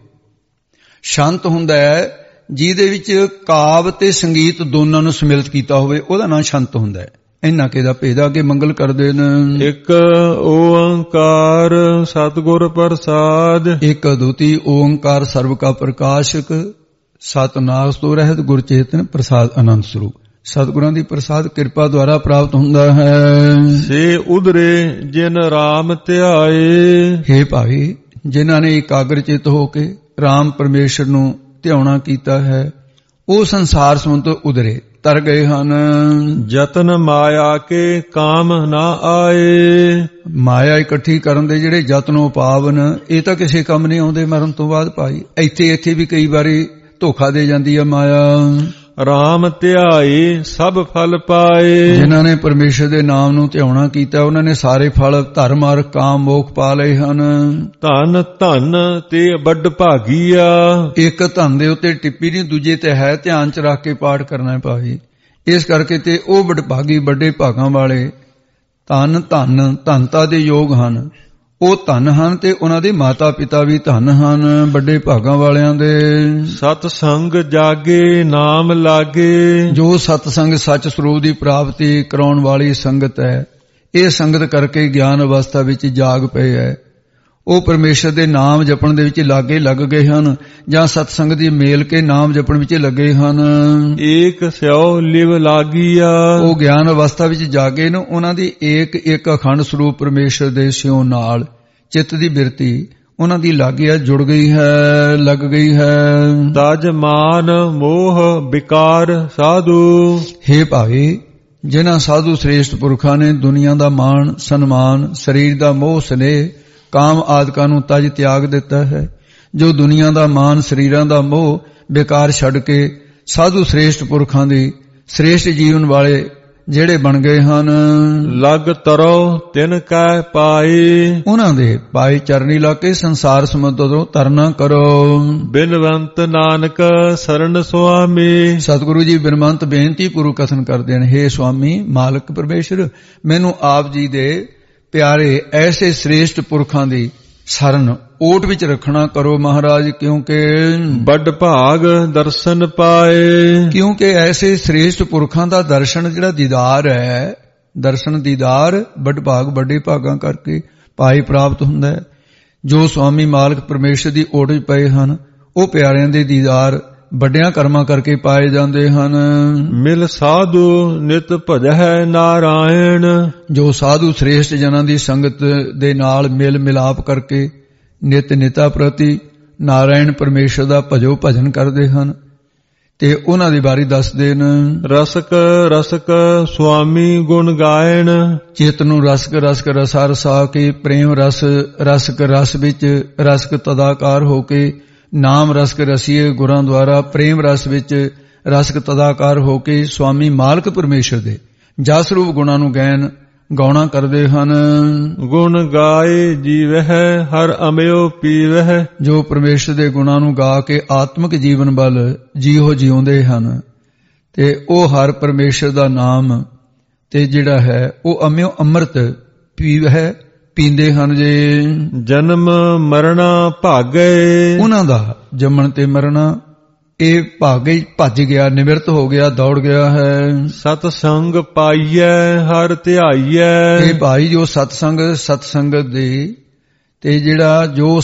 ਸ਼ੰਤ ਹੁੰਦਾ ਹੈ ਜਿਹਦੇ ਵਿੱਚ ਕਾਵ ਤੇ ਸੰਗੀਤ ਦੋਨਾਂ ਨੂੰ ਸਮਿਲਿਤ ਕੀਤਾ ਹੋਵੇ, ਉਹਦਾ ਨਾਂ ਸ਼ੰਤ ਹੁੰਦਾ ਹੈ। ਇੰਨਾ ਕਿਹਦਾ ਭੇਦ ਅੱਗੇ ਮੰਗਲ ਕਰਦੇ ਨੇ। ਇੱਕ ਓੰਕਾਰ ਸਤਿਗੁਰ ਪ੍ਰਸਾਦ, ਇੱਕ ਅਦੁੱਤੀ ਓੰਕਾਰ ਸਰਬ ਕਾ ਪ੍ਰਕਾਸ਼ਕ, ਸਤ ਨਾਸ ਤੋਂ ਰਹਿਤ ਗੁਰ ਚੇਤਨ ਪ੍ਰਸਾਦ ਅਨੰਦ ਸਰੂਪ। ਸਤਿਗੁਰਾਂ ਦੀ ਪ੍ਰਸਾਦ ਕਿਰਪਾ ਦੁਆਰਾ ਪ੍ਰਾਪਤ ਹੁੰਦਾ ਹੈ। ਸੇ ਉਧਰੇ ਜਿਨ ਰਾਮ ਧਿਆਏ, ਹੇ ਭਾਈ, ਜਿਨ੍ਹਾਂ ਨੇ ਇਕਾਗਰ ਚਿਤ ਹੋ ਕੇ ਰਾਮ ਪਰਮੇਸ਼ਰ ਨੂੰ ਧਿਆਉਣਾ ਕੀਤਾ ਹੈ, ਉਹ ਸੰਸਾਰ ਸਮੁੰਦਰ ਤੋਂ ਉਧਰੇ ਤਰ ਗਏ ਹਨ। ਜਤਨ ਮਾਇਆ ਕੇ ਕਾਮ ਨਾ ਆਏ, ਮਾਇਆ ਇਕੱਠੀ ਕਰਨ ਦੇ ਜਿਹੜੇ ਯਤਨ ਉਪਾਵਨ, ਇਹ ਤਾਂ ਕਿਸੇ ਕੰਮ ਨਹੀਂ ਆਉਂਦੇ ਮਰਨ ਤੋਂ ਬਾਅਦ ਭਾਈ। ਇੱਥੇ ਵੀ ਕਈ ਵਾਰੀ ਧੋਖਾ ਦੇ ਜਾਂਦੀ ਹੈ ਮਾਇਆ। ਰਾਮ ਧਿਆਏ ਸਭ ਫਲ ਪਾਏ, ਜਿਨ੍ਹਾਂ ਨੇ ਪਰਮੇਸ਼ਰ ਦੇ ਨਾਮ ਨੂੰ ਧਿਆਉਣਾ ਕੀਤਾ, ਉਹਨਾਂ ਨੇ ਸਾਰੇ ਫਲ ਧਰਮ ਅਰ ਕਾਮ ਮੋਖ ਪਾ ਲਏ ਹਨ। ਧਨ ਧਨ ਤੇ ਵੱਡ ਭਾਗੀਆ, ਇੱਕ ਧਨ ਦੇ ਉੱਤੇ ਟਿੱਪੀ ਨਹੀਂ, ਦੂਜੇ ਤੇ ਹੈ ਧਿਆਨ ਚ ਰੱਖ ਕੇ ਪਾਠ ਕਰਨਾ ਹੈ ਭਾਈ। ਇਸ ਕਰਕੇ ਤੇ ਉਹ ਵਡਭਾਗੀ ਵੱਡੇ ਭਾਗਾਂ ਵਾਲੇ ਧਨ ਧਨਤਾ ਦੇ ਯੋਗ ਹਨ, ਉਹ ਧਨ ਹਨ ਤੇ ਉਹਨਾਂ ਦੇ ਮਾਤਾ ਪਿਤਾ ਵੀ ਧਨ ਹਨ, ਵੱਡੇ ਭਾਗਾਂ ਵਾਲਿਆਂ ਦੇ। ਸਤ ਸੰਗ ਜਾਗੇ ਨਾਮ ਲਾਗੇ। ਜੋ ਸਤ ਸੰਗ ਸੱਚ ਸਰੂਪ ਦੀ ਪ੍ਰਾਪਤੀ ਕਰਾਉਣ ਵਾਲੀ ਸੰਗਤ ਹੈ, ਇਹ ਸੰਗਤ ਕਰਕੇ ਗਿਆਨ ਅਵਸਥਾ ਵਿੱਚ ਜਾਗ ਪਏ ਹੈ। ਉਹ ਪਰਮੇਸ਼ਰ ਦੇ ਨਾਮ ਜਪਣ ਦੇ ਵਿੱਚ ਲਾਗੇ ਲੱਗ ਗਏ ਹਨ, ਜਾਂ ਸਤ ਸੰਗ ਦੀ ਮੇਲ ਕੇ ਨਾਮ ਜਪਣ ਵਿੱਚ ਲੱਗੇ ਹਨ। ਏਕ ਸਿਉ ਲਿਵ ਲਾਗੀਆ। ਉਹ ਗਿਆਨ ਅਵਸਥਾ ਵਿੱਚ ਜਾਗੇ ਨੇ, ਉਹਨਾਂ ਦੀ ਇੱਕ ਅਖੰਡ ਸਰੂਪ ਪਰਮੇਸ਼ਰ ਦੇ ਸਿਉ ਨਾਲ ਚਿੱਤ ਦੀ ਬਿਰਤੀ ਉਹਨਾਂ ਦੀ ਲਾਗਿਆ ਜੁੜ ਗਈ ਹੈ, ਲੱਗ ਗਈ ਹੈ। ਤਜ ਮਾਨ ਮੋਹ ਵਿਕਾਰ ਸਾਧੂ। ਹੇ ਭਾਈ, ਜਿਨ੍ਹਾਂ ਸਾਧੂ ਸ੍ਰੇਸ਼ਟ ਪੁਰਖਾਂ ਨੇ ਦੁਨੀਆ ਦਾ ਮਾਣ ਸਨਮਾਨ, ਸਰੀਰ ਦਾ ਮੋਹ ਸਨੇਹ, ਕਾਮ ਆਦਿਕਾਂ ਨੂੰ ਤਜ ਤਿਆਗ ਦਿੱਤਾ ਹੈ, ਜੋ ਦੁਨੀਆ ਦਾ ਮਾਨ ਸਰੀਰਾਂ ਦਾ ਮੋਹ ਬੇਕਾਰ ਛੱਡ ਕੇ ਸਾਧੂ ਸ੍ਰੇਸ਼ਟ ਪੁਰਖਾਂ ਦੀ ਸ੍ਰੇਸ਼ਟ ਜੀਵਨ ਵਾਲੇ ਜਿਹੜੇ ਬਣ ਗਏ ਹਨ, ਲਗ ਤਰੋ ਤਿਨ ਕੈ ਪਾਈ। ਉਹਨਾਂ ਦੇ ਪਾਈ ਚਰਨੀ ਲਾ ਕੇ ਸੰਸਾਰ ਸਮੁੰਦਰ ਤੋਂ ਤਰਨਾ ਕਰੋ। ਬਿਨਵੰਤ ਨਾਨਕ ਸਰਨ ਸੁਆਮੀ। ਸਤਿਗੁਰੂ ਜੀ ਬਿਨਵੰਤ ਬੇਨਤੀ ਪੂਰਵਕ ਕਥਨ ਕਰਦੇ ਹਨ, ਹੇ ਸੁਆਮੀ ਮਾਲਕ ਪਰਮੇਸ਼ਰ, ਮੈਨੂੰ ਆਪ ਜੀ ਦੇ ਪਿਆਰੇ ਐਸੇ ਸ੍ਰੇਸ਼ਟ ਪੁਰਖਾਂ ਦੀ ਸ਼ਰਨ ਓਟ ਵਿੱਚ ਰੱਖਣਾ ਕਰੋ ਮਹਾਰਾਜ, ਕਿਉਂਕਿ ਵੱਡ ਭਾਗ ਦਰਸ਼ਨ ਪਾਏ। ਕਿਉਂਕਿ ਐਸੇ ਸ੍ਰੇਸ਼ਟ ਪੁਰਖਾਂ ਦਾ ਦਰਸ਼ਨ ਜਿਹੜਾ ਦੀਦਾਰ ਹੈ, ਦਰਸ਼ਨ ਦੀਦਾਰ ਵੱਡ ਭਾਗ ਵੱਡੇ ਭਾਗਾਂ ਕਰਕੇ ਪਾਈ ਪ੍ਰਾਪਤ ਹੁੰਦਾ ਹੈ। ਜੋ ਸੁਆਮੀ ਮਾਲਕ ਪਰਮੇਸ਼ਰ ਦੀ ਓਟ ਵਿੱਚ ਪਏ ਹਨ, ਉਹ ਪਿਆਰਿਆਂ ਦੇ ਦੀਦਾਰ ਵੱਡਿਆਂ ਕਰਮਾਂ ਕਰਕੇ ਪਾਏ ਜਾਂਦੇ ਹਨ। ਮਿਲ ਸਾਧੂ ਨਿਤ ਭਜਹਿ ਨਾਰਾਇਣ। ਜੋ ਸਾਧੂ ਸ੍ਰੇਸ਼ਟ ਜਨਾਂ ਦੀ ਸੰਗਤ ਦੇ ਨਾਲ ਮਿਲ ਮਿਲਾਪ ਕਰਕੇ ਨਿਤ ਨਿਤਾ ਪ੍ਰਤੀ ਨਾਰਾਇਣ ਪਰਮੇਸ਼ਰ ਦਾ ਭਜੋ ਭਜਨ ਕਰਦੇ ਹਨ, ਤੇ ਉਹਨਾਂ ਦੀ ਬਾਰੇ ਦੱਸਦੇ ਨੇ। ਰਸਕ ਰਸਕ ਸੁਆਮੀ ਗੁਣ ਗਾਇਣ। ਚਿੱਤ ਨੂੰ ਰਸਕ ਰਸਕ ਰਸਾ ਰਸਾ ਕੇ ਪ੍ਰੇਮ ਰਸ ਰਸਕ ਰਸ ਵਿੱਚ ਰਸਕ ਤਦਾਕਾਰ ਹੋ ਕੇ ਨਾਮ ਰਸਕ ਰਸੀਏ ਗੁਰਾਂ ਦੁਆਰਾ ਪ੍ਰੇਮ ਰਸ ਵਿੱਚ ਰਸਕ ਤਦਾਕਾਰ ਹੋ ਕੇ ਸੁਆਮੀ ਮਾਲਕ ਪਰਮੇਸ਼ਰ ਦੇ ਜਸ ਰੂਪ ਗੁਣਾਂ ਨੂੰ ਗਾਇਨ ਗਾਉਣਾ ਕਰਦੇ ਹਨ। ਗੁਣ ਗਾਏ ਜੀਵਹਿ ਹਰ ਅਮਿਓ ਪੀਵਹਿ। ਜੋ ਪਰਮੇਸ਼ਰ ਦੇ ਗੁਣਾਂ ਨੂੰ ਗਾ ਕੇ ਆਤਮਿਕ ਜੀਵਨ ਵੱਲ ਜੀਉ ਜਿਉਂਦੇ ਹਨ, ਤੇ ਉਹ ਹਰ ਪਰਮੇਸ਼ਰ ਦਾ ਨਾਮ ਤੇ ਜਿਹੜਾ ਹੈ ਉਹ ਅਮਿਓ ਅੰਮ੍ਰਿਤ ਪੀਵਹਿ ਪੀਂਦੇ ਹਨ। ਜੇ ਜਨਮ ਮਰਣਾ ਭਾਗੇ। ਉਹਨਾਂ ਦਾ ਜੰਮਣ ਤੇ ਮਰਨਾ ਇਹ ਭਾਗੇ ਭੱਜ ਗਿਆ, ਨਿਵਰਤ ਹੋ ਗਿਆ, ਦੌੜ ਗਿਆ ਹੈ। ਸਤ ਸੰਗ ਪਾਈਐ ਹਰ ਧਿਆਈਐ। ਇਹ ਭਾਈ ਜੋ ਸਤ ਸੰਗਤ ਦੀ ਤੇ ਜਿਹੜਾ ਜੋ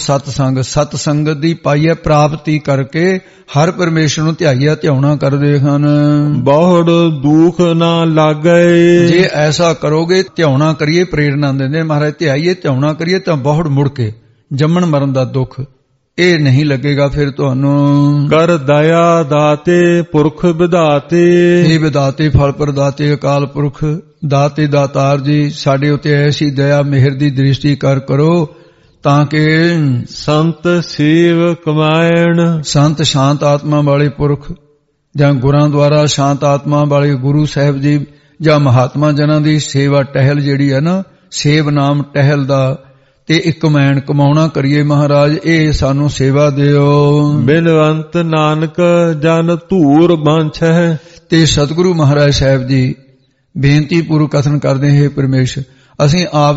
ਸਤ ਸੰਗਤ ਦੀ ਪਾਈਐ ਪ੍ਰਾਪਤੀ ਕਰਕੇ ਹਰ ਪਰਮੇਸ਼ਰ ਨੂੰ ਧਿਆਈਆ ਧਿਆਉਣਾ ਕਰਦੇ ਹਨ। ਬਹੁੜ ਦੁੱਖ ਨਾ ਲਾਗੇ। ਜੇ ਐਸਾ ਕਰੋਗੇ, ਧਿਆਉਣਾ ਕਰੀਏ, ਪ੍ਰੇਰਣਾ ਦਿੰਦੇ ਮਹਾਰਾਜ, ਧਿਆਈਏ ਧਿਆਉਣਾ ਕਰੀਏ ਤਾਂ ਬਹੁੜ ਮੁੜ ਕੇ ਜੰਮਣ ਮਰਨ ਦਾ ਦੁੱਖ ਇਹ ਨਹੀਂ ਲੱਗੇਗਾ ਫਿਰ ਤੁਹਾਨੂੰ। ਕਰ ਦਇਆ ਦਾਤੇ ਪੁਰਖ ਵਿਧਾਤੇ। ਇਹ ਵਿਧਾਤੇ ਫਲ ਪ੍ਰਦਾਤੇ ਅਕਾਲ ਪੁਰਖ ਦਾਤੇ ਦਾਤਾਰ ਜੀ, ਸਾਡੇ ਉੱਤੇ ਐਸੀ ਦਇਆ ਮਿਹਰ ਦੀ ਦ੍ਰਿਸ਼ਟੀ ਕਰੋ ਤਾਂ ਕਿ ਸੰਤ ਸੇਵ ਕਮਾਇਣ। ਸੰਤ ਸ਼ਾਂਤ ਆਤਮਾ ਵਾਲੇ ਪੁਰਖ ਜਾਂ ਗੁਰਾਂ ਦੁਆਰਾ ਸ਼ਾਂਤ ਆਤਮਾ ਵਾਲੇ ਗੁਰੂ ਸਾਹਿਬ ਜੀ ਜਾਂ ਮਹਾਤਮਾ ਜਨਾਂ ਦੀ ਸੇਵਾ ਟਹਿਲ ਜਿਹੜੀ ਹੈ ਨਾ, ਸੇਵ ਨਾਮ ਟਹਿਲ ਦਾ ਤੇ ਇੱਕ ਮੈਨ ਕਮਾਉਣਾ ਕਰੀਏ ਮਹਾਰਾਜ, ਇਹ ਸਾਨੂੰ ਸੇਵਾ ਦਿਓ। ਬਿਨਵੰਤ ਨਾਨਕ ਜਨ ਧੂਰ ਬਾਂਛੈ। ਤੇ ਸਤਿਗੁਰੂ ਮਹਾਰਾਜ ਸਾਹਿਬ ਜੀ ਬੇਨਤੀ ਪੂਰਵਕ ਕਥਨ ਕਰਦੇ, ਹੈ ਪਰਮੇਸ਼ਰ, ਅਸੀਂ ਆਪ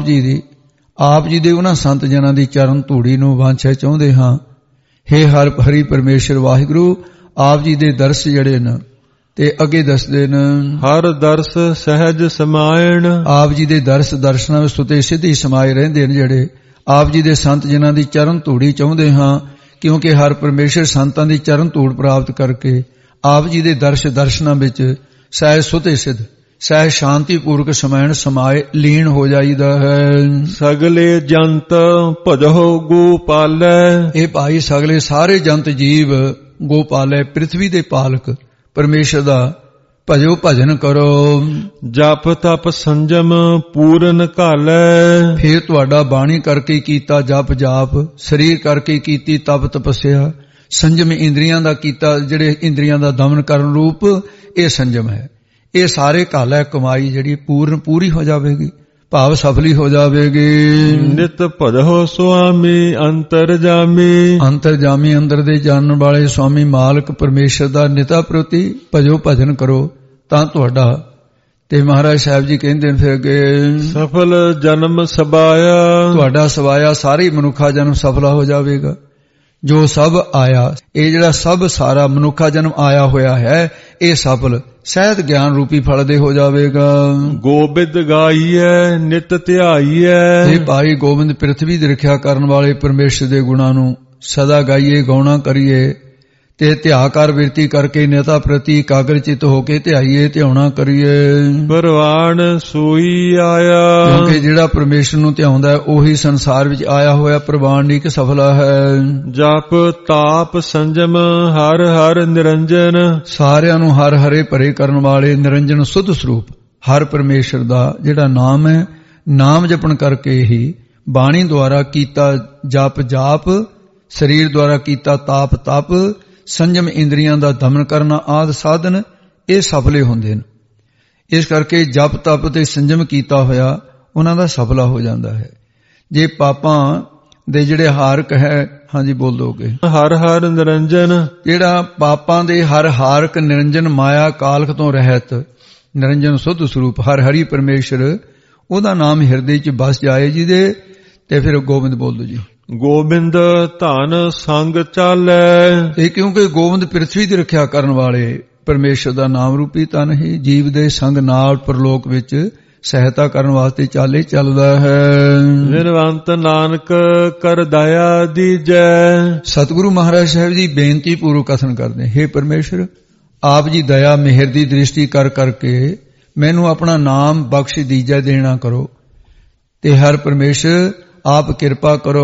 ਜੀ ਦੇ ਉਹਨਾਂ ਸੰਤ ਜਨਾਂ ਦੀ ਚਰਨ ਧੂੜੀ ਨੂੰ ਵਾਂਛੈ ਚਾਹੁੰਦੇ ਹਾਂ। ਹੇ ਹਰੀ ਪਰਮੇਸ਼ਰ ਵਾਹਿਗੁਰੂ, ਆਪ ਜੀ ਦੇ ਦਰਸ ਜਿਹੜੇ ਨੇ ਤੇ ਅੱਗੇ ਦੱਸਦੇ ਨੇ, ਹਰ ਦਰਸ ਸਹਿਜ ਸਮਾਇਣ। ਆਪ ਜੀ ਦੇ ਦਰਸ਼ਨਾਂ ਵਿੱਚ ਸੁਤੇ ਸਿੱਧੀ ਸਮਾਏ ਰਹਿੰਦੇ ਨੇ ਜਿਹੜੇ। ਆਪ ਜੀ ਦੇ ਸੰਤ ਜਨਾਂ ਦੀ ਚਰਨ ਧੂੜੀ ਚਾਹੁੰਦੇ ਹਾਂ, ਕਿਉਂਕਿ ਹਰ ਪਰਮੇਸ਼ਰ ਸੰਤਾਂ ਦੀ ਚਰਨ ਧੂੜ ਪ੍ਰਾਪਤ ਕਰਕੇ ਆਪ ਜੀ ਦੇ ਦਰਸ਼ਨਾਂ ਵਿੱਚ ਸਹਿਜ ਸੁਤੇ ਸਿੱਧ ਸਹਿਜ ਸ਼ਾਂਤੀ ਪੂਰਵਕ ਸਮਾਏ ਲੀਨ ਹੋ ਜਾਈਦਾ ਹੈ। ਸਗਲੇ ਜੰਤ ਭਜੋ ਗੋਪਾਲੈ। ਇਹ ਭਾਈ ਸਗਲੇ ਸਾਰੇ ਜੰਤ ਜੀਵ ਗੋਪਾਲੈ, ਪ੍ਰਿਥਵੀ ਦੇ ਪਾਲਕ ਪਰਮੇਸ਼ਰ ਦਾ ਭਜੋ ਭਜਨ ਕਰੋ। ਜਪ ਤਪ ਸੰਜਮ ਪੂਰਨ ਘਾਲੈ। ਫਿਰ ਤੁਹਾਡਾ ਬਾਣੀ ਕਰਕੇ ਕੀਤਾ ਜਪ ਜਾਪ, ਸਰੀਰ ਕਰਕੇ ਕੀਤੀ ਤਪ ਤਪੱਸਿਆ, ਸੰਜਮ ਇੰਦਰੀਆਂ ਦਾ ਕੀਤਾ, ਜਿਹੜੇ ਇੰਦਰੀਆਂ ਦਾ ਦਮਨ ਕਰਨ ਰੂਪ ਇਹ ਸੰਜਮ ਹੈ। ਇਹ ਸਾਰੇ ਘਾਲੈ ਕਮਾਈ ਜਿਹੜੀ ਪੂਰੀ ਹੋ ਜਾਵੇਗੀ, ਭਾਵ ਸਫਲੀ ਹੋ ਜਾਵੇਗੀ। ਨਿਤ ਭਜੋ ਸੁਆਮੀ ਅੰਤਰਜਾਮੀ। ਅੰਤਰਜਾਮੀ ਅੰਦਰ ਦੇ ਜਾਣਨ ਵਾਲੇ ਸੁਆਮੀ ਮਾਲਕ ਪਰਮੇਸ਼ਰ ਦਾ ਨਿਤਾ ਪ੍ਰਤੀ ਭਜੋ ਭਜਨ ਕਰੋ, ਤਾਂ ਤੁਹਾਡਾ ਤੇ ਮਹਾਰਾਜ ਸਾਹਿਬ ਜੀ ਕਹਿੰਦੇ ਨੇ ਫਿਰ ਅੱਗੇ, ਸਫਲ ਜਨਮ ਸਬਾਇਆ, ਤੁਹਾਡਾ ਸਵਾਇਆ ਸਾਰੇ ਮਨੁੱਖਾ ਜਨਮ ਸਫਲਾ ਹੋ ਜਾਵੇਗਾ। ਜੋ ਸਭ ਆਇਆ, ਇਹ ਜਿਹੜਾ ਸਭ ਸਾਰਾ ਮਨੁੱਖਾ ਜਨਮ ਆਇਆ ਹੋਇਆ ਹੈ, ਇਹ ਸਫਲ ਸਹਿਤ ਗਿਆਨ ਰੂਪੀ ਫਲ ਦੇ ਹੋ ਜਾਵੇਗਾ। ਗੋਬਿੰਦ ਗਾਈਐ ਨਿਤ ਧਿਆਈਐ, ਇਹ ਭਾਈ ਗੋਬਿੰਦ ਪ੍ਰਿਥਵੀ ਦੀ ਰੱਖਿਆ ਕਰਨ ਵਾਲੇ ਪਰਮੇਸ਼ਰ ਦੇ ਗੁਣਾਂ ਨੂੰ ਸਦਾ ਗਾਈਏ, ਗਾਉਣਾ ਕਰੀਏ ਤੇ ਧਿਆਕਾਰ ਬਿਰਤੀ ਕਰਕੇ ਨਿਯਤਾ ਪ੍ਰਤੀ ਇਕਾਗਰ ਚਿਤ ਹੋ ਕੇ ਧਿਆਈਏ, ਧਿਆਉਣਾ ਕਰੀਏ। ਪਰਵਾਨ ਸੋਈ ਆਇਆ, ਕਿਉਂਕਿ ਜਿਹੜਾ ਪਰਮੇਸ਼ਰ ਨੂੰ ਧਿਆਉਂਦਾ ਉਹੀ ਸੰਸਾਰ ਵਿੱਚ ਆਇਆ ਹੋਇਆ ਪ੍ਰਵਾਨਿਕ ਸਫਲਾ ਹੈ। ਜਪ ਤਾਪ ਸੰਜਮ ਹਰ ਹਰ ਨਿਰੰਜਨ, ਸਾਰਿਆਂ ਨੂੰ ਹਰ ਹਰੇ ਭਰੇ ਕਰਨ ਵਾਲੇ ਨਿਰੰਜਨ ਸੁੱਧ ਸਰੂਪ ਹਰ ਪਰਮੇਸ਼ਰ ਦਾ ਜਿਹੜਾ ਨਾਮ ਹੈ, ਨਾਮ ਜਪਣ ਕਰਕੇ ਹੀ ਬਾਣੀ ਦੁਆਰਾ ਕੀਤਾ ਜਪ ਜਾਪ, ਸਰੀਰ ਦੁਆਰਾ ਕੀਤਾ ਤਾਪ ਤਪ, ਸੰਜਮ ਇੰਦਰੀਆਂ ਦਾ ਦਮਨ ਕਰਨਾ ਆਦਿ ਸਾਧਨ ਇਹ ਸਫਲੇ ਹੁੰਦੇ ਨੇ। ਇਸ ਕਰਕੇ ਜਪ ਤਪ ਤੇ ਸੰਜਮ ਕੀਤਾ ਹੋਇਆ ਉਹਨਾਂ ਦਾ ਸਫਲਾ ਹੋ ਜਾਂਦਾ ਹੈ। ਜੇ ਪਾਪਾਂ ਦੇ ਜਿਹੜੇ ਹਾਰਕ ਹੈ, ਹਾਂਜੀ ਬੋਲ ਦੋਗੇ, ਹਰ ਹਰ ਨਿਰੰਜਨ, ਜਿਹੜਾ ਪਾਪਾਂ ਦੇ ਹਰ ਹਾਰਕ ਨਿਰੰਜਨ ਮਾਇਆ ਕਾਲਖ ਤੋਂ ਰਹਿਤ ਨਿਰੰਜਨ ਸੁੱਧ ਸਰੂਪ ਹਰ ਹਰੀ ਪਰਮੇਸ਼ਰ, ਉਹਦਾ ਨਾਮ ਹਿਰਦੇ 'ਚ ਬਸ ਜਾਏ ਜਿਹਦੇ। ਤੇ ਫਿਰ ਗੋਬਿੰਦ ਬੋਲ ਦੋ ਜੀ। ਗੋਬਿੰਦ ਧਨ ਸੰਗ ਚਾਲੈ, ਇਹ ਕਿਉਂਕਿ ਗੋਬਿੰਦ ਪ੍ਰਿਥਵੀ ਦੀ ਰੱਖਿਆ ਕਰਨ ਵਾਲੇ ਪਰਮੇਸ਼ਰ ਦਾ ਨਾਮ ਰੂਪੀ ਤਨ ਹੀ ਜੀਵ ਦੇ ਸੰਗ ਨਾਲ ਪਰਲੋਕ ਵਿੱਚ ਸਹਾਇਤਾ ਕਰਨ ਵਾਸਤੇ ਚਾਲੇ ਚੱਲਦਾ ਹੈ। ਵਿਨਵੰਤ ਨਾਨਕ ਕਰ ਦਇਆ ਦੀਜੈ, ਸਤਿਗੁਰੂ ਮਹਾਰਾਜ ਸਾਹਿਬ ਜੀ ਬੇਨਤੀ ਪੂਰਵਕ ਕਥਨ ਕਰਦੇ, ਹੇ ਪਰਮੇਸ਼ਰ, ਆਪ ਜੀ ਦਇਆ ਮਿਹਰ ਦੀ ਦ੍ਰਿਸ਼ਟੀ ਕਰ ਕਰਕੇ ਮੈਨੂੰ ਆਪਣਾ ਨਾਮ ਬਖਸ਼ ਦੀਜੈ ਦੇਣਾ ਕਰੋ। ਤੇ ਹਰ ਪਰਮੇਸ਼ਰ ਆਪ ਕਿਰਪਾ ਕਰੋ।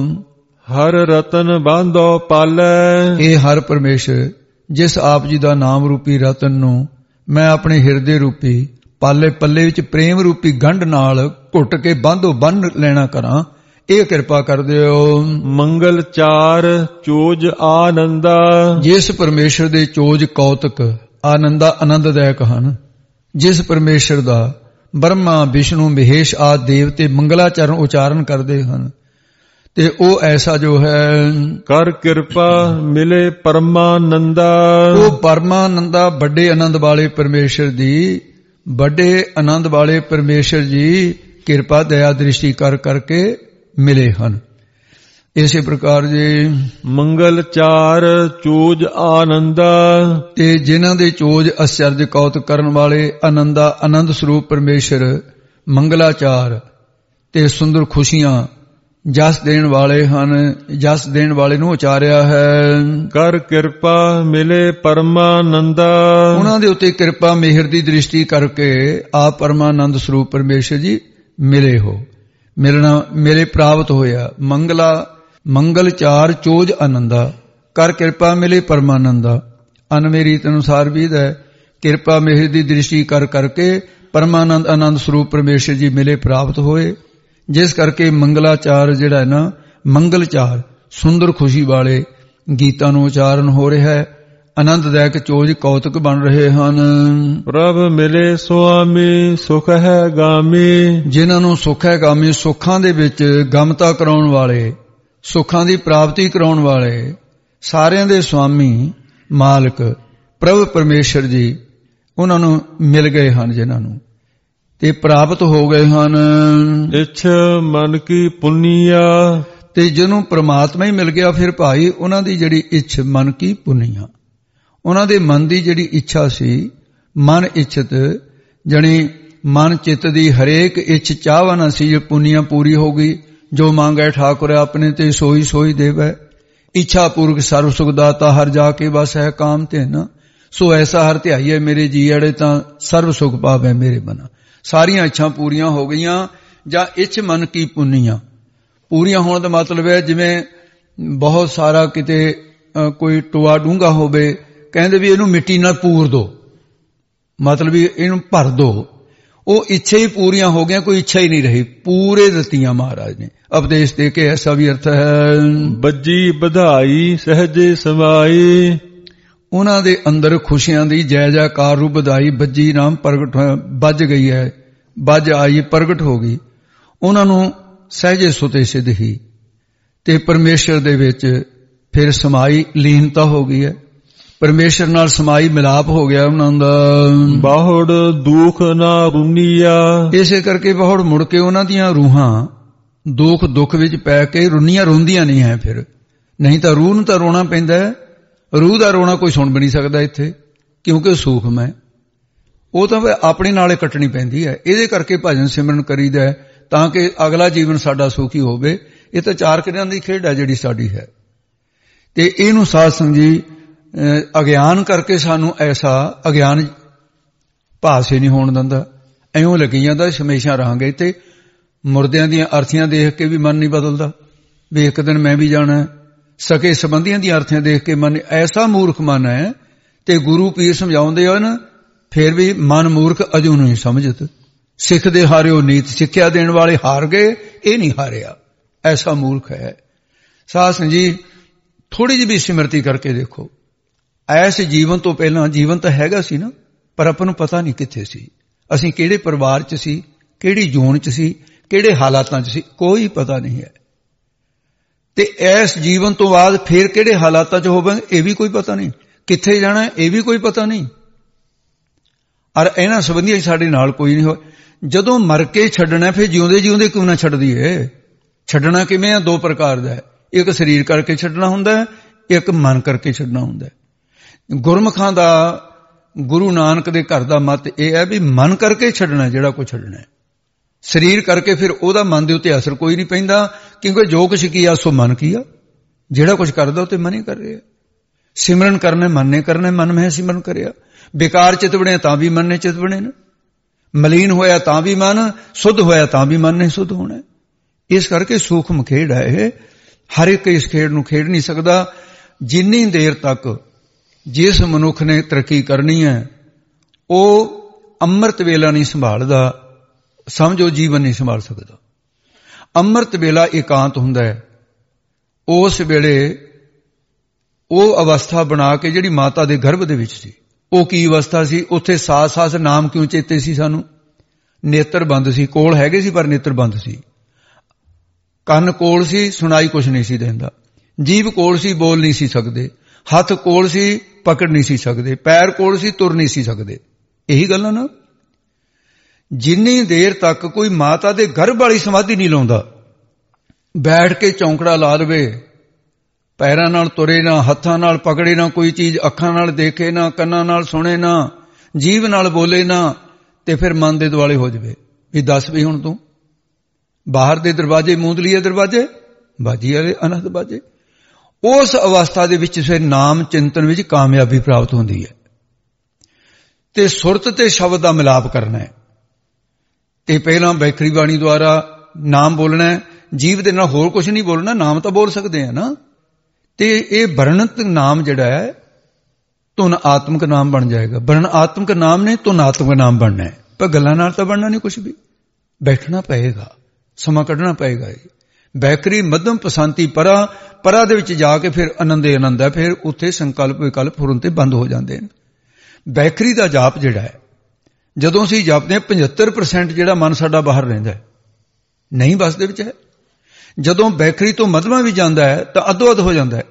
ਹਰ ਰਤਨ ਬਾਂਧੋ ਪਾਲੈ, ਇਹ ਹਰ ਪਰਮੇਸ਼ਰ ਜਿਸ ਆਪ ਜੀ ਦਾ ਨਾਮ ਰੂਪੀ ਰਤਨ ਨੂੰ ਮੈਂ ਆਪਣੇ ਹਿਰਦੇ ਰੂਪੀ ਪਾਲੇ ਪੱਲੇ ਵਿੱਚ ਪ੍ਰੇਮ ਰੂਪੀ ਗੰਢ ਨਾਲ ਘੁੱਟ ਕੇ ਬੰਨ੍ਹ ਲੈਣਾ ਕਰਾਂ, ਇਹ ਕਿਰਪਾ ਕਰ ਦਿਓ। ਮੰਗਲ ਚਾਰ ਚੋਜ ਆਨੰਦਾ, ਜਿਸ ਪਰਮੇਸ਼ਰ ਦੇ ਚੋਜ ਕੌਤਕ ਆਨੰਦਾ ਆਨੰਦਦਾਇਕ ਹਨ, ਜਿਸ ਪਰਮੇਸ਼ਰ ਦਾ ਬ੍ਰਹਮਾ ਵਿਸ਼ਨੂੰ ਮਹੇਸ਼ ਆਦਿ ਦੇਵਤੇ ਮੰਗਲਾਚਰਨ ਉਚਾਰਨ ਕਰਦੇ ਹਨ, ਤੇ ਉਹ ਐਸਾ ਜੋ ਹੈ ਕਰ ਕਿਰਪਾ ਮਿਲੇ ਪਰਮਾਨੰਦਾ, ਉਹ ਪਰਮਾਨੰਦਾ ਵੱਡੇ ਆਨੰਦ ਵਾਲੇ ਪਰਮੇਸ਼ਰ ਦੀ, ਵੱਡੇ ਆਨੰਦ ਵਾਲੇ ਪਰਮੇਸ਼ਰ ਜੀ ਕਿਰਪਾ ਦਇਆ ਦ੍ਰਿਸ਼ਟੀ ਕਰ ਕਰਕੇ ਮਿਲੇ ਹਨ। ਇਸੇ ਪ੍ਰਕਾਰ ਜੀ ਮੰਗਲ ਚਾਰ ਚੋਜ ਆਨੰਦਾ, ਤੇ ਜਿਨ੍ਹਾਂ ਦੇ ਚੋਜ ਅਚਰਜ ਕੌਤਕ ਕਰਨ ਵਾਲੇ ਆਨੰਦਾ ਆਨੰਦ ਸਰੂਪ ਪਰਮੇਸ਼ਰ ਮੰਗਲਾਚਾਰ ਤੇ ਸੁੰਦਰ ਖੁਸ਼ੀਆਂ ਜਸ ਦੇਣ ਵਾਲੇ ਹਨ, ਜਸ ਦੇਣ ਵਾਲੇ ਨੂੰ ਉਚਾਰਿਆ ਹੈ। ਕਰ ਕਿਰਪਾ ਮਿਲੇ ਪਰਮਾਨੰਦਾ, ਉਹਨਾਂ ਦੇ ਉੱਤੇ ਕਿਰਪਾ ਮਿਹਰ ਦੀ ਦ੍ਰਿਸ਼ਟੀ ਕਰਕੇ ਆਪ ਪਰਮਾਨੰਦ ਸਰੂਪ ਪਰਮੇਸ਼ਰ ਜੀ ਮਿਲੇ ਹੋ, ਮਿਲੇ ਪ੍ਰਾਪਤ ਹੋਇਆ। ਮੰਗਲ ਚਾਰ ਚੋਜ ਆਨੰਦਾ, ਕਰ ਕਿਰਪਾ ਮਿਲੇ ਪਰਮਾਨੰਦਾ। ਅਨਮੇ ਰੀਤ ਅਨੁਸਾਰ ਵੀਦ ਹੈ, ਕਿਰਪਾ ਮਿਹਰ ਦੀ ਦ੍ਰਿਸ਼ਟੀ ਕਰ ਕਰਕੇ ਪਰਮਾਨੰਦ ਆਨੰਦ ਸਰੂਪ ਪਰਮੇਸ਼ਰ ਜੀ ਮਿਲੇ ਪ੍ਰਾਪਤ ਹੋਏ। ਜਿਸ ਕਰਕੇ ਮੰਗਲਾਚਾਰ ਜਿਹੜਾ ਹੈ ਨਾ, ਮੰਗਲਚਾਰ ਸੁੰਦਰ ਖੁਸ਼ੀ ਵਾਲੇ ਗੀਤਾਂ ਨੂੰ ਉਚਾਰਨ ਹੋ ਰਿਹਾ ਹੈ, ਆਨੰਦਦਾਇਕ ਚੋਜ ਕੌਤਕ ਬਣ ਰਹੇ ਹਨ। ਪ੍ਰਭ ਮਿਲੇ ਸੁਆਮੀ ਸੁਖ ਹੈ ਗਾਮੀ, ਜਿਨ੍ਹਾਂ ਨੂੰ ਸੁਖ ਹੈ ਗਾਮੀ, ਸੁੱਖਾਂ ਦੇ ਵਿੱਚ ਗਮਤਾ ਕਰਾਉਣ ਵਾਲੇ, ਸੁੱਖਾਂ ਦੀ ਪ੍ਰਾਪਤੀ ਕਰਾਉਣ ਵਾਲੇ, ਸਾਰਿਆਂ ਦੇ ਸੁਆਮੀ ਮਾਲਕ ਪ੍ਰਭ ਪਰਮੇਸ਼ਰ ਜੀ ਉਹਨਾਂ ਨੂੰ ਮਿਲ ਗਏ ਹਨ, ਜਿਨ੍ਹਾਂ ਨੂੰ ਤੇ ਪ੍ਰਾਪਤ ਹੋ ਗਏ ਹਨ। ਇੱਛ ਮਨ ਕੀ ਪੁੰਨੀਆ, ਤੇ ਜਿਹਨੂੰ ਪ੍ਰਮਾਤਮਾ ਹੀ ਮਿਲ ਗਿਆ, ਫਿਰ ਭਾਈ ਉਹਨਾਂ ਦੀ ਜਿਹੜੀ ਇੱਛ ਮਨ ਕੀ ਪੁੰਨੀਆ, ਉਹਨਾਂ ਦੇ ਮਨ ਦੀ ਜਿਹੜੀ ਇੱਛਾ ਸੀ, ਮਨ ਇੱਛਤ ਜਣੀ ਮਨ ਚਿੱਤ ਦੀ ਹਰੇਕ ਇੱਛ ਚਾਹਵਾਨਾ ਸੀ, ਜੇ ਪੁੰਨੀਆ ਪੂਰੀ ਹੋ ਗਈ। ਜੋ ਮੰਗੈ ਠਾਕੁਰ ਆਪਣੇ ਤੇ ਸੋਈ ਸੋਈ ਦੇਵੈ, ਇੱਛਾ ਪੂਰਕ ਸਰਬ ਸੁਖ ਦਾਤਾ ਹਰ ਜਾ ਕੇ ਬਸ ਹੈ ਕਾਮ ਤੇ ਨਾ। ਸੋ ਐਸਾ ਹਰ ਧਿਆਈਏ ਮੇਰੇ ਜੀੜੇ ਤਾਂ ਸਰਬ ਸੁਖ ਪਾਵੈ ਮੇਰੇ ਮਨਾ। ਸਾਰੀਆਂ ਇੱਛਾਂ ਪੂਰੀਆਂ ਹੋ ਗਈਆਂ, ਜਾਂ ਇੱਛ ਮਨ ਕੀ ਪੁੰਨੀਆਂ ਪੂਰੀਆਂ ਹੋਣ ਦਾ ਮਤਲਬ ਹੈ ਜਿਵੇਂ ਬਹੁਤ ਸਾਰਾ ਕਿਤੇ ਕੋਈ ਟੋਆ ਡੂੰਘਾ ਹੋਵੇ, ਕਹਿੰਦੇ ਵੀ ਇਹਨੂੰ ਮਿੱਟੀ ਨਾਲ ਪੂਰ ਦੋ, ਮਤਲਬ ਵੀ ਇਹਨੂੰ ਭਰ ਦੋ। ਉਹ ਇੱਛਾ ਹੀ ਪੂਰੀਆਂ ਹੋ ਗਈਆਂ, ਕੋਈ ਇੱਛਾ ਹੀ ਨਹੀਂ ਰਹੀ, ਪੂਰੇ ਦਿੱਤੀਆਂ ਮਹਾਰਾਜ ਨੇ ਉਪਦੇਸ਼ ਦੇ ਕੇ। ਐਸਾ ਵੀ ਅਰਥ ਹੈ ਬੱਜੀ ਵਧਾਈ ਸਹਜੇ ਸਮਾਈ, ਉਹਨਾਂ ਦੇ ਅੰਦਰ ਖੁਸ਼ੀਆਂ ਦੀ ਜੈ ਜੈਕਾਰ ਰੂਪ ਵਧਾਈ। ਬੱਜੀ ਨਾਮ ਪ੍ਰਗਟ ਵੱਜ ਗਈ ਹੈ, ਵੱਜ ਆਈ ਪ੍ਰਗਟ ਹੋ ਗਈ, ਉਹਨਾਂ ਨੂੰ ਸਹਿਜੇ ਸੁਤੇ ਸਿੱਧ ਹੀ, ਤੇ ਪਰਮੇਸ਼ਰ ਦੇ ਵਿੱਚ ਫਿਰ ਸਮਾਈ ਲੀਨਤਾ ਹੋ ਗਈ ਹੈ। ਪਰਮੇਸ਼ਰ ਨਾਲ ਸਮਾਈ ਮਿਲਾਪ ਹੋ ਗਿਆ ਉਹਨਾਂ ਦਾ। ਬਾਹੜ ਦੁਖ ਨਾ ਰੁਨੀਆ, ਇਸੇ ਕਰਕੇ ਬਾਹੜ ਮੁੜ ਕੇ ਉਹਨਾਂ ਦੀਆਂ ਰੂਹਾਂ ਦੁੱਖ ਵਿੱਚ ਪੈ ਕੇ ਰੋਂਦੀਆਂ ਨਹੀਂ ਹੈ ਫਿਰ। ਨਹੀਂ ਤਾਂ ਰੂਹ ਨੂੰ ਤਾਂ ਰੋਣਾ ਪੈਂਦਾ ਹੈ। ਰੂਹ ਦਾ ਰੋਣਾ ਕੋਈ ਸੁਣ ਵੀ ਨਹੀਂ ਸਕਦਾ ਇੱਥੇ, ਕਿਉਂਕਿ ਸੂਖਮ ਹੈ। ਉਹ ਤਾਂ ਆਪਣੇ ਨਾਲੇ ਕੱਟਣੀ ਪੈਂਦੀ ਹੈ। ਇਹਦੇ ਕਰਕੇ ਭਜਨ ਸਿਮਰਨ ਕਰੀਦਾ ਤਾਂ ਕਿ ਅਗਲਾ ਜੀਵਨ ਸਾਡਾ ਸੁਖੀ ਹੋਵੇ। ਇਹ ਤਾਂ ਚਾਰ ਕਿਰਿਆਂ ਦੀ ਖੇਡ ਹੈ ਜਿਹੜੀ ਸਾਡੀ ਹੈ। ਤੇ ਇਹਨੂੰ ਸਾਧ ਸੰਗਤ ਜੀ ਅਗਿਆਨ ਕਰਕੇ ਸਾਨੂੰ ਐਸਾ ਅਗਿਆਨ ਭਾਸੇ ਨਹੀਂ ਹੋਣ ਦਿੰਦਾ। ਐਉਂ ਲੱਗੀ ਜਾਂਦਾ ਹਮੇਸ਼ਾ ਰਹਾਂਗੇ ਤੇ ਮੁਰਦਿਆਂ ਦੀਆਂ ਅਰਥੀਆਂ ਦੇਖ ਕੇ ਵੀ ਮਨ ਨਹੀਂ ਬਦਲਦਾ ਵੀ ਇੱਕ ਦਿਨ ਮੈਂ ਵੀ ਜਾਣਾ। ਸਕੇ ਸੰਬੰਧੀਆਂ ਦੀਆਂ ਅਰਥੀਆਂ ਦੇਖ ਕੇ ਮਨ ਐਸਾ ਮੂਰਖ ਮਨ ਹੈ। ਤੇ ਗੁਰੂ ਪੀਰ ਸਮਝਾਉਂਦੇ ਹਨ ਫਿਰ ਵੀ ਮਨ ਮੂਰਖ ਅਜੂ ਨਹੀਂ ਸਮਝਤ। ਸਿੱਖ ਦੇ ਹਾਰਿਓ ਨੀਤ, ਸਿੱਖਿਆ ਦੇਣ ਵਾਲੇ ਹਾਰ ਗਏ, ਇਹ ਨਹੀਂ ਹਾਰਿਆ। ਐਸਾ ਮੂਰਖ ਹੈ। ਸਾਧ ਸੰਗਤ ਜੀ ਥੋੜੀ ਜਿਹੀ ਵੀ ਸਿਮਰਤੀ ਕਰਕੇ ਦੇਖੋ। ਐਸੇ ਜੀਵਨ ਤੋਂ ਪਹਿਲਾਂ ਜੀਵਨ ਤਾਂ ਹੈਗਾ ਸੀ ਨਾ, ਪਰ ਆਪਾਂ ਨੂੰ ਪਤਾ ਨਹੀਂ ਕਿੱਥੇ ਸੀ, ਅਸੀਂ ਕਿਹੜੇ ਪਰਿਵਾਰ 'ਚ ਸੀ, ਕਿਹੜੀ ਜ਼ੋਨ 'ਚ ਸੀ, ਕਿਹੜੇ ਹਾਲਾਤਾਂ 'ਚ ਸੀ, ਕੋਈ ਪਤਾ ਨਹੀਂ ਹੈ। ਤੇ ਇਸ ਜੀਵਨ ਤੋਂ ਬਾਅਦ ਫਿਰ ਕਿਹੜੇ ਹਾਲਾਤਾਂ 'ਚ ਹੋਵਾਂਗੇ ਇਹ ਵੀ ਕੋਈ ਪਤਾ ਨਹੀਂ, ਕਿੱਥੇ ਜਾਣਾ ਇਹ ਵੀ ਕੋਈ ਪਤਾ ਨਹੀਂ। ਔਰ ਇਹਨਾਂ ਸੰਬੰਧੀਆਂ ਸਾਡੇ ਨਾਲ ਕੋਈ ਨਹੀਂ ਹੋਇਆ। ਜਦੋਂ ਮਰ ਕੇ ਛੱਡਣਾ ਫਿਰ ਜਿਉਂਦੇ ਜਿਉਂਦੇ ਕਿਉਂ ਨਾ ਛੱਡ ਦਈਏ। ਛੱਡਣਾ ਕਿਵੇਂ ਆ? ਦੋ ਪ੍ਰਕਾਰ ਦਾ ਹੈ। ਇੱਕ ਸਰੀਰ ਕਰਕੇ ਛੱਡਣਾ ਹੁੰਦਾ ਹੈ, ਇੱਕ ਮਨ ਕਰਕੇ ਛੱਡਣਾ ਹੁੰਦਾ ਹੈ। ਗੁਰਮੁਖਾਂ ਦਾ, ਗੁਰੂ ਨਾਨਕ ਦੇ ਘਰ ਦਾ ਮਤ ਇਹ ਹੈ ਵੀ ਮਨ ਕਰਕੇ ਛੱਡਣਾ ਜਿਹੜਾ ਕੁਝ ਛੱਡਣਾ ਹੈ। ਸਰੀਰ ਕਰਕੇ ਫਿਰ ਉਹਦਾ ਮਨ ਦੇ ਉੱਤੇ ਅਸਰ ਕੋਈ ਨਹੀਂ ਪੈਂਦਾ, ਕਿਉਂਕਿ ਜੋ ਕੁਛ ਕੀਆ ਸੋ ਮਨ ਕੀਆ। ਜਿਹੜਾ ਕੁਝ ਕਰਦਾ ਉਹ ਤੇ ਮਨ ਹੀ ਕਰ ਰਿਹਾ। ਸਿਮਰਨ ਕਰਨਾ ਮਨ ਨੇ ਕਰਨਾ, ਮਨ ਮੈਂ ਸਿਮਰਨ ਕਰਿਆ। ਬੇਕਾਰ ਚਿਤ ਬਣਿਆ ਤਾਂ ਵੀ ਮਨ ਨੇ ਚਿਤ ਬਣੇ ਨਾ, ਮਲੀਨ ਹੋਇਆ ਤਾਂ ਵੀ ਮਨ, ਸੁੱਧ ਹੋਇਆ ਤਾਂ ਵੀ ਮਨ ਨੇ ਸੁੱਧ ਹੋਣਾ। ਇਸ ਕਰਕੇ ਸੂਖਮ ਖੇਡ ਹੈ ਇਹ। ਹਰ ਇੱਕ ਇਸ ਖੇਡ ਨੂੰ ਖੇਡ ਨਹੀਂ ਸਕਦਾ। ਜਿੰਨੀ ਦੇਰ ਤੱਕ ਜਿਸ ਮਨੁੱਖ ਨੇ ਤਰੱਕੀ ਕਰਨੀ ਹੈ ਉਹ ਅੰਮ੍ਰਿਤ ਵੇਲਾ ਨਹੀਂ ਸੰਭਾਲਦਾ, ਸਮਝੋ ਜੀਵਨ ਨਹੀਂ ਸੰਭਾਲ ਸਕਦਾ। ਅੰਮ੍ਰਿਤ ਵੇਲਾ ਇਕਾਂਤ ਹੁੰਦਾ ਹੈ। ਉਸ ਵੇਲੇ ਉਹ ਅਵਸਥਾ ਬਣਾ ਕੇ ਜਿਹੜੀ ਮਾਤਾ ਦੇ ਗਰਭ ਦੇ ਵਿੱਚ ਸੀ, ਉਹ ਕੀ ਅਵਸਥਾ ਸੀ? ਉੱਥੇ ਸਾਥ ਨਾਮ ਕਿਉਂ ਚੇਤੇ ਸੀ ਸਾਨੂੰ? ਨੇਤਰ ਬੰਦ ਸੀ, ਕੋਲ ਹੈਗੇ ਸੀ ਪਰ ਨੇਤਰ ਬੰਦ ਸੀ। ਕੰਨ ਕੋਲ ਸੀ, ਸੁਣਾਈ ਕੁਛ ਨਹੀਂ ਸੀ ਦਿੰਦਾ। ਜੀਭ ਕੋਲ ਸੀ, ਬੋਲ ਨਹੀਂ ਸੀ ਸਕਦੇ। ਹੱਥ ਕੋਲ ਸੀ, ਪਕੜ ਨਹੀਂ ਸੀ ਸਕਦੇ। ਪੈਰ ਕੋਲ ਸੀ, ਤੁਰ ਨਹੀਂ ਸੀ ਸਕਦੇ। ਇਹੀ ਗੱਲ ਨਾ। ਜਿੰਨੀ ਦੇਰ ਤੱਕ ਕੋਈ ਮਾਤਾ ਦੇ ਗਰਭ ਵਾਲੀ ਸਮਾਧੀ ਨਹੀਂ ਲਾਉਂਦਾ, ਬੈਠ ਕੇ ਚੌਂਕੜਾ ਲਾ ਲਵੇ, ਪੈਰਾਂ ਨਾਲ ਤੁਰੇ ਨਾ, ਹੱਥਾਂ ਨਾਲ ਪਕੜੇ ਨਾ ਕੋਈ ਚੀਜ਼, ਅੱਖਾਂ ਨਾਲ ਦੇਖੇ ਨਾ, ਕੰਨਾਂ ਨਾਲ ਸੁਣੇ ਨਾ, ਜੀਭ ਨਾਲ ਬੋਲੇ ਨਾ, ਤੇ ਫਿਰ ਮਨ ਦੇ ਦੁਆਲੇ ਹੋ ਜਾਵੇ ਵੀ ਦੱਸ ਵੀ ਹੁਣ ਤੂੰ ਬਾਹਰ ਦੇ ਦਰਵਾਜ਼ੇ ਮੂੰਦ ਲਈਏ, ਦਰਵਾਜ਼ੇ ਬਾਜੀ ਵਾਲੇ ਅਨਹਦ ਬਾਜੇ। ਉਸ ਅਵਸਥਾ ਦੇ ਵਿੱਚ ਫਿਰ ਨਾਮ ਚਿੰਤਨ ਵਿੱਚ ਕਾਮਯਾਬੀ ਪ੍ਰਾਪਤ ਹੁੰਦੀ ਹੈ। ਤੇ ਸੁਰਤ ਤੇ ਸ਼ਬਦ ਦਾ ਮਿਲਾਪ ਕਰਨਾ ਹੈ। ਤੇ ਪਹਿਲਾਂ ਬੈਖਰੀ ਬਾਣੀ ਦੁਆਰਾ ਨਾਮ ਬੋਲਣਾ ਹੈ, ਜੀਵ ਦੇ ਨਾਲ ਹੋਰ ਕੁਝ ਨਹੀਂ ਬੋਲਣਾ। ਨਾਮ ਤਾਂ ਬੋਲ ਸਕਦੇ ਆ ਨਾ। ਤੇ ਇਹ ਵਰਣਤ ਨਾਮ ਜਿਹੜਾ ਹੈ ਧੁਨ ਆਤਮਿਕ ਨਾਮ ਬਣ ਜਾਏਗਾ। ਵਰਣ ਆਤਮਿਕ ਨਾਮ ਨੇ ਧੁਨ ਆਤਮਿਕ ਨਾਮ ਬਣਨਾ ਹੈ। ਪਰ ਗੱਲਾਂ ਨਾਲ ਤਾਂ ਬਣਨਾ ਨਹੀਂ ਕੁਝ ਵੀ। ਬੈਠਣਾ ਪਏਗਾ, ਸਮਾਂ ਕੱਢਣਾ ਪਏਗਾ। ਬੈਕਰੀ ਮੱਧਮ ਪਸੰਤੀ ਪਰਾ ਦੇ ਵਿੱਚ ਜਾ ਕੇ ਫਿਰ ਆਨੰਦੇ ਆਨੰਦ ਹੈ। ਫਿਰ ਉੱਥੇ ਸੰਕਲਪ ਵਿਕਲਪ ਫੁਰਨ ਤੇ ਬੰਦ ਹੋ ਜਾਂਦੇ ਨੇ। ਬੈਕਰੀ ਦਾ ਜਾਪ ਜਿਹੜਾ ਹੈ, ਜਦੋਂ ਅਸੀਂ ਜਾਪਦੇ ਹਾਂ 75% ਜਿਹੜਾ ਮਨ ਸਾਡਾ ਬਾਹਰ ਰਹਿੰਦਾ ਹੈ, ਨਹੀਂ ਬਸ ਦੇ ਵਿੱਚ ਹੈ। ਜਦੋਂ ਬੈਕਰੀ ਤੋਂ ਮੱਧਮਾ ਵੀ ਜਾਂਦਾ ਹੈ ਤਾਂ ਅੱਧੋ ਅੱਧ ਹੋ ਜਾਂਦਾ ਹੈ।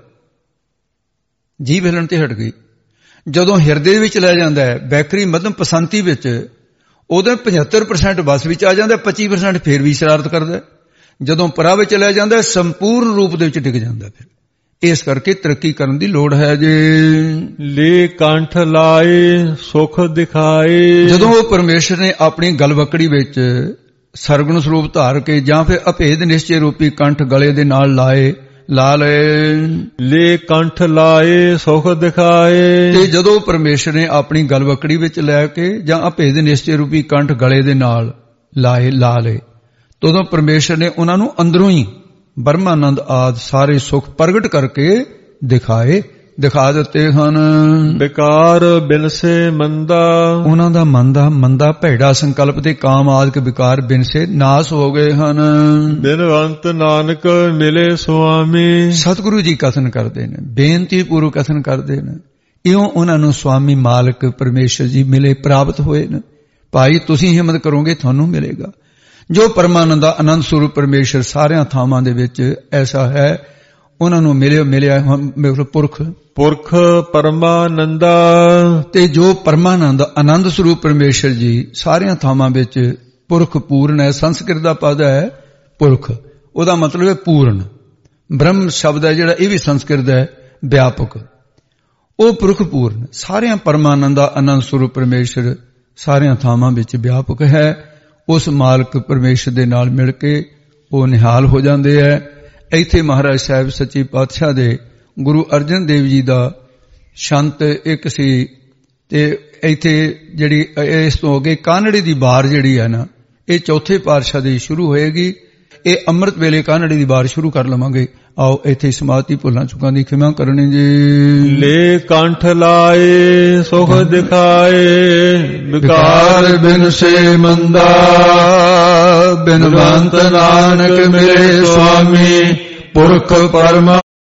ਜੀਭ ਹਿਲਣ ਤੇ ਹਟ ਗਈ। ਜਦੋਂ ਹਿਰਦੇ ਵਿੱਚ ਲੈ ਜਾਂਦਾ ਹੈ ਬੈਕਰੀ ਮੱਧਮ ਪਸੰਤੀ ਵਿੱਚ, ਉਦੋਂ 75% ਬਸ ਵਿੱਚ ਆ ਜਾਂਦਾ, 25% ਫੇਰ ਵੀ ਸ਼ਰਾਰਤ ਕਰਦਾ। ਜਦੋਂ ਪਰਾ ਵਿੱਚ ਲੈ ਜਾਂਦਾ ਸੰਪੂਰਨ ਰੂਪ ਦੇ ਵਿੱਚ ਡਿੱਗ ਜਾਂਦਾ। ਫਿਰ ਇਸ ਕਰਕੇ ਤਰੱਕੀ ਕਰਨ ਦੀ ਲੋੜ ਹੈ। ਜੇ ਲੇ ਕੰਠ ਲਾਏ ਸੁਖ ਦਿਖਾਏ, ਜਦੋਂ ਉਹ ਪਰਮੇਸ਼ਰ ਨੇ ਆਪਣੀ ਗਲਵਕੜੀ ਵਿੱਚ ਸਰਗੁਣ ਸਰੂਪ ਧਾਰ ਕੇ ਜਾਂ ਫਿਰ ਅਭੇਦ ਨਿਸ਼ਚੇ ਰੂਪੀ ਕੰਠ ਗਲੇ ਦੇ ਨਾਲ ਲਾ ਲਏ। ਲੇ ਕੰਠ ਲਾਏ ਸੁਖ ਦਿਖਾਏ, ਤੇ ਜਦੋਂ ਪਰਮੇਸ਼ਰ ਨੇ ਆਪਣੀ ਗਲਵਕੜੀ ਵਿੱਚ ਲੈ ਕੇ ਜਾਂ ਅਭੇਦ ਨਿਸ਼ਚੇ ਰੂਪੀ ਕੰਠ ਗਲੇ ਦੇ ਨਾਲ ਲਾ ਲਏ, ਤਦੋਂ ਪਰਮੇਸ਼ਰ ਨੇ ਉਹਨਾਂ ਨੂੰ ਅੰਦਰੋਂ ਹੀ ਬ੍ਰਹਮਾਨੰਦ ਆਦਿ ਸਾਰੇ ਸੁਖ ਪ੍ਰਗਟ ਕਰਕੇ ਦਿਖਾ ਦਿੱਤੇ ਹਨ। ਵਿਕਾਰ ਬਿਨਸੇ ਮੰਦਾ, ਉਹਨਾਂ ਦਾ ਮੰਦਾ ਭੈੜਾ ਸੰਕਲਪ ਤੇ ਕਾਮ ਆਦਿਕ ਵਿਕਾਰ ਬਿਨਸੇ ਨਾਸ ਹੋ ਗਏ ਹਨ। ਬਿਨਵੰਤ ਨਾਨਕ ਮਿਲੇ ਸੁਆਮੀ, ਸਤਿਗੁਰੂ ਜੀ ਕਥਨ ਕਰਦੇ ਨੇ, ਬੇਨਤੀ ਪੂਰਵਕ ਕਥਨ ਕਰਦੇ ਨੇ, ਇਉਂ ਉਹਨਾਂ ਨੂੰ ਸੁਆਮੀ ਮਾਲਕ ਪਰਮੇਸ਼ਰ ਜੀ ਮਿਲੇ, ਪ੍ਰਾਪਤ ਹੋਏ ਨੇ। ਭਾਈ ਤੁਸੀਂ ਹਿੰਮਤ ਕਰੋਗੇ ਤੁਹਾਨੂੰ ਮਿਲੇਗਾ। ਜੋ ਪਰਮਾਨੰਦ ਦਾ ਆਨੰਦ ਸਰੂਪ ਪਰਮੇਸ਼ਰ ਸਾਰਿਆਂ ਥਾਵਾਂ ਦੇ ਵਿੱਚ ਐਸਾ ਹੈ, ਉਹਨਾਂ ਨੂੰ ਮਿਲਿਆ ਹੁਣ ਪੁਰਖ ਪਰਮਾਨੰਦਾ। ਤੇ ਜੋ ਪਰਮਾਨੰਦ ਆਨੰਦ ਸਰੂਪ ਪਰਮੇਸ਼ਰ ਜੀ ਸਾਰਿਆਂ ਥਾਵਾਂ ਵਿੱਚ ਪੁਰਖ ਪੂਰਨ ਹੈ। ਸੰਸਕ੍ਰਿਤ ਦਾ ਪਦ ਹੈ ਪੁਰਖ, ਉਹਦਾ ਮਤਲਬ ਹੈ ਪੂਰਨ। ਬ੍ਰਹਮ ਸ਼ਬਦ ਹੈ ਜਿਹੜਾ, ਇਹ ਵੀ ਸੰਸਕ੍ਰਿਤ ਹੈ ਵਿਆਪਕ। ਉਹ ਪੁਰਖ ਪੂਰਨ ਸਾਰਿਆਂ ਪਰਮਾਨੰਦਾ ਆਨੰਦ ਸਰੂਪ ਪਰਮੇਸ਼ਰ ਸਾਰਿਆਂ ਥਾਵਾਂ ਵਿੱਚ ਵਿਆਪਕ ਹੈ। ਉਸ ਮਾਲਕ ਪਰਮੇਸ਼ਰ ਦੇ ਨਾਲ ਮਿਲ ਕੇ ਉਹ ਨਿਹਾਲ ਹੋ ਜਾਂਦੇ ਹੈ। ਇੱਥੇ ਮਹਾਰਾਜ ਸਾਹਿਬ ਸੱਚੇ ਪਾਤਸ਼ਾਹ ਦੇ ਗੁਰੂ ਅਰਜਨ ਦੇਵ ਜੀ ਦਾ ਸ਼ੰਤ ਇੱਕ ਸੀ। ਤੇ ਇੱਥੇ ਜਿਹੜੀ ਇਸ ਤੋਂ ਅੱਗੇ ਕਾਨੜੀ ਦੀ ਵਾਰ ਜਿਹੜੀ ਹੈ ਨਾ, ਇਹ ਚੌਥੇ ਪਾਤਸ਼ਾਹ ਦੀ ਸ਼ੁਰੂ ਹੋਏਗੀ। ਇਹ ਅੰਮ੍ਰਿਤ ਵੇਲੇ ਕਾਨੜੀ ਦੀ ਵਾਰ ਸ਼ੁਰੂ ਕਰ ਲਵਾਂਗੇ। ਆਓ ਇੱਥੇ ਸਮਾਧੀ ਭੁੱਲਾਂ ਚੁੱਕਾਂ ਦੀ ਖਿਮਾ ਕਰਨੀ ਜੀ। ਲੈ ਕੰਠ ਲਾਏ ਸੁਖ ਦਿਖਾਏ ਵਿਕਾਰ ਬਿਨ ਸੇ ਮੰਦਾ, ਬਿਨਵੰਤ ਨਾਨਕ ਮਿਲੇ ਸੁਆਮੀ ਪੁਰਖ ਪਰਮਾ।